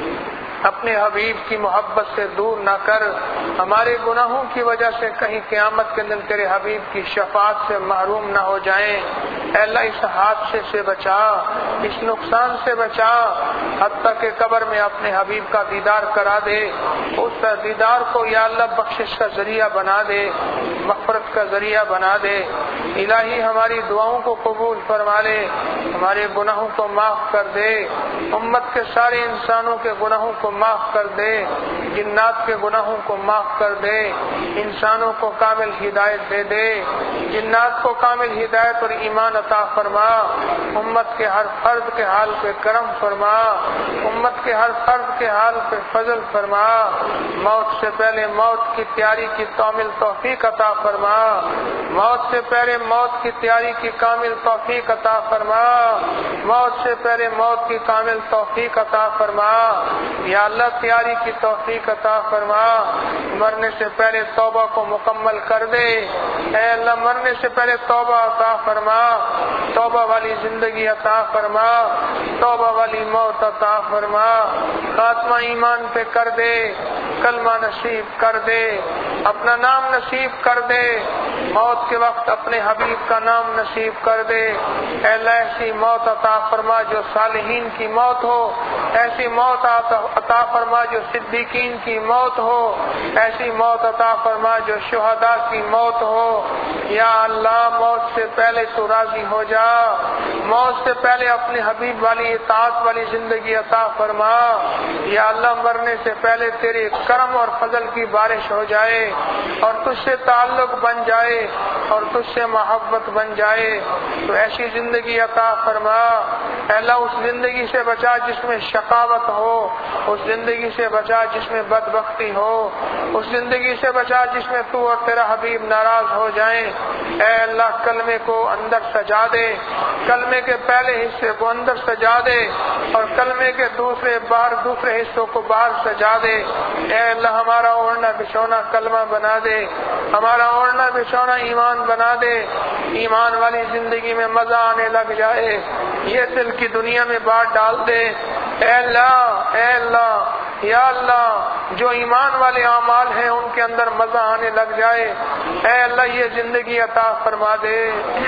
اپنے حبیب کی محبت سے دور نہ کر۔ ہمارے گناہوں کی وجہ سے کہیں قیامت کے دن تیرے حبیب کی شفاعت سے محروم نہ ہو جائیں۔ اے اللہ اس حادثے سے بچا، اس نقصان سے بچا، حتیٰ کہ قبر میں اپنے حبیب کا دیدار کرا دے۔ اس دیدار کو یا اللہ بخشش کا ذریعہ بنا دے، مغفرت کا ذریعہ بنا دے۔ الہی ہماری دعاؤں کو قبول فرما لے، ہمارے گناہوں کو معاف کر دے، امت کے سارے انسانوں کے گناہوں کو معاف کر دے، جنات کے گناہوں کو معاف کر دے، انسانوں کو کامل ہدایت دے دے، جنات کو کامل ہدایت اور ایمان عطا فرما۔ امت کے ہر فرد کے حال پہ کرم فرما، امت کے ہر فرد کے حال پہ فضل فرما۔ موت سے پہلے موت کی تیاری کی کامل توفیق عطا فرما، موت سے پہلے موت کی تیاری کی کامل توفیق عطا فرما، موت سے پہلے موت کی کامل توفیق عطا فرما۔ یا اللہ تیاری کی توفیق عطا فرما، مرنے سے پہلے توبہ کو مکمل کر دے۔ اے اللہ مرنے سے پہلے توبہ عطا فرما،
توبہ والی زندگی عطا فرما، توبہ والی موت عطا فرما، خاتمہ ایمان پہ کر دے، کلمہ نصیب کر دے، اپنا نام نصیب کر دے، موت کے وقت اپنے حبیب کا نام نصیب کر دے۔ اے اللہ ایسی موت عطا فرما جو صالحین کی موت ہو، ایسی موت عطا فرما جو صدیقین کی موت ہو، ایسی موت عطا فرما جو شہداء کی موت ہو۔ یا اللہ موت سے پہلے تو راضی ہو جا، موت سے پہلے اپنے حبیب والی اطاعت والی زندگی عطا فرما۔ یا اللہ مرنے سے پہلے تیرے کرم اور فضل کی بارش ہو جائے اور تجھ سے تعلق بن جائے اور تجھ سے محبت بن جائے، تو ایسی زندگی عطا فرما۔ اے اللہ اس زندگی سے بچا جس میں شقاوت ہو، اس زندگی سے بچا جس میں بدبختی ہو، اس زندگی سے بچا جس میں تو اور تیرا حبیب ناراض ہو جائیں۔ اے اللہ کلمے کو اندر سجا دے، کلمے کے پہلے حصے کو اندر سجا دے اور کلمے کے دوسرے باہر دوسرے حصوں کو باہر سجا دے۔ اے اللہ ہمارا اوڑھنا بچھونا کلمہ بنا دے، ہمارا اوڑھنا بچھونا ایمان بنا دے، ایمان والی زندگی میں مزہ آنے لگ جائے، یہ دل کی دنیا میں بات ڈال دے۔ اے اللہ اے اللہ یا اللہ جو ایمان والے اعمال ہیں ان کے اندر مزہ آنے لگ جائے، اے اللہ یہ زندگی عطا فرما دے۔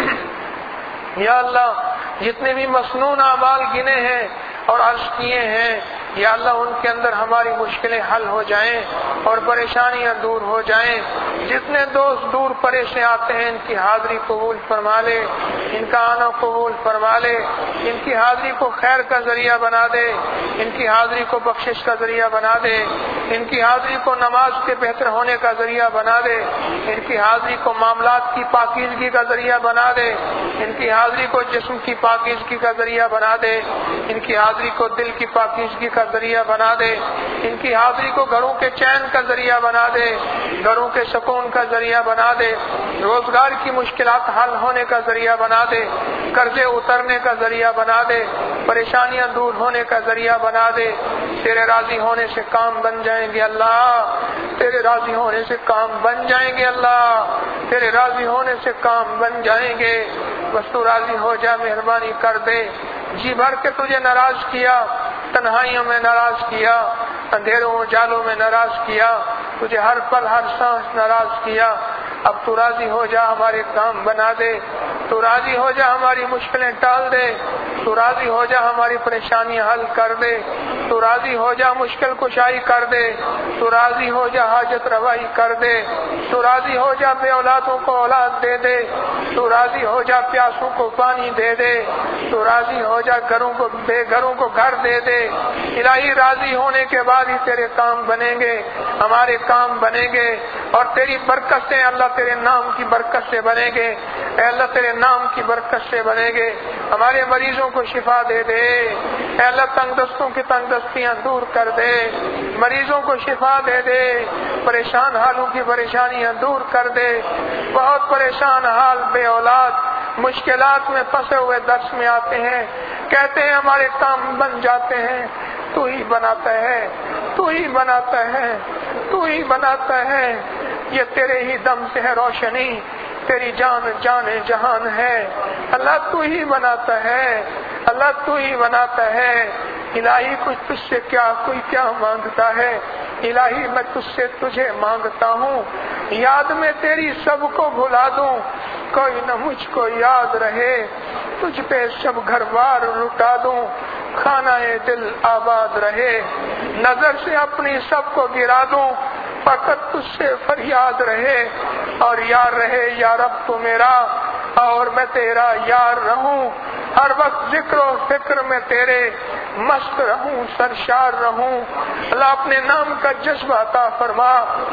یا اللہ جتنے بھی مسنون اعمال گنے ہیں اور عرض کیے ہیں، یا اللہ ان کے اندر ہماری مشکلیں حل ہو جائیں اور پریشانیاں دور ہو جائیں۔ جتنے دوست دور پرے سے آتے ہیں ان کی حاضری قبول فرما لے، ان کا آنا قبول فرما لے، ان کی حاضری کو خیر کا ذریعہ بنا دے، ان کی حاضری کو بخشش کا ذریعہ بنا دے، ان کی حاضری کو نماز کے بہتر ہونے کا ذریعہ بنا دے، ان کی حاضری کو معاملات کی پاکیزگی کا ذریعہ بنا دے، ان کی حاضری کو جسم کی پاکیزگی کا ذریعہ بنا دے، ان کی حاضری کو دل کی پاکیزگی کا ذریعہ بنا دے، ان کی حاضری کو گھروں کے چین کا ذریعہ بنا دے، گھروں کے سکون کا ذریعہ بنا دے، روزگار کی مشکلات حل ہونے کا ذریعہ بنا دے، قرضے اترنے کا ذریعہ بنا دے، پریشانیاں دور ہونے کا ذریعہ بنا دے۔ تیرے راضی ہونے سے کام بن جائیں گے اللہ، تیرے راضی ہونے سے کام بن جائیں گے اللہ، تیرے راضی ہونے سے کام بن جائیں گے۔ بس تو راضی ہو جا، مہربانی کر دے۔ جی بھر کے تجھے ناراض کیا، تنہائیوں میں ناراض کیا، اندھیروں جالوں میں ناراض کیا، تجھے ہر پل ہر سانس ناراض کیا۔ اب تو راضی ہو جا، ہمارے کام بنا دے، تو راضی ہو جا، ہماری مشکلیں ٹال دے، تو راضی ہو جا، ہماری پریشانیاں حل کر دے، تو راضی ہو جا، مشکل کشائی کر دے، تو راضی ہو جا، حاجت روائی کر دے، تو راضی ہو جا، بے اولادوں کو اولاد دے دے، تو راضی ہو جا، پیاسوں کو پانی دے دے، تو راضی ہو جا، گھروں کو بے گھروں کو گھر دے دے۔ الہی راضی ہونے کے بعد ہی تیرے کام بنیں گے، ہمارے کام بنیں گے، اور تیری برکت سے اللہ تیرے نام کی برکت سے بنیں گے، اے اللہ تیرے نام کی برکت سے بنیں گے۔ ہمارے مریضوں کو شفا دے دے، اے اللہ تنگ دستوں کی تنگ دستیاں دور کر دے، مریضوں کو شفا دے دے، پریشان حالوں کی پریشانیاں دور کر دے۔ بہت پریشان حال بے اولاد مشکلات میں پھنسے ہوئے درس میں آتے ہیں، کہتے ہیں ہمارے کام بن جاتے ہیں، تو ہی بناتا ہے، تو ہی بناتا ہے، تو ہی بناتا ہے، یہ تیرے ہی دم سے ہے روشنی، تیری جان جان جہان ہے، اللہ تو ہی بناتا ہے، اللہ تو ہی بناتا ہے۔ الہی کچھ تجھ سے کیا کوئی کیا مانگتا ہے، الہی میں تجھ سے تجھے مانگتا ہوں، یاد میں تیری سب کو بھلا دوں، کوئی نہ مجھ کو یاد رہے، تجھ پہ سب گھر بار لٹا دوں، کھانا دل آباد رہے، نظر سے اپنی سب کو گرا دوں، فقط تجھ سے فریاد رہے، اور یار رہے یا رب تو میرا، اور میں تیرا یار رہوں، ہر وقت ذکر و فکر میں تیرے مست رہوں، سرشار رہوں۔ اللہ اپنے نام کا جذبہ عطا فرما،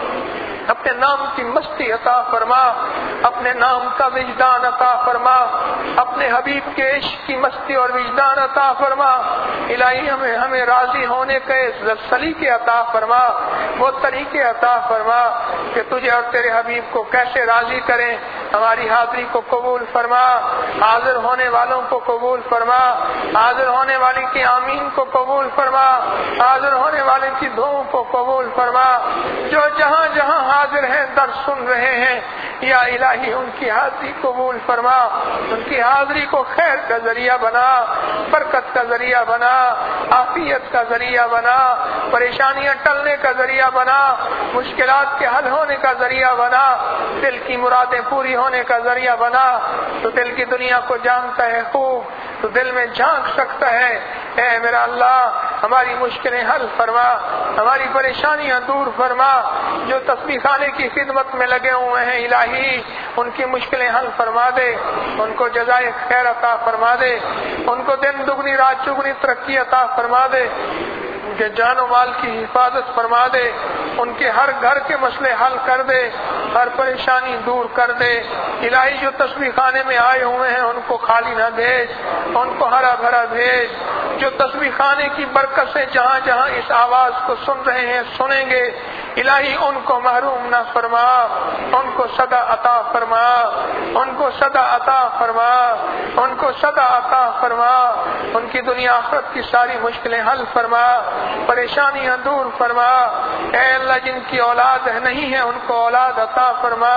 اپنے نام کی مستی عطا فرما، اپنے نام کا وجدان عطا فرما، اپنے حبیب کے عشق کی مستی اور وجدان عطا فرما۔ الہی ہمیں ہمیں راضی ہونے کے سلیقے عطا فرما، وہ طریقے عطا فرما کہ تجھے اور تیرے حبیب کو کیسے راضی کریں، ہماری حاضری کو قبول فرما، حاضر ہونے والوں کو قبول فرما، حاضر ہونے والی کی آمین کو قبول فرما، حاضر ہونے والے کی دعاؤں کو قبول فرما، جو جہاں جہاں حاضر ہیں در سن رہے ہیں یا الہی ان کی حاضری قبول فرما، ان کی حاضری کو خیر کا ذریعہ بنا، برکت کا ذریعہ بنا، عافیت کا ذریعہ بنا، پریشانیاں ٹلنے کا ذریعہ بنا، مشکلات کے حل ہونے کا ذریعہ بنا، دل کی مرادیں پوری ہونے کا ذریعہ بنا۔ تو دل کی دنیا کو جانتا ہے خوب، تو دل میں جھانک سکتا ہے۔ اے میرا اللہ ہماری مشکلیں حل فرما، ہماری پریشانیاں دور فرما، جو تسبیح خانے کی خدمت میں لگے ہوئے ہیں الہی ان کی مشکلیں حل فرما دے، ان کو جزائے خیر عطا فرما دے، ان کو دن دگنی رات چگنی ترقی عطا فرما دے، ان کے جان و مال کی حفاظت فرما دے، ان کے ہر گھر کے مسئلے حل کر دے، ہر پریشانی دور کر دے۔ الہی جو تسبیح خانے میں آئے ہوئے ہیں ان کو خالی نہ بھیج، ان کو ہرا بھرا بھیج۔ جو تسبیح خانے کی برکت سے جہاں جہاں اس آواز کو سن رہے ہیں سنیں گے، الہی ان کو محروم نہ فرما، ان کو صدا عطا فرما، ان کو صدا عطا فرما، ان کو صدا عطا فرما، ان کی دنیا آخرت کی ساری مشکلیں حل فرما، پریشانیاں دور فرما۔ اے اللہ جن کی اولاد نہیں ہے ان کو اولاد عطا فرما،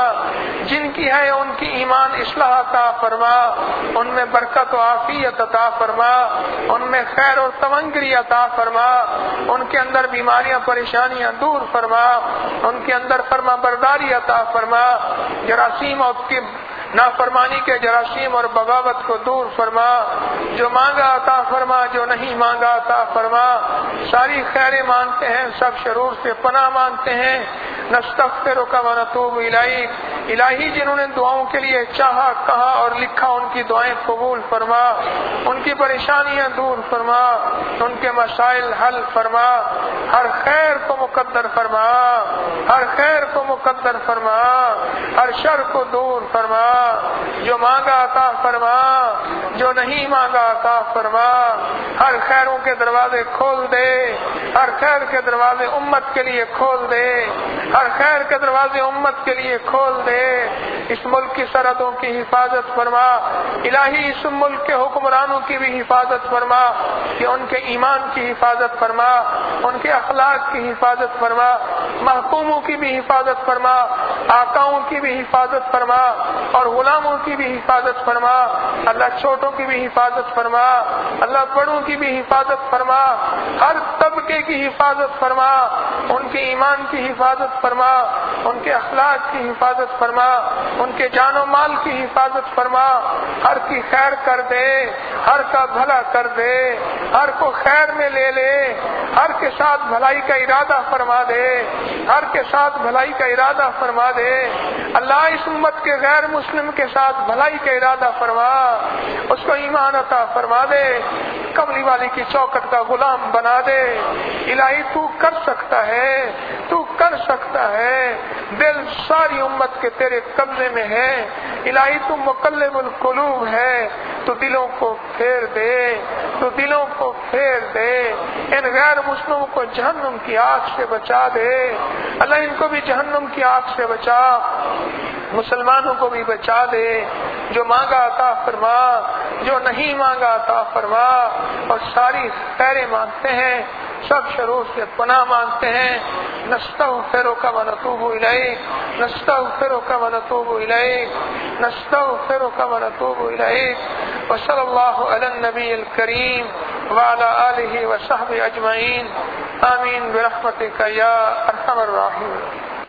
جن کی ہے ان کی ایمان اصلاح عطا فرما، ان میں برکت و عافیت عطا فرما، ان میں خیر اور تمنگری عطا فرما، ان کے اندر بیماریاں پریشانیاں دور فرما، ان کے اندر فرما برداری عطا فرما، جراثیم اور کی نافرمانی کے جراثیم اور بغاوت کو دور فرما، جو مانگا عطا فرما، جو نہیں مانگا عطا فرما۔ ساری خیریں مانگتے ہیں، سب شرور سے پناہ مانگتے ہیں۔ نستغفرک و نتوب الیک۔ الہی جنہوں نے دعاؤں کے لیے چاہا کہا اور لکھا ان کی دعائیں قبول فرما، ان کی پریشانیاں دور فرما، ان کے مسائل حل فرما، ہر خیر کو مقدر فرما، ہر خیر کو مقدر فرما، ہر شر کو دور فرما، جو مانگا عطا فرما، جو نہیں مانگا عطا فرما، ہر خیروں کے دروازے کھول دے، ہر خیر کے دروازے امت کے لیے کھول دے، ہر خیر کے دروازے امت کے لیے کھول دے۔ اس ملک کی سرحدوں کی حفاظت فرما، الہی اس ملک کے حکمرانوں کی بھی حفاظت فرما، کہ ان کے ایمان کی حفاظت فرما، ان کے اخلاق کی حفاظت فرما، محکوموں کی بھی حفاظت فرما، آقاؤں کی بھی حفاظت فرما اور غلاموں کی بھی حفاظت فرما۔ اللہ چھوٹوں کی بھی حفاظت فرما، اللہ بڑوں کی بھی حفاظت فرما، ہر طبقے کی حفاظت فرما، ان کے ایمان کی حفاظت فرما، ان کے اخلاق کی حفاظت فرما، ان کے جان و مال کی حفاظت فرما، ہر کی خیر کر دے، ہر کا بھلا کر دے، ہر کو خیر میں لے لے، ہر کے ساتھ بھلائی کا ارادہ فرما دے، ہر کے ساتھ بھلائی کا ارادہ فرما دے۔ اللہ اس امت کے غیر مسلم کے ساتھ بھلائی کا ارادہ فرما، اس کو ایمان عطا فرما دے، کملی والی کی چوکٹ کا غلام بنا دے۔ الہی تو کر سکتا ہے، تو کر سکتا ہے، دل ساری امت کے تیرے قبضے میں ہے۔ الہی تو مقلب القلوب ہے، تو دلوں کو پھیر دے، تو دلوں کو پھیر دے، ان غیر مسلموں کو جہنم کی آگ سے بچا دے۔ اللہ ان کو بھی جہنم کی آگ سے بچا، مسلمانوں کو بھی بچا دے۔ جو مانگا عطا فرما، جو نہیں مانگا عطا فرما، اور ساری خیریں مانگتے ہیں، سب شرور سے پناہ مانگتے ہیں۔ نستغفرک و نتوب الیک، نستغفرک و نتوب الیک، نستغفرک و نتوب الیک۔ وصلی اللہ علی النبی الکریم وعلی آلہ وصحبہ اجمعین، آمین برحمتک یا ارحم الراحمین۔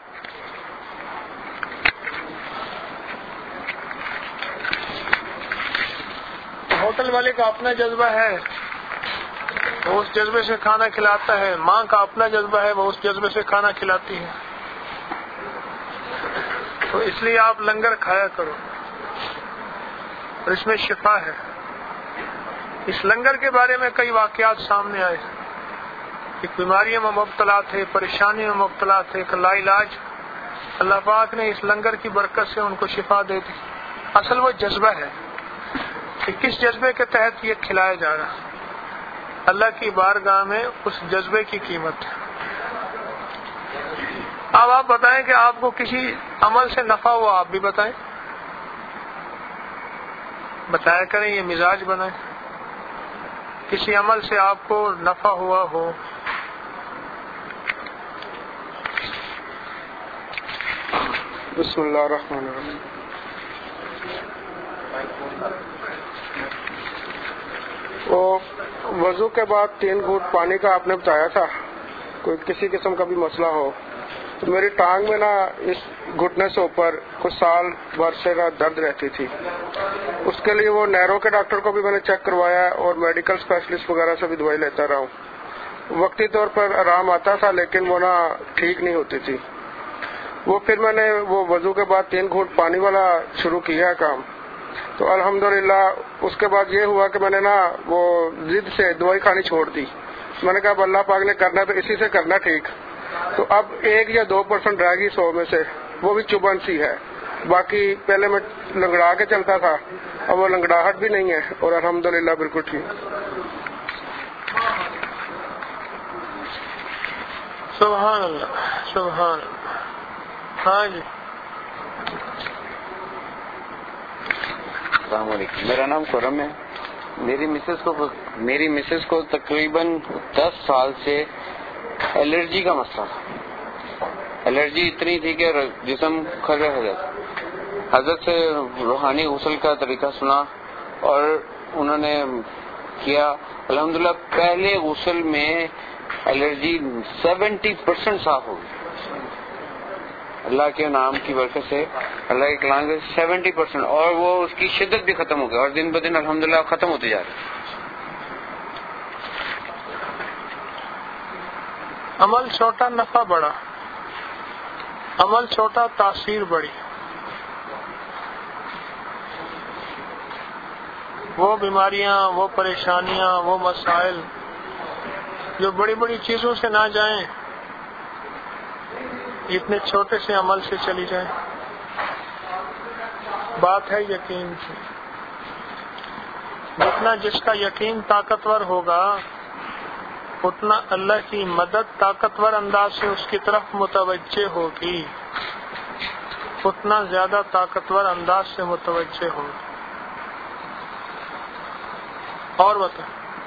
ہوٹل والے کا اپنا جذبہ ہے، وہ اس جذبے سے کھانا کھلاتا ہے، ماں کا اپنا جذبہ ہے، وہ اس جذبے سے کھانا کھلاتی ہے۔ تو اس لیے آپ لنگر کھایا کرو، اور اس میں شفا ہے۔ اس لنگر کے بارے میں کئی واقعات سامنے آئے، ایک بیماریوں میں مبتلا تھے، پریشانیوں میں مبتلا تھے، ایک لا علاج، اللہ پاک نے اس لنگر کی برکت سے ان کو شفا دے دی۔ اصل وہ جذبہ ہے کہ کس جذبے کے تحت یہ کھلایا جا رہا ہے۔ اللہ کی بارگاہ میں اس جذبے کی قیمت ہے۔ اب آپ بتائیں کہ آپ کو کسی عمل سے نفع ہوا، آپ بھی بتائیں۔
بتایا کریں، یہ مزاج بنائیں. کسی عمل سے آپ کو نفع ہوا ہو. بسم اللہ الرحمن الرحیم. وہ وضو کے بعد تین گھونٹ پانی کا آپ نے بتایا تھا، کوئی کسی قسم کا بھی مسئلہ ہو تو میری ٹانگ میں نا اس گھٹنے سے اوپر کچھ سال بھر سے نا درد رہتی تھی. اس کے لیے وہ نیرو کے ڈاکٹر کو بھی میں نے چیک کروایا اور میڈیکل اسپیشلسٹ وغیرہ سے بھی دوائی لیتا رہا ہوں. وقتی طور پر آرام آتا تھا لیکن وہ نا ٹھیک نہیں ہوتی تھی. وہ پھر میں نے وہ وضو کے بعد تین گھونٹ پانی والا شروع کیا کام، تو الحمدللہ اس کے بعد یہ ہوا کہ میں نے نا وہ ضد سے دوائی کھانی چھوڑ دی. میں نے کہا اب اللہ پاک نے کرنا تو اسی سے کرنا ٹھیک. تو اب ایک یا دو پرسنٹ رہ گئی سو میں سے، وہ بھی چبھن سی ہے. باقی پہلے میں لنگڑا کے چلتا تھا، اب وہ لنگڑاہٹ بھی نہیں ہے اور الحمدللہ بالکل ٹھیک. سبحان اللہ سبحان اللہ. ہاں جی.
السلام علیکم، میرا نام خرم ہے. میری مسز کو میری مسز کو تقریباً دس سال سے الرجی کا مسئلہ تھا. الرجی اتنی تھی کہ جسم کھجا ہو جاتا. حضرت سے روحانی غسل کا طریقہ سنا اور انہوں نے کیا. الحمدللہ پہلے غسل میں الرجی سیونٹی پرسینٹ صاف ہو گئی. اللہ کے نام کی برکت سے، اللہ کے کلام سے سیونٹی پرسینٹ، اور وہ اس کی شدت بھی ختم ہو گئی اور دن بدن الحمدللہ ختم ہوتی جا رہی.
عمل چھوٹا نفع بڑا، عمل چھوٹا تاثیر بڑی. وہ بیماریاں، وہ پریشانیاں، وہ مسائل جو بڑی بڑی چیزوں سے نہ جائیں، اتنے چھوٹے سے عمل سے چلی جائیں. بات ہے یقین کی. جتنا جس کا یقین طاقتور ہوگا اتنا اللہ کی مدد طاقتور انداز سے اس کی طرف متوجہ ہوگی، اتنا زیادہ طاقتور انداز سے متوجہ ہوگی. اور بتا.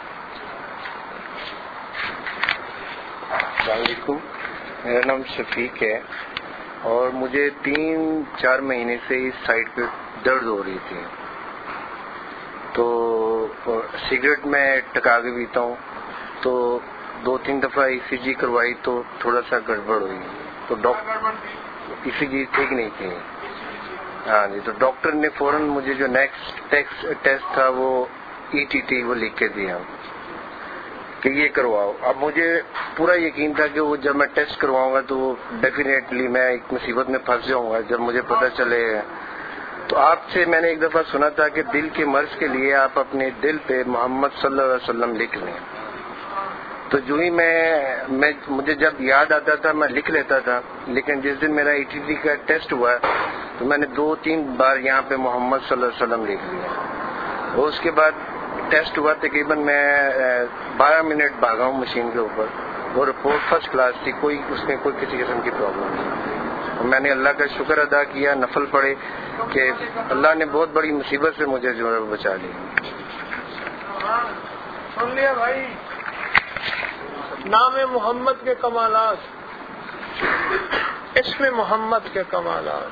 السلام علیکم، میرا نام شفیق ہے اور مجھے تین چار مہینے سے اس سائڈ پہ درد ہو رہی تھی. تو سگریٹ میں ٹکا کے پیتا ہوں، تو دو تین دفعہ ای سی جی کروائی تو تھوڑا سا گڑبڑ ہوئی، تو ڈاکٹر ای سی جی ٹھیک نہیں کی. ہاں جی. تو ڈاکٹر نے فوراً مجھے جو نیکسٹ ٹیسٹ تھا وہ ای ٹی ٹی وہ لکھ کے دیا کہ یہ کرواؤ. اب مجھے پورا یقین تھا کہ وہ جب میں ٹیسٹ کرواؤں گا تو وہ ڈیفینیٹلی میں ایک مصیبت میں پھنس جاؤں گا جب مجھے پتہ چلے. تو آپ سے میں نے ایک دفعہ سنا تھا کہ دل کے مرض کے لیے آپ اپنے دل پہ محمد صلی اللہ علیہ وسلم لکھ لیں. تو جو ہی میں میں مجھے جب یاد آتا تھا میں لکھ لیتا تھا، لیکن جس دن میرا ای ٹی ٹی کا ٹیسٹ ہوا تو میں نے دو تین بار یہاں پہ محمد صلی اللہ علیہ وسلم لکھ لیا. اور اس کے بعد ٹیسٹ ہوا، تقریباً میں بارہ منٹ بھاگا ہوں مشین کے اوپر. وہ رپورٹ فرسٹ کلاس تھی، کوئی اس میں کوئی کسی قسم کی پرابلم نہیں. میں نے اللہ کا شکر ادا کیا، نفل پڑے کہ اللہ نے بہت بڑی مصیبت سے مجھے جو ہے بچا لی.
سن لیا بھائی. نام محمد کے کمالات، اسم محمد کے کمالات.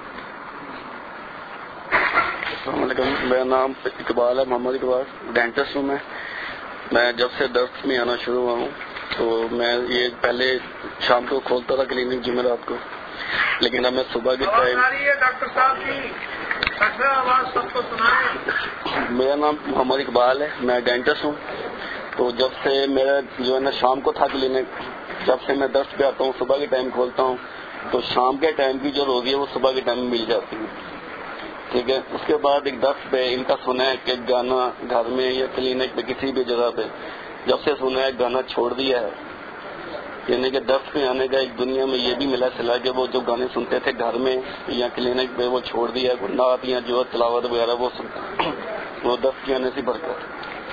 السلام علیکم، میرا نام اقبال ہے، محمد اقبال. ڈینٹسٹ ہوں میں. میں جب سے درد میں آنا شروع ہوا ہوں تو میں یہ پہلے شام کو کھولتا تھا کلینک جمعرات کو، لیکن اب میں صبح کے ٹائم.
ڈاکٹر صاحب کی آواز سب کو سنائیں.
میرا نام محمد اقبال ہے، میں ڈینٹسٹ ہوں. تو جب سے میرا جو ہے نا شام کو تھا کلینک، جب سے میں درد پہ آتا ہوں صبح کے ٹائم کھولتا ہوں تو شام کے ٹائم کی جو روزی ہے وہ صبح کے ٹائم میں مل جاتی ہے. ٹھیک ہے. اس کے بعد ایک دس پہ ان کا سنا ہے کہ گانا گھر میں یا کلینک پہ کسی بھی جگہ پہ جب سے سنا ہے گانا چھوڑ دیا ہے. یعنی کہ دس پہ آنے کا ایک دنیا میں یہ بھی ملا چلا کہ وہ جو گانے سنتے تھے گھر میں یا کلینک پہ وہ چھوڑ دیا ہے. نعت یا جو تلاوت وغیرہ وہ سنتے وہ دس کے آنے سے برکت.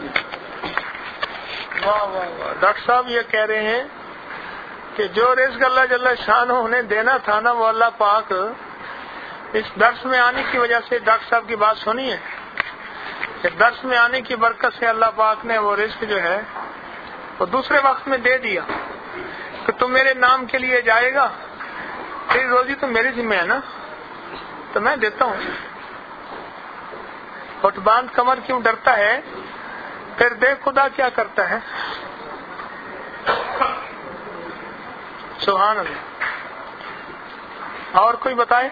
واہ واہ واہ. ڈاکٹر صاحب یہ کہہ رہے ہیں کہ جو رزق اللہ جل شانہ انہیں دینا تھا نا وہ اللہ پاک اس درس میں آنے کی وجہ سے ڈاکٹر صاحب کی بات سنی ہے.
کہ درس میں آنے کی برکت سے اللہ پاک نے وہ رزق جو ہے وہ دوسرے وقت میں دے دیا کہ تم میرے نام کے لیے جائے گا، تیری روزی تو میری ذمہ ہے نا، تو میں دیتا ہوں. ہوٹ باندھ کمر کیوں ڈرتا ہے، پھر دیکھ خدا کیا کرتا ہے. سبحان اللہ. اور کوئی بتائے؟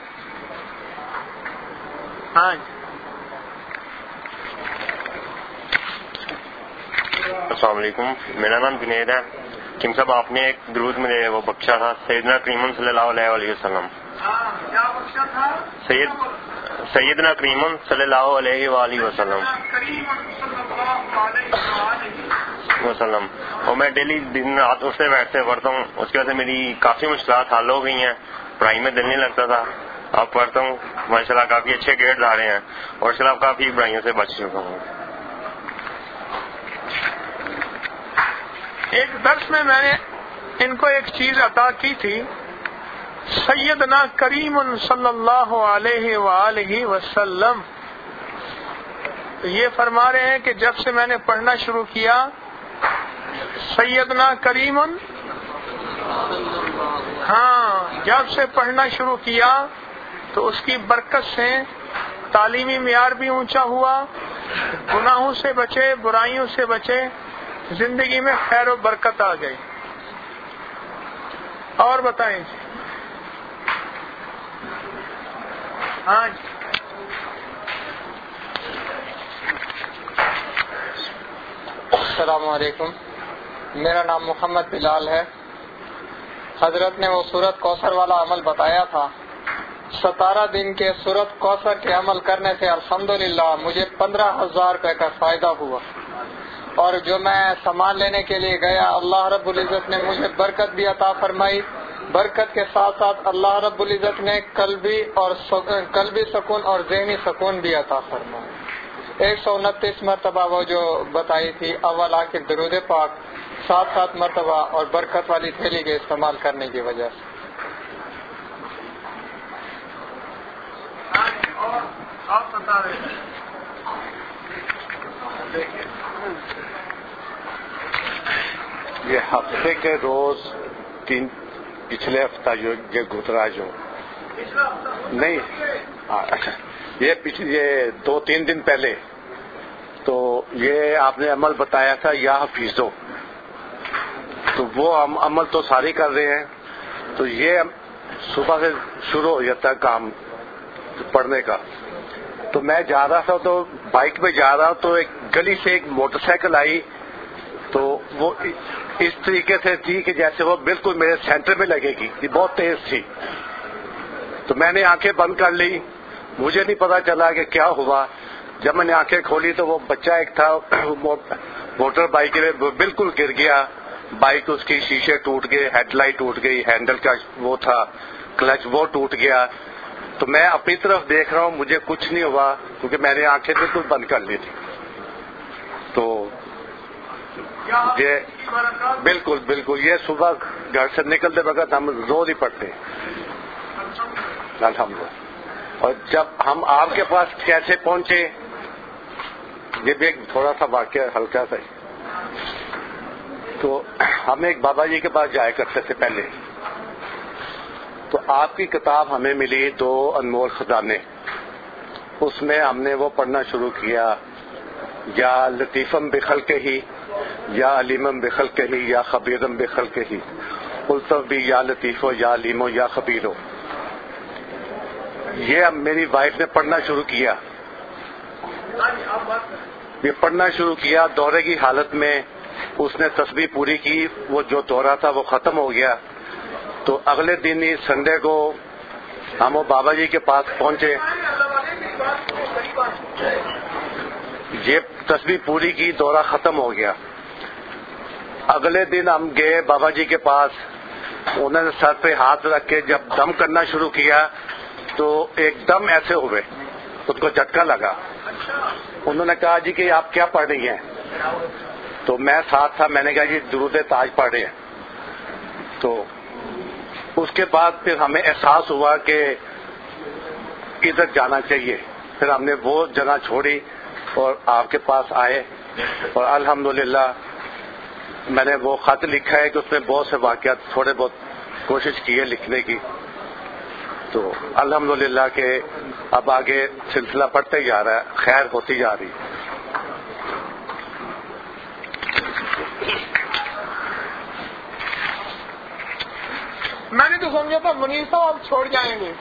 ہاں جی.
السلام علیکم، میرا نام جنید ہے. کم صاحب آپ نے ایک درود میں وہ بخشا تھا سیدنا کریمن صلی اللہ علیہ وآلہ وسلم.
کیا بخشا تھا؟
سید سیدنا کریمن صلی اللہ علیہ وآلہ وسلم وسلم اور میں ڈیلی دن رات اس سے بیٹھتے پڑھتا ہوں. اس کی وجہ سے میری کافی مشکلات حل ہو گئی ہیں. پڑھائی میں دل نہیں لگتا تھا، اب پڑھتا ہوں ماشاء اللہ کافی اچھے گریڈ آ رہے ہیں اور اس کے علاوہ کافی برائیوں سے بچ چکا ہوں.
ایک درس میں میں نے ان کو ایک چیز عطا کی تھی. سیدنا کریم صلی اللہ علیہ وآلہ وسلم یہ فرما رہے ہیں کہ جب سے میں نے پڑھنا شروع کیا سیدنا کریم، ہاں جب سے پڑھنا شروع کیا تو اس کی برکت سے تعلیمی معیار بھی اونچا ہوا، گناہوں سے بچے، برائیوں سے بچے، زندگی میں خیر و برکت آ گئی. اور بتائیں جی. ہاں جی.
السلام علیکم، میرا نام محمد بلال ہے. حضرت نے وہ سورت کوثر والا عمل بتایا تھا. ستارہ دن کے سورت کوثر کے عمل کرنے سے الحمدللہ مجھے پندرہ ہزار روپے کا فائدہ ہوا، اور جو میں سامان لینے کے لیے گیا اللہ رب العزت نے مجھے برکت بھی عطا فرمائی. برکت کے ساتھ ساتھ اللہ رب العزت نے قلبی اور قلبی سکون اور ذہنی سکون بھی عطا فرمایا. ایک سو انتیس مرتبہ وہ جو بتائی تھی اول آخر درود پاک سات سات مرتبہ، اور برکت والی تھیلی کے استعمال کرنے کی وجہ سے.
اور آپ بتا رہے ہیں.
یہ ہفتے کے روز تین پچھلے ہفتہ جو یہ گزرا جو نہیں اچھا یہ پچھلے یہ دو تین دن پہلے تو یہ آپ نے عمل بتایا تھا یا حفیظو، تو وہ ہم عمل تو ساری کر رہے ہیں. تو یہ صبح سے شروع ہو جاتا ہے کام پڑھنے کا. تو میں جا رہا تھا تو بائک پہ جا رہا ہوں تو ایک گلی سے ایک موٹر سائیکل آئی، تو وہ اس طریقے سے تھی کہ جیسے وہ بالکل میرے سینٹر میں لگے گی. یہ بہت تیز تھی. تو میں نے آنکھیں بند کر لی، مجھے نہیں پتا چلا کہ کیا ہوا. جب میں نے آنکھیں کھولی تو وہ بچہ ایک تھا موٹر بائک میں بالکل گر گیا. بائک اس کی شیشے ٹوٹ گئے، ہیڈ لائٹ ٹوٹ گئی، ہینڈل کا وہ تھا کلچ وہ ٹوٹ گیا. تو میں اپنی طرف دیکھ رہا ہوں، مجھے کچھ نہیں ہوا کیونکہ میں نے آنکھیں بالکل بند کر لی تھی. تو یہ بالکل بالکل یہ صبح گھر سے نکلتے وقت ہم روز ہی پڑھتے ہیں الحمدللہ. اور جب ہم آپ کے پاس کیسے پہنچے یہ بھی ایک تھوڑا سا واقعہ ہلکا سا. تو ہم ایک بابا جی کے پاس جایا کرتے تھے پہلے. تو آپ کی کتاب ہمیں ملی دو انمول خزانے. اس میں ہم نے وہ پڑھنا شروع کیا، یا لطیفم بخلقہ ہی یا علیمم بخلقہ ہی یا خبیرم بخلقہ ہی، الطف بھی یا لطیفو یا علیمو یا خبیرو. یہ اب میری وائف نے پڑھنا شروع کیا. یہ پڑھنا شروع کیا دورے کی حالت میں. اس نے تسبیح پوری کی، وہ جو دورہ تھا وہ ختم ہو گیا. تو اگلے دن ہی سنڈے کو ہم وہ بابا جی کے پاس پہنچے. یہ تسبیح پوری کی، دورہ ختم ہو گیا. اگلے دن ہم گئے بابا جی کے پاس. انہوں نے سر پہ ہاتھ رکھ کے جب دم کرنا شروع کیا تو ایک دم ایسے ہوئے، اس کو جھٹکا لگا. انہوں نے کہا جی کہ آپ کیا پڑھ رہی ہیں؟ تو میں ساتھ تھا، میں نے کہا جی درود تاج پڑھ رہے ہیں. تو اس کے بعد پھر ہمیں احساس ہوا کہ ادھر جانا چاہیے. پھر ہم نے وہ جگہ چھوڑی
اور آپ کے پاس آئے اور الحمدللہ میں نے وہ خط لکھا ہے کہ اس میں بہت سے واقعات تھوڑے بہت کوشش کی ہے لکھنے کی، تو الحمدللہ کہ اب آگے سلسلہ بڑھتے جا رہا ہے، خیر ہوتی جا رہی ہے۔
میں نے تو سمجھا تھا منیر صاحب آپ چھوڑ جائیں گے،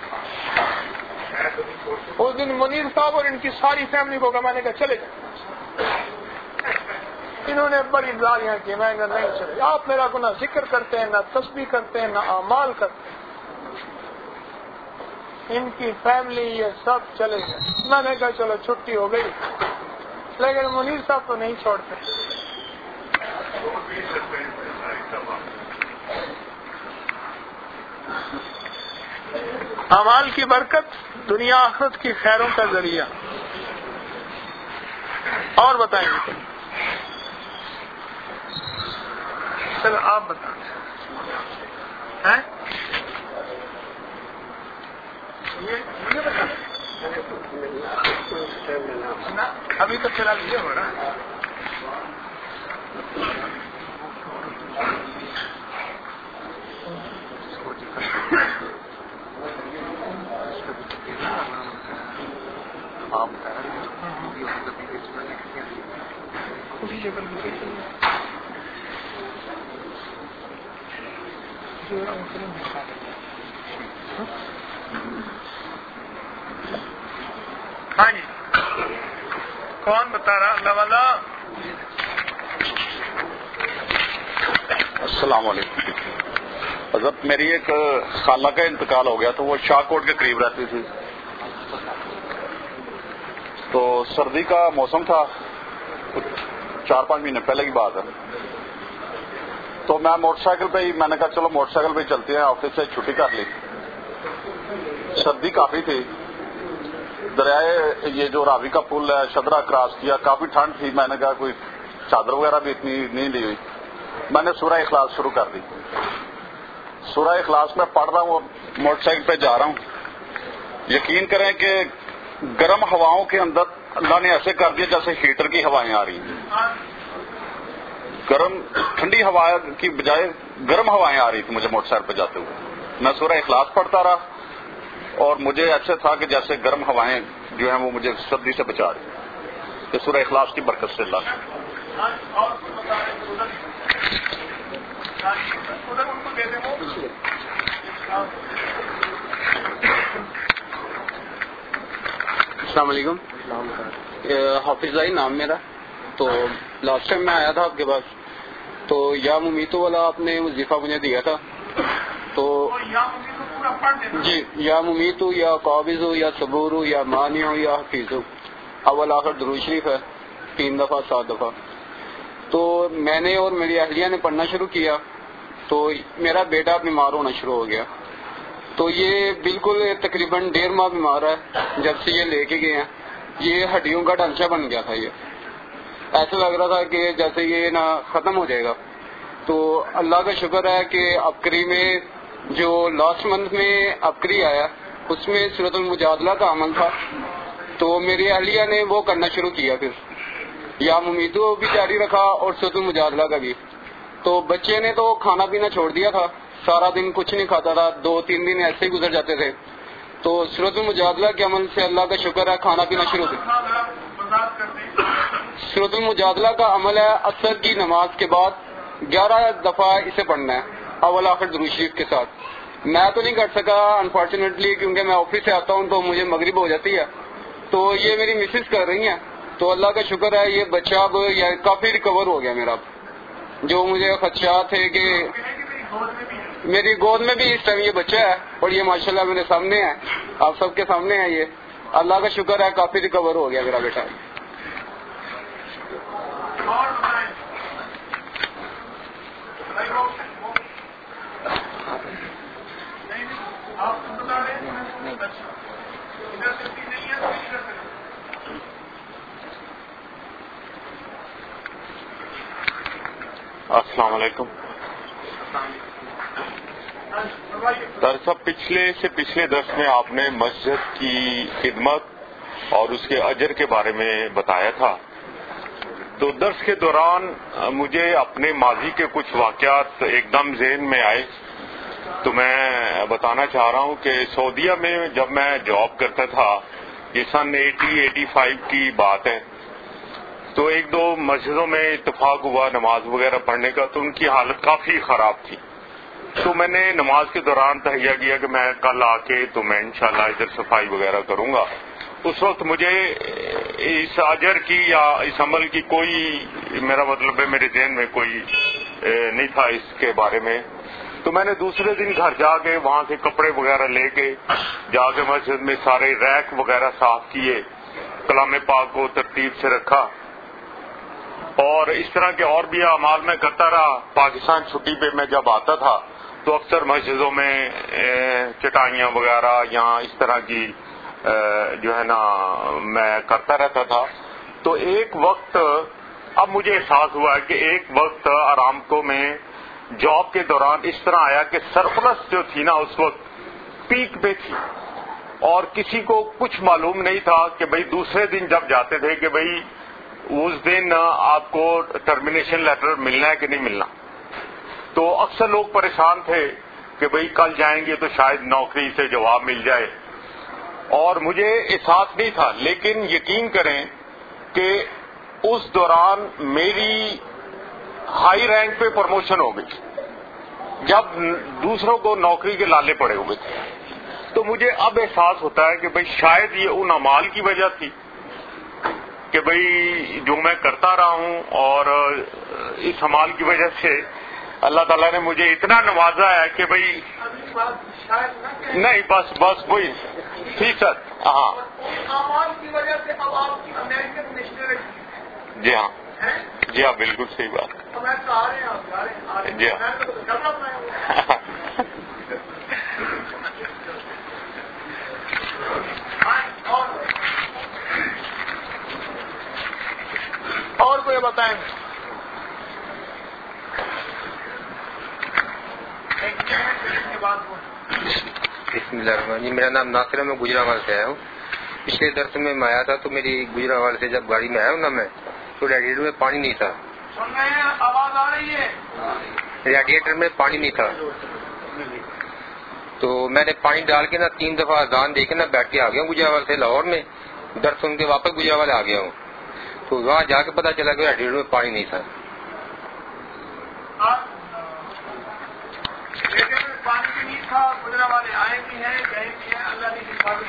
اس دن منیر صاحب اور ان کی ساری فیملی کو کہا، میں نے کہا چلے جائیں، انہوں نے بڑی گالیاں کی، میں نے کہا نہیں چلے، آپ میرا کو نہ ذکر کرتے ہیں، نہ تسبیح کرتے ہیں، نہ اعمال کرتے ہیں، ان کی فیملی یہ سب چلے گئے۔ میں نے کہا چلو چھٹی ہو گئی، لیکن منیر صاحب تو نہیں چھوڑتے۔ اعمال کی برکت دنیا آخرت کی خیروں کا ذریعہ۔ اور بتائیں گے؟ چلو آپ بتائیں۔ ہیں یہ بتائیں ابھی تو فی الحال یہ ہو رہا ہے۔ ہاں جی، کون بتا رہا؟ اللہ والا۔
السلام علیکم حضرت، میری ایک خالہ کا انتقال ہو گیا تو وہ شاہ کوٹ کے قریب رہتی تھی، تو سردی کا موسم تھا، چار پانچ مہینے پہلے کی بات ہے، تو میں موٹر سائیکل پہ ہی، میں نے کہا چلو موٹر سائیکل پہ ہی چلتے ہیں، آفس سے چھٹی کر لی، سردی کافی تھی، دریائے یہ جو راوی کا پل ہے شدرا کراس کیا، کافی ٹھنڈ تھی، میں نے کہا کوئی چادر وغیرہ بھی اتنی نہیں لی ہوئی، میں نے سورہ اخلاص شروع کر دی، سورہ اخلاص میں پڑھ رہا ہوں، موٹر سائیکل پہ جا رہا ہوں، یقین کریں کہ گرم ہواؤں کے اندر اللہ نے ایسے کر دیا جیسے ہیٹر کی ہوائیں آ رہی ہیں، گرم ٹھنڈی ہوا کی بجائے گرم ہوائیں آ رہی تھی مجھے موٹر سائیکل پہ جاتے ہوئے، میں سورہ اخلاص پڑھتا رہا اور مجھے ایسے تھا کہ جیسے گرم ہوائیں جو ہیں وہ مجھے سردی سے بچا رہی، کہ سورہ اخلاص کی برکت سے اللہ
السلام علیکم، حافظ بھائی نام میرا، تو لاسٹ ٹائم میں آیا تھا آپ کے پاس، تو یا ممیتو والا آپ نے وظیفہ مجھے دیا تھا، تو جی یا ممیتو یا قابض ہو یا صبور ہو یا مانی ہو یا حفیظ ہو، اول آخر درود شریف ہے تین دفعہ سات دفعہ، تو میں نے اور میری اہلیہ نے پڑھنا شروع کیا تو میرا بیٹا بیمار ہونا شروع ہو گیا، تو یہ بالکل تقریباً ڈیڑھ ماہ بیمار ہے جب سے یہ لے کے گئے ہیں، یہ ہڈیوں کا ڈھانچہ بن گیا تھا، یہ ایسا لگ رہا تھا کہ جیسے یہ نا ختم ہو جائے گا، تو اللہ کا شکر ہے کہ ابکری میں جو لاسٹ منتھ میں ابکری آیا اس میں سورۃ المجادلہ کا عمل تھا، تو میری اہلیہ نے وہ کرنا شروع کیا، پھر یا ممیتو بھی جاری رکھا اور سورۃ المجادلہ کا بھی، تو بچے نے تو کھانا پینا چھوڑ دیا تھا، سارا دن کچھ نہیں کھاتا تھا، دو تین دن ایسے ہی گزر جاتے تھے، تو سورۃ المجادلہ کے عمل سے اللہ کا شکر ہے کھانا پینا شروع کیا۔ سورۃ المجادلہ کا عمل ہے عصر کی نماز کے بعد گیارہ دفعہ اسے پڑھنا ہے اول آخر درود شریف کے ساتھ، میں تو نہیں کر سکا انفارچونیٹلی کیونکہ میں آفس سے آتا ہوں تو مجھے مغرب ہو جاتی ہے، تو یہ میری مسز کر رہی ہیں، تو اللہ کا شکر ہے یہ بچہ اب کافی ریکور ہو گیا میرا، جو مجھے خدشات تھے کہ میری گود میں بھی اس ٹائم یہ بچہ ہے اور یہ ماشاءاللہ میرے سامنے ہے، آپ سب کے سامنے ہے، یہ اللہ کا شکر ہے کافی ریکور ہو گیا میرا بیٹا۔
السلام علیکم، درس پچھلے سے پچھلے درس میں آپ نے مسجد کی خدمت
اور اس کے اجر کے بارے میں بتایا تھا. تو درس کے دوران مجھے اپنے ماضی کے کچھ واقعات ایک دم ذہن میں آئے. تو میں بتانا چاہ رہا ہوں کہ سعودیہ میں جب میں جاب کرتا تھا، یہ سن ایٹی ایٹی فائیو کی بات ہے، تو ایک دو مسجدوں میں اتفاق ہوا نماز وغیرہ پڑھنے کا، تو ان کی حالت کافی خراب تھی. تو میں نے نماز کے دوران تہیہ کیا کہ میں کل آ کے تو میں انشاءاللہ ادھر صفائی وغیرہ کروں گا. اس وقت مجھے اس اجر کی یا اس عمل کی کوئی، میرا مطلب ہے میرے ذہن میں کوئی نہیں تھا اس کے بارے میں. تو میں نے دوسرے دن گھر جا کے وہاں سے کپڑے وغیرہ لے کے جا کے مسجد میں سارے ریک وغیرہ صاف کیے، کلام پاک کو ترتیب سے رکھا، اور اس طرح کے اور بھی اعمال میں کرتا رہا. پاکستان چھٹی پہ میں جب آتا تھا تو اکثر مسجدوں میں چٹائیاں وغیرہ یا اس طرح کی جو ہے نا میں کرتا رہتا تھا. تو ایک وقت اب مجھے احساس ہوا ہے کہ ایک وقت آرامکو میں جاب کے دوران اس طرح آیا کہ سرپلس جو تھی نا اس وقت پیک پہ تھی، اور کسی کو کچھ معلوم نہیں تھا کہ بھئی دوسرے دن جب جاتے تھے کہ بھئی اس دن آپ کو ٹرمینیشن لیٹر ملنا ہے کہ نہیں ملنا. تو اکثر لوگ پریشان تھے کہ بھئی کل جائیں گے تو شاید نوکری سے جواب مل جائے، اور مجھے احساس نہیں تھا. لیکن یقین کریں کہ اس دوران میری ہائی رینک پہ پروموشن ہو گئی جب دوسروں کو نوکری کے لالے پڑے ہوئے تھے. تو مجھے اب احساس ہوتا ہے کہ بھئی شاید یہ ان اعمال کی وجہ تھی کہ بھئی جو میں کرتا رہا ہوں، اور اس عمال کی وجہ سے اللہ تعالیٰ نے مجھے اتنا نوازا ہے کہ بھئی نہیں بس بس وہی فیصد. ہاں جی ہاں جی ہاں بالکل صحیح بات. جی ہاں
اور کوئی بتائیں.
بسم اللہ الرحمن الرحیم. میرا نام ناصر ہے، میں گجرانوال سے آیا ہوں. پچھلے درس میں میں آیا تھا تو میری گجرانوال سے جب گاڑی میں آیا ہوں نا میں تو ریڈیٹر میں پانی نہیں تھا.
آواز آ رہی ہے؟
ریڈیٹر میں پانی نہیں تھا، تو میں نے پانی ڈال کے نا تین دفعہ اذان دے کے نا بیٹھ کے آ گیا ہوں گجرانوال سے لاہور میں. درس سن کے واپس گجرانوال آ گیا ہوں، تو وہاں جا کے پتا چلا کہ ریڈیٹر میں پانی نہیں تھا.
پانی بھی نہیں تھا، گجرا والے آئے بھی ہیں گئے بھی ہیں، اللہ نے حفاظت.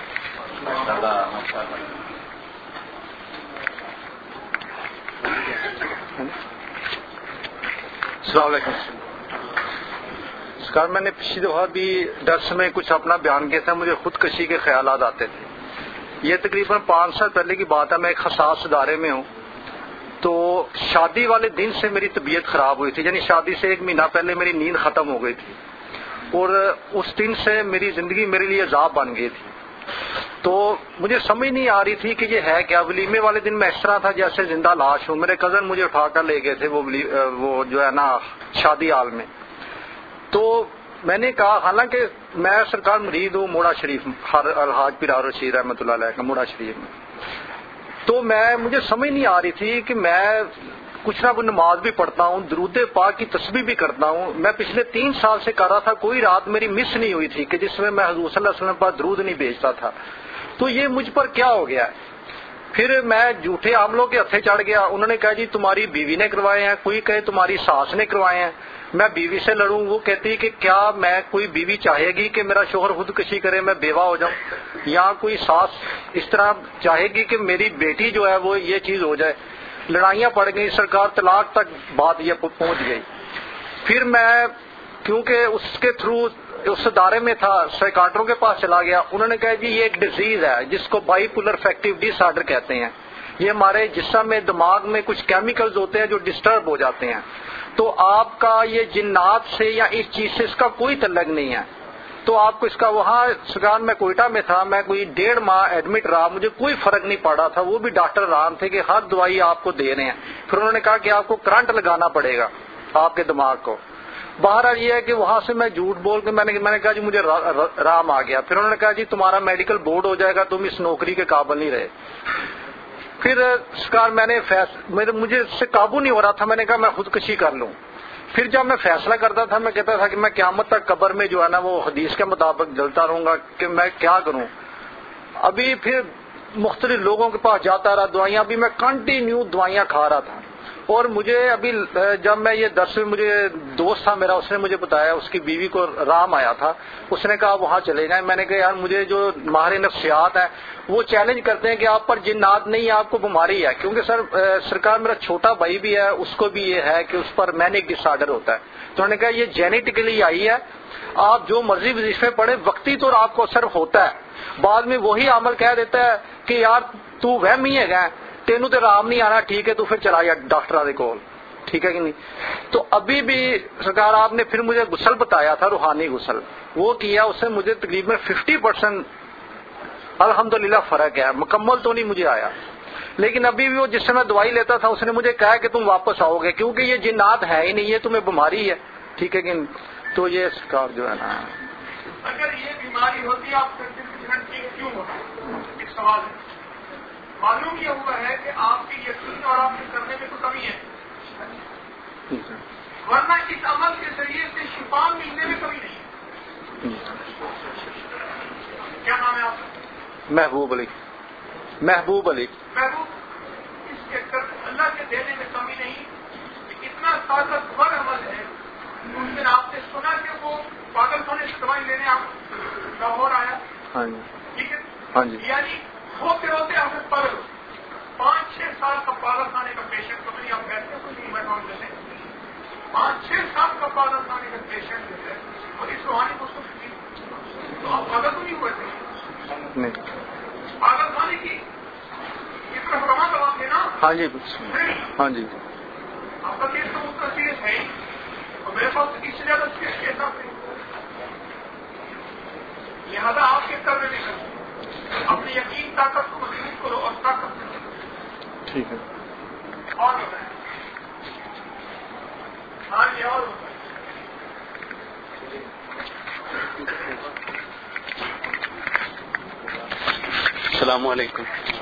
السلام علیکم سر. میں نے پچھلی دفعہ بھی درس میں کچھ اپنا بیان کیا تھا، مجھے خودکشی کے خیالات آتے تھے. یہ تقریباً پانچ سال پہلے کی بات ہے. میں ایک حساس ادارے میں ہوں، تو شادی والے دن سے میری طبیعت خراب ہوئی تھی، یعنی شادی سے ایک مہینہ پہلے میری نیند ختم ہو گئی تھی، اور اس دن سے میری زندگی میرے لیے عذاب بن گئی تھی. تو مجھے سمجھ نہیں آ رہی تھی کہ یہ ہے کیا. ولیمے والے دن میں اس طرح تھا جیسے زندہ لاش ہوں. میرے کزن مجھے اٹھا کر لے گئے تھے وہ وہ جو ہے نا شادی ہال میں. تو میں نے کہا، حالانکہ میں سرکار مرید ہوں موڑا شریف، الحاج پیرار رشید رحمۃ اللہ علیہ کا موڑا شریف میں. تو میں مجھے سمجھ نہیں آ رہی تھی کہ میں کچھ نہ کچھ نماز بھی پڑھتا ہوں، درود پاک کی تسبیح بھی کرتا ہوں. میں پچھلے تین سال سے کر رہا تھا، کوئی رات میری مس نہیں ہوئی تھی کہ جس میں میں حضور صلی اللہ علیہ وسلم پر درود نہیں بھیجتا تھا. تو یہ مجھ پر کیا ہو گیا ہے؟ پھر میں جھوٹے عاملوں کے ہتھے چڑھ گیا. انہوں نے کہا جی تمہاری بیوی نے کروائے ہیں، کوئی کہے تمہاری ساس نے کروائے ہیں. میں بیوی سے لڑوں، وہ کہتی کہ کیا میں کوئی بیوی چاہے گی کہ میرا شوہر خودکشی کرے میں بیوہ ہو جاؤں، یا کوئی ساس اس طرح چاہے گی کہ میری بیٹی جو ہے وہ یہ چیز ہو جائے. لڑائیاں پڑ گئی، سرکار طلاق تک بات یہ پہنچ گئی. پھر میں کیونکہ اس کے تھرو اس ادارے میں تھا، سائیکاٹروں کے پاس چلا گیا. انہوں نے کہا جی یہ ایک ڈیزیز ہے جس کو bipolar affective disorder کہتے ہیں. یہ ہمارے جسم میں دماغ میں کچھ کیمیکلز ہوتے ہیں جو ڈسٹرب ہو جاتے ہیں. تو آپ کا یہ جنات سے یا اس چیز سے اس کا کوئی تعلق نہیں ہے. تو آپ کو اس کا وہاں سکان میں کوئٹہ میں تھا، میں کوئی ڈیڑھ ماہ ایڈمٹ رہا، مجھے کوئی فرق نہیں پڑا تھا. وہ بھی ڈاکٹر آرام تھے کہ ہر دوائی آپ کو دے رہے ہیں. پھر انہوں نے کہا کہ آپ کو کرنٹ لگانا پڑے گا آپ کے دماغ کو. بہرحال یہ ہے کہ وہاں سے میں جھوٹ بول کے میں نے میں نے کہا جی مجھے رام آ گیا. پھر انہوں نے کہا جی تمہارا میڈیکل بورڈ ہو جائے گا, تم اس نوکری کے قابل نہیں رہے. پھر سرکار میں نے فیصلہ مجھے اس سے قابو نہیں ہو رہا تھا, میں نے کہا میں خودکشی کر لوں. پھر جب میں فیصلہ کرتا تھا میں کہتا تھا کہ میں قیامت تک قبر میں جو ہے نا وہ حدیث کے مطابق جلتا رہوں گا کہ میں کیا کروں. ابھی پھر مختلف لوگوں کے پاس جاتا رہا دوائیاں, ابھی میں کنٹینیو دوائیاں کھا رہا تھا. اور مجھے ابھی جب میں یہ درس میں مجھے دوست تھا میرا, اس نے مجھے بتایا اس کی بیوی کو رام آیا تھا, اس نے کہا وہاں چلے جائیں. میں نے کہا یار مجھے جو ماہر نفسیات ہیں وہ چیلنج کرتے ہیں کہ آپ پر جنات نہیں, آپ کو بیماری ہے. کیونکہ سر سرکار میرا چھوٹا بھائی بھی ہے, اس کو بھی یہ ہے کہ اس پر مینک ڈس آرڈر ہوتا ہے. تو انہوں نے کہا یہ جینیٹکلی آئی ہے, آپ جو مرضی وظیفے پڑھے وقتی طور آپ کو اثر ہوتا ہے, بعد میں وہی عمل کہہ دیتا ہے کہ یار تو وہمی ہے گا, تینوں تو رام نہیں آنا, ٹھیک ہے تو پھر چلا جا ڈاکٹر دے کول, ٹھیک ہے کہ نہیں. تو ابھی بھی سرکار آپ نے پھر مجھے غسل بتایا تھا, روحانی غسل, وہ کیا, اس سے مجھے تقریباً ففٹی پرسینٹ الحمدللہ فرق ہے. مکمل تو نہیں مجھے آیا, لیکن ابھی بھی وہ جس سے میں دوائی لیتا تھا اس نے مجھے کہا کہ تم واپس آؤ گے, کیونکہ یہ جنات ہے ہی نہیں, یہ تمہیں بیماری ہے, ٹھیک ہے کہ نہیں. تو یہ سرکار جو ہے نا,
اگر یہ بیماری ہوتی آپ کیوں ہوتا, ایک سوال ہے. معلوم یہ ہوا ہے کہ آپ کی یقین اور آپ کے کرنے میں تو کمی ہے, ورنہ اس عمل کے ذریعے سے شفا ملنے میں کمی نہیں ہے. کیا نام ہے آپ کا؟
محبوب علی. محبوب علی.
محبوب, اس کے اللہ کے دینے میں کمی نہیں, اتنا طاقتور عمل ہے. اس دن آپ نے سنا کہ وہ پاگل ہونے سے دوائی لینے آپ لاہور آیا,
ہاں جی,
ٹھیک ہے,
ہاں جی,
یعنی ہوتے ہوتے آپ پاگل ہو. پانچ چھ سال کا پاگل خانے کا پیشنٹ تو نہیں, آپ کہتے ہیں نہیں, میں کام کرتے پانچ چھ سال کا پاگل خانے کا پیشنٹ جو ہے اور اس روحانی کو تو آپ پاگل تو نہیں ہوئے تھے, پاگل خانے کی اس طرف رواں کروا تھے نا.
ہاں جی, ہاں جی.
آپ کا کیس تو اس کا سیریس ہے ہی, اور میرے پاس اس سے زیادہ سیریس کیس آپ نہیں, لہٰذا آپ کے کر میں نہیں کرتے, اپنی یقین طاقت کو مضبوط کرو اور طاقت کرو.
ٹھیک ہے.
اور بتائیں. ہاں جی, اور بتائیں.
السلام علیکم.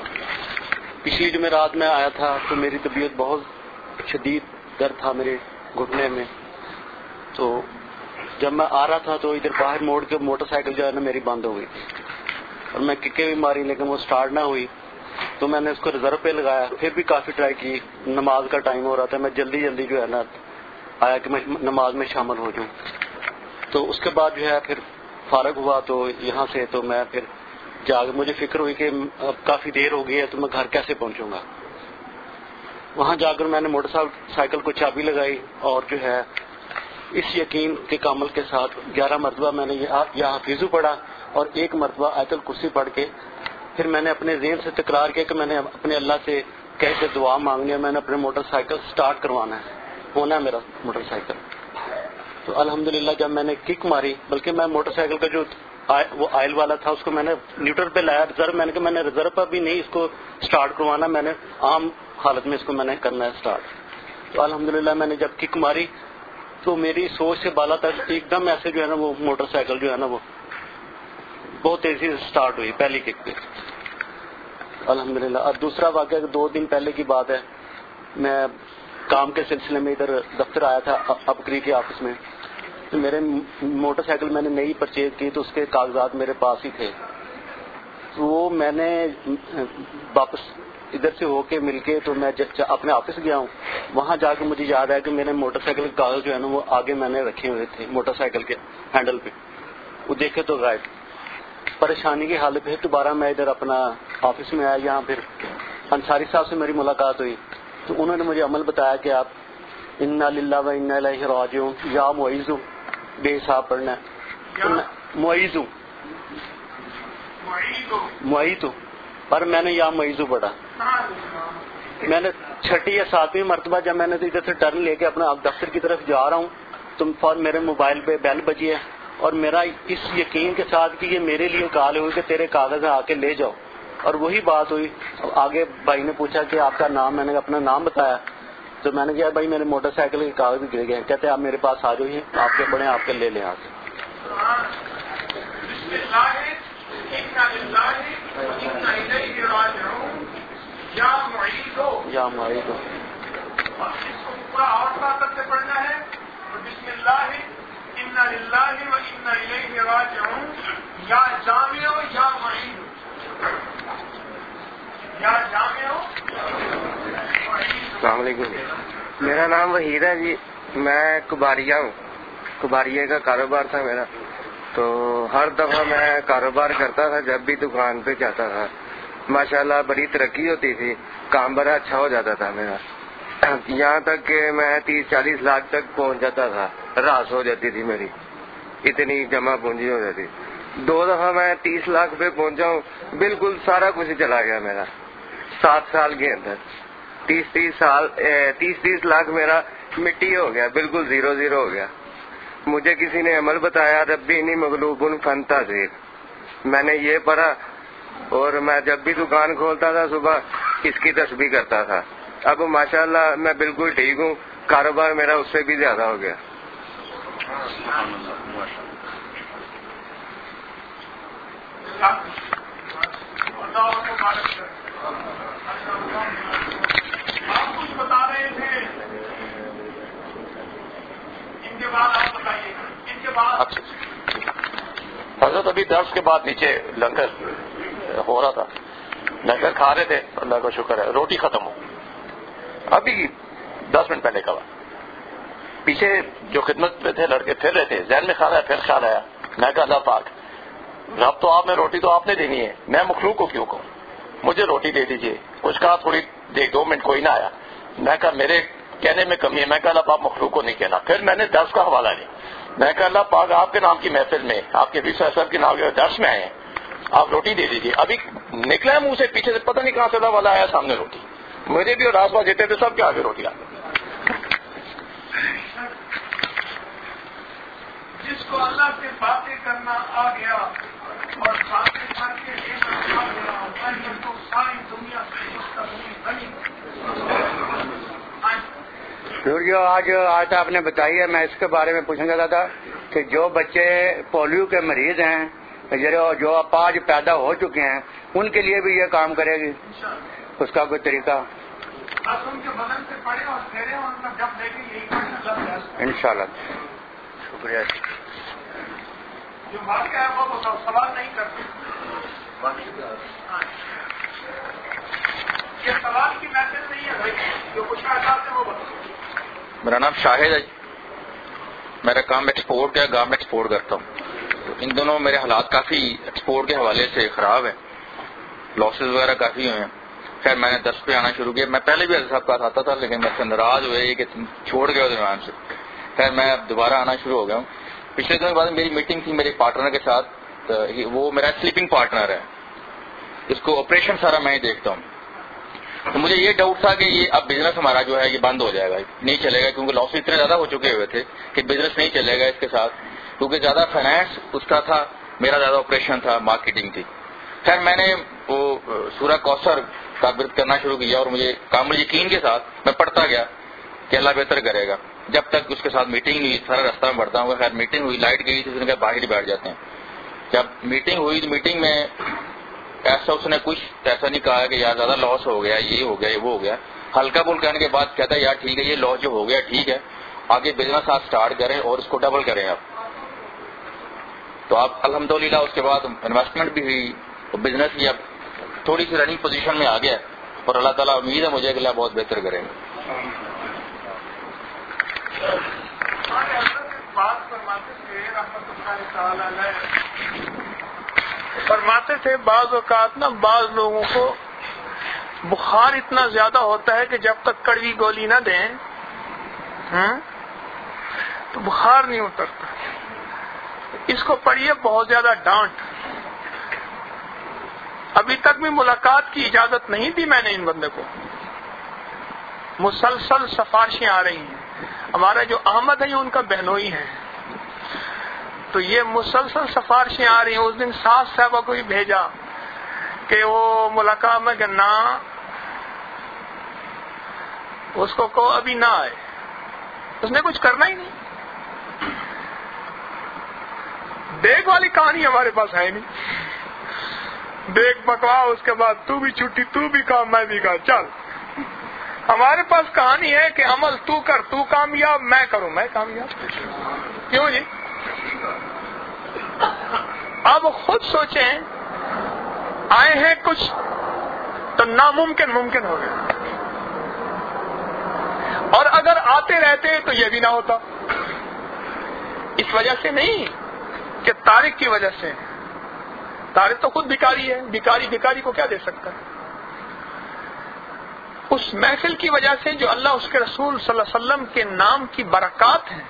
پچھلی جمعرات میں آیا تھا تو میری طبیعت بہت شدید درد تھا میرے گھٹنے میں. تو جب میں آ رہا تھا تو ادھر باہر موڑ کے موٹر سائیکل جو ہے نا میری بند ہو گئی تھی, اور میں ککیں بھی ماری لیکن وہ سٹارٹ نہ ہوئی. تو میں نے اس کو ریزرو پہ لگایا, پھر بھی کافی ٹرائی کی. نماز کا ٹائم ہو رہا تھا, میں جلدی جلدی جو ہے نا آیا کہ میں نماز میں شامل ہو جاؤں. تو اس کے بعد جو ہے پھر فارغ ہوا تو یہاں سے تو میں پھر جا کے مجھے فکر ہوئی کہ اب کافی دیر ہو گئی ہے تو میں گھر کیسے پہنچوں گا. وہاں جا کر میں نے موٹر سائیکل کو چابی لگائی اور جو ہے اس یقین کے کامل کے ساتھ گیارہ مرتبہ میں نے یہ حفیظو پڑھا اور ایک مرتبہ آیت الکرسی پڑھ کے پھر میں نے اپنے ذہن سے تکرار کیا کہ میں نے اپنے اللہ سے کہہ کے دعا مانگنی ہے, میں نے اپنے موٹر سائیکل سٹارٹ کروانا ہے, ہونا ہے میرا موٹر سائیکل. تو الحمدللہ جب میں نے کک ماری, بلکہ میں موٹر سائیکل کا جو وہ آئل والا تھا اس کو میں نے نیوٹرل پہ لایا ریزرو, میں نے کہا میں نے ریزرو پہ بھی نہیں اس کو سٹارٹ کروانا, میں نے عام حالت میں اس کو میں نے کرنا ہے سٹارٹ. تو الحمدللہ میں نے جب کک ماری تو میری سوچ سے بالا تک ایک دم ایسے جو ہے نا وہ موٹر سائیکل جو ہے نا وہ بہت تیزی سے سٹارٹ ہوئی پہلی کک پہ الحمدللہ. اور دوسرا واقعہ دو دن پہلے کی بات ہے, میں کام کے سلسلے میں ادھر دفتر آیا تھا ابکری کے آفس میں. تو میرے موٹر سائیکل میں نے نئی پرچیز کی تو اس کے کاغذات میرے پاس ہی تھے. وہ میں نے واپس ادھر سے ہو کے مل کے تو میں اپنے آفس گیا ہوں. وہاں جا کے مجھے یاد ہے کہ میرے موٹر سائیکل کے کاغذ جو ہے نا وہ آگے میں نے رکھے ہوئے تھے موٹر سائیکل کے ہینڈل پہ, وہ دیکھے تو غائب. پریشانی کی حالت پہ دوبارہ میں ادھر اپنا آفس میں آیا. یہاں پھر انصاری صاحب سے میری ملاقات ہوئی تو انہوں نے مجھے عمل بتایا کہ آپ انا للہ و انا الیہ راجعون یا معیذ بے حساب پڑھنا ہے. معیذ معیذ پر میں نے یا معیذ پڑھا. میں نے چھٹی یا ساتویں مرتبہ جب میں نے ادھر سے ٹرن لے کے اپنا دفتر کی طرف جا رہا ہوں تو فوراً میرے موبائل پہ بیل بجی ہے اور میرا اس یقین کے ساتھ کہ یہ میرے لیے کال ہوئی کہ تیرے کاغذ آ کے لے جاؤ, اور وہی بات ہوئی. آگے بھائی نے پوچھا کہ آپ کا نام, میں نے اپنا نام بتایا
تو میں نے کہا بھائی میرے موٹر سائیکل کے کاغذ بھی گر گئے. کہتے آپ میرے پاس آ جائیے, آپ کے بڑے آپ کے لے لیں آ کے. یا معید ہو
اس کو پورا اور طاقت سے پڑھنا ہے. بسم اللہ انا للہ و انا الیہ راجعون, یا جامع ہو یا معید ہو, یا جامع ہو.
السلام علیکم, میرا نام وحید ہے جی. میں کباریہ ہوں, کباریہ کا کاروبار تھا میرا. تو ہر دفعہ میں کاروبار کرتا تھا جب بھی دکان پہ جاتا تھا. ماشاءاللہ بڑی ترقی ہوتی تھی, کام بڑا اچھا ہو جاتا تھا میرا. یہاں تک کہ میں تیس چالیس لاکھ تک پہنچ جاتا تھا, راس ہو جاتی تھی میری, اتنی جمع پونجی ہو جاتی. دو دفعہ میں تیس لاکھ پہ پہنچا ہوں, بالکل سارا کچھ چلا گیا میرا سات سال کے اندر. تیس تیس سال تیس تیس لاکھ میرا مٹی ہو گیا, بالکل زیرو زیرو ہو گیا. مجھے کسی نے عمل بتایا ربی انی مغلوب فانتصر, میں نے یہ پڑھا اور میں جب بھی دکان کھولتا تھا صبح اس کی تسبیح کرتا تھا. اب ماشاءاللہ میں بالکل ٹھیک ہوں, کاروبار میرا اس سے بھی زیادہ ہو گیا.
آپ کچھ بتا رہے تھے, ان کے بعد آپ بتائیے. ان کے بعد
حضرت ابھی درس کے بعد نیچے لنگر ہو رہا تھا, لنگر کھا رہے تھے, اللہ کا شکر ہے روٹی ختم ہو. ابھی دس منٹ پہلے کا بات, پیچھے جو خدمت پہ تھے لڑکے پھر رہے تھے, ذہن میں خیال آیا, پھر خیال آیا, میں کہا اللہ پاک رب تو آپ نے روٹی تو آپ نے دینی ہے, میں مخلوق کو کیوں کہوں, مجھے روٹی دے دیجیے. کچھ کہا, تھوڑی دیکھ دو منٹ کوئی نہ آیا. میں کہا میرے کہنے میں کمی ہے, میں کہا اللہ پاک مخلوق کو نہیں کہنا. پھر میں نے درس کا حوالہ لیا, میں کہا اللہ پاک آپ کے نام کی محفل میں, آپ کے بیس صاحب کے نام کے درس میں آئے ہیں, آپ روٹی دے دیجیے. ابھی نکلا ہے منہ سے, پیچھے سے پتہ نہیں کہاں سے اللہ والا آیا, سامنے روٹی. مجھے بھی اور آس پاس جتنے تھے سب کے آگے روٹی آ گئی.
جس کو اللہ سے باتیں کرنا آ گیا اور باتیں کر کے لینا آ گیا, تو ساری دنیا سے مستقبل بنی.
جو آج آج آپ نے بتائی ہے, میں اس کے بارے میں پوچھنا چاہتا تھا کہ جو بچے پولیو کے مریض ہیں, جو اپاج پیدا ہو چکے ہیں, ان کے لیے بھی یہ کام کرے گی, اس کا کوئی طریقہ؟
بس ان کے بدن سے پڑے اور پھیرے, اور ان کا جب دیکھیں یہی کرنا
ان شاء اللہ. شکریہ.
جو بات کا ہے وہ بتاؤ, سوال نہیں کرتے. یہ سوال کی میسج نہیں ہے بھائی, جو پوچھنا چاہتے ہیں وہ بتاؤ.
میرا نام شاہد ہے, میرا کام ایکسپورٹ کا, گام ایکسپورٹ کرتا ہوں. ان دونوں میرے حالات کافی ایکسپورٹ کے حوالے سے خراب ہیں, لاسز وغیرہ کافی ہوئے ہیں. خیر میں نے دس پہ آنا شروع کیا. میں پہلے بھی صاحب کا آتا تھا, لیکن میں سے ناراض ہوئے کہ تم چھوڑ گئے ہو درمیان سے. خیر میں اب دوبارہ آنا شروع ہو گیا ہوں. پچھلے دنوں کے بعد میری میٹنگ تھی میرے پارٹنر کے ساتھ, وہ میرا سلیپنگ پارٹنر ہے, اس کو آپریشن سارا میں ہی دیکھتا ہوں. تو مجھے یہ ڈاؤٹ تھا کہ یہ اب بزنس ہمارا جو ہے یہ بند ہو جائے گا, نہیں چلے گا, کیونکہ لاس اتنے زیادہ ہو چکے ہوئے تھے کہ بزنس نہیں چلے گا اس کے ساتھ, کیونکہ زیادہ فائنانس اس کا تھا, میرا زیادہ آپریشن تھا, مارکیٹنگ تھی. خیر میں نے وہ سورہ کوثر کا ورد کرنا شروع کیا, اور مجھے کامل یقین کے ساتھ میں پڑھتا گیا کہ اللہ بہتر کرے گا. جب تک اس کے ساتھ میٹنگ ہوئی, سارا راستہ میں بڑھتا ہوں. خیر میٹنگ ہوئی, لائٹ گئی, اس نے کہا باہر ہی بیٹھ جاتے ہیں. جب میٹنگ ہوئی تو میٹنگ میں ایسا اس نے کچھ ایسا نہیں کہا کہ یار زیادہ لاس ہو گیا, یہ ہو گیا, یہ وہ ہو گیا. ہلکا پھل کہنے کے بعد کہتا ہے یار ٹھیک ہے, یہ لاس جو ہو گیا ٹھیک ہے, آگے بزنس آپ اسٹارٹ کریں اور اس کو ڈبل کریں آپ. تو آپ الحمدللہ اس کے بعد انویسٹمنٹ بھی ہوئی, بزنس بھی اب تھوڑی سی رننگ پوزیشن میں آ گیا, اور اللہ تعالیٰ امید ہے مجھے کہ اللہ بہت بہتر کریں گے.
بات فرماتے تھے رحمۃ اللہ تعالی علیہ, فرماتے تھے بعض اوقات نا بعض لوگوں کو بخار اتنا زیادہ ہوتا ہے کہ جب تک کڑوی گولی نہ دیں تو بخار نہیں اترتا. اس کو پڑھیے بہت زیادہ ڈانٹ. ابھی تک بھی ملاقات کی اجازت نہیں دی میں نے ان بندے کو, مسلسل سفارشیں آ رہی ہیں. ہمارا جو احمد ہے یہ ان کا بہنوئی ہے, تو یہ مسلسل سفارشیں آ رہی ہیں. اس دن ساس صاحبہ کو بھی بھیجا کہ وہ ملاقات میں کہ نہ
اس کو کہو ابھی نہ آئے، اس نے کچھ کرنا ہی نہیں۔ دیکھ والی کہانی ہمارے پاس ہے نہیں، دیکھ پکوا اس کے بعد تو بھی چھٹی، تو بھی کام، میں بھی کہا چل۔ ہمارے پاس کہانی ہے کہ عمل تو کر تو کامیاب، میں کروں میں کامیاب۔ کیوں جی؟ اب خود سوچیں، آئے ہیں کچھ تو ناممکن ممکن ہو گیا، اور اگر آتے رہتے تو یہ بھی نہ ہوتا۔ اس وجہ سے نہیں کہ طارق کی وجہ سے، طارق تو خود بھکاری ہے، بھکاری بھکاری کو کیا دے سکتا ہے؟ اس محفل کی وجہ سے جو اللہ اس کے رسول صلی اللہ علیہ وسلم کے نام کی برکات ہیں،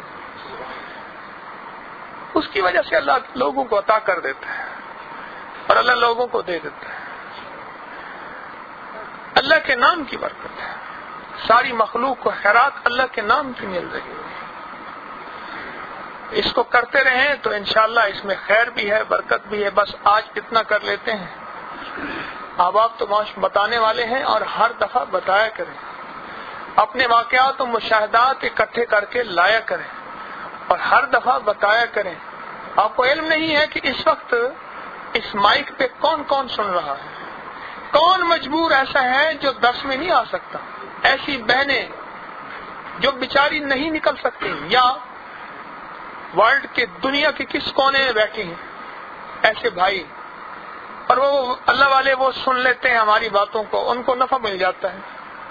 اس کی وجہ سے اللہ لوگوں کو عطا کر دیتا ہے، اور اللہ لوگوں کو دے دیتا ہے۔ اللہ کے نام کی برکت ہے، ساری مخلوق کو خیرات اللہ کے نام کی مل رہی ہے۔ اس کو کرتے رہیں تو انشاءاللہ اس میں خیر بھی ہے، برکت بھی ہے۔ بس آج اتنا کر لیتے ہیں، اب آپ تو بتانے والے ہیں، اور ہر دفعہ بتایا کریں، اپنے واقعات و مشاہدات اکٹھے کر کے لایا کریں، اور ہر دفعہ بتایا کریں۔ آپ کو علم نہیں ہے کہ اس وقت اس مائک پہ کون کون سن رہا ہے، کون مجبور ایسا ہے جو درس میں نہیں آ سکتا، ایسی بہنیں جو بیچاری نہیں نکل سکتی، یا ورلڈ کے دنیا کے کس کونے میں بیٹھے ہیں ایسے بھائی، اور وہ اللہ والے وہ سن لیتے ہیں ہماری باتوں کو، ان کو نفع مل جاتا ہے۔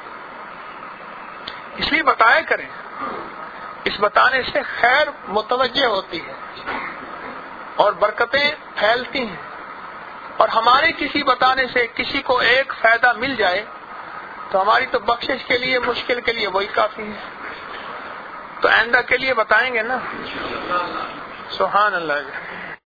اس لیے بتایا کریں، اس بتانے سے خیر متوجہ ہوتی ہے اور برکتیں پھیلتی ہیں، اور ہمارے کسی بتانے سے کسی کو ایک فائدہ مل جائے تو ہماری تو بخشش کے لیے، مشکل کے لیے وہی کافی ہے۔ تو آئندہ کے لیے بتائیں گے نا؟ سبحان اللہ۔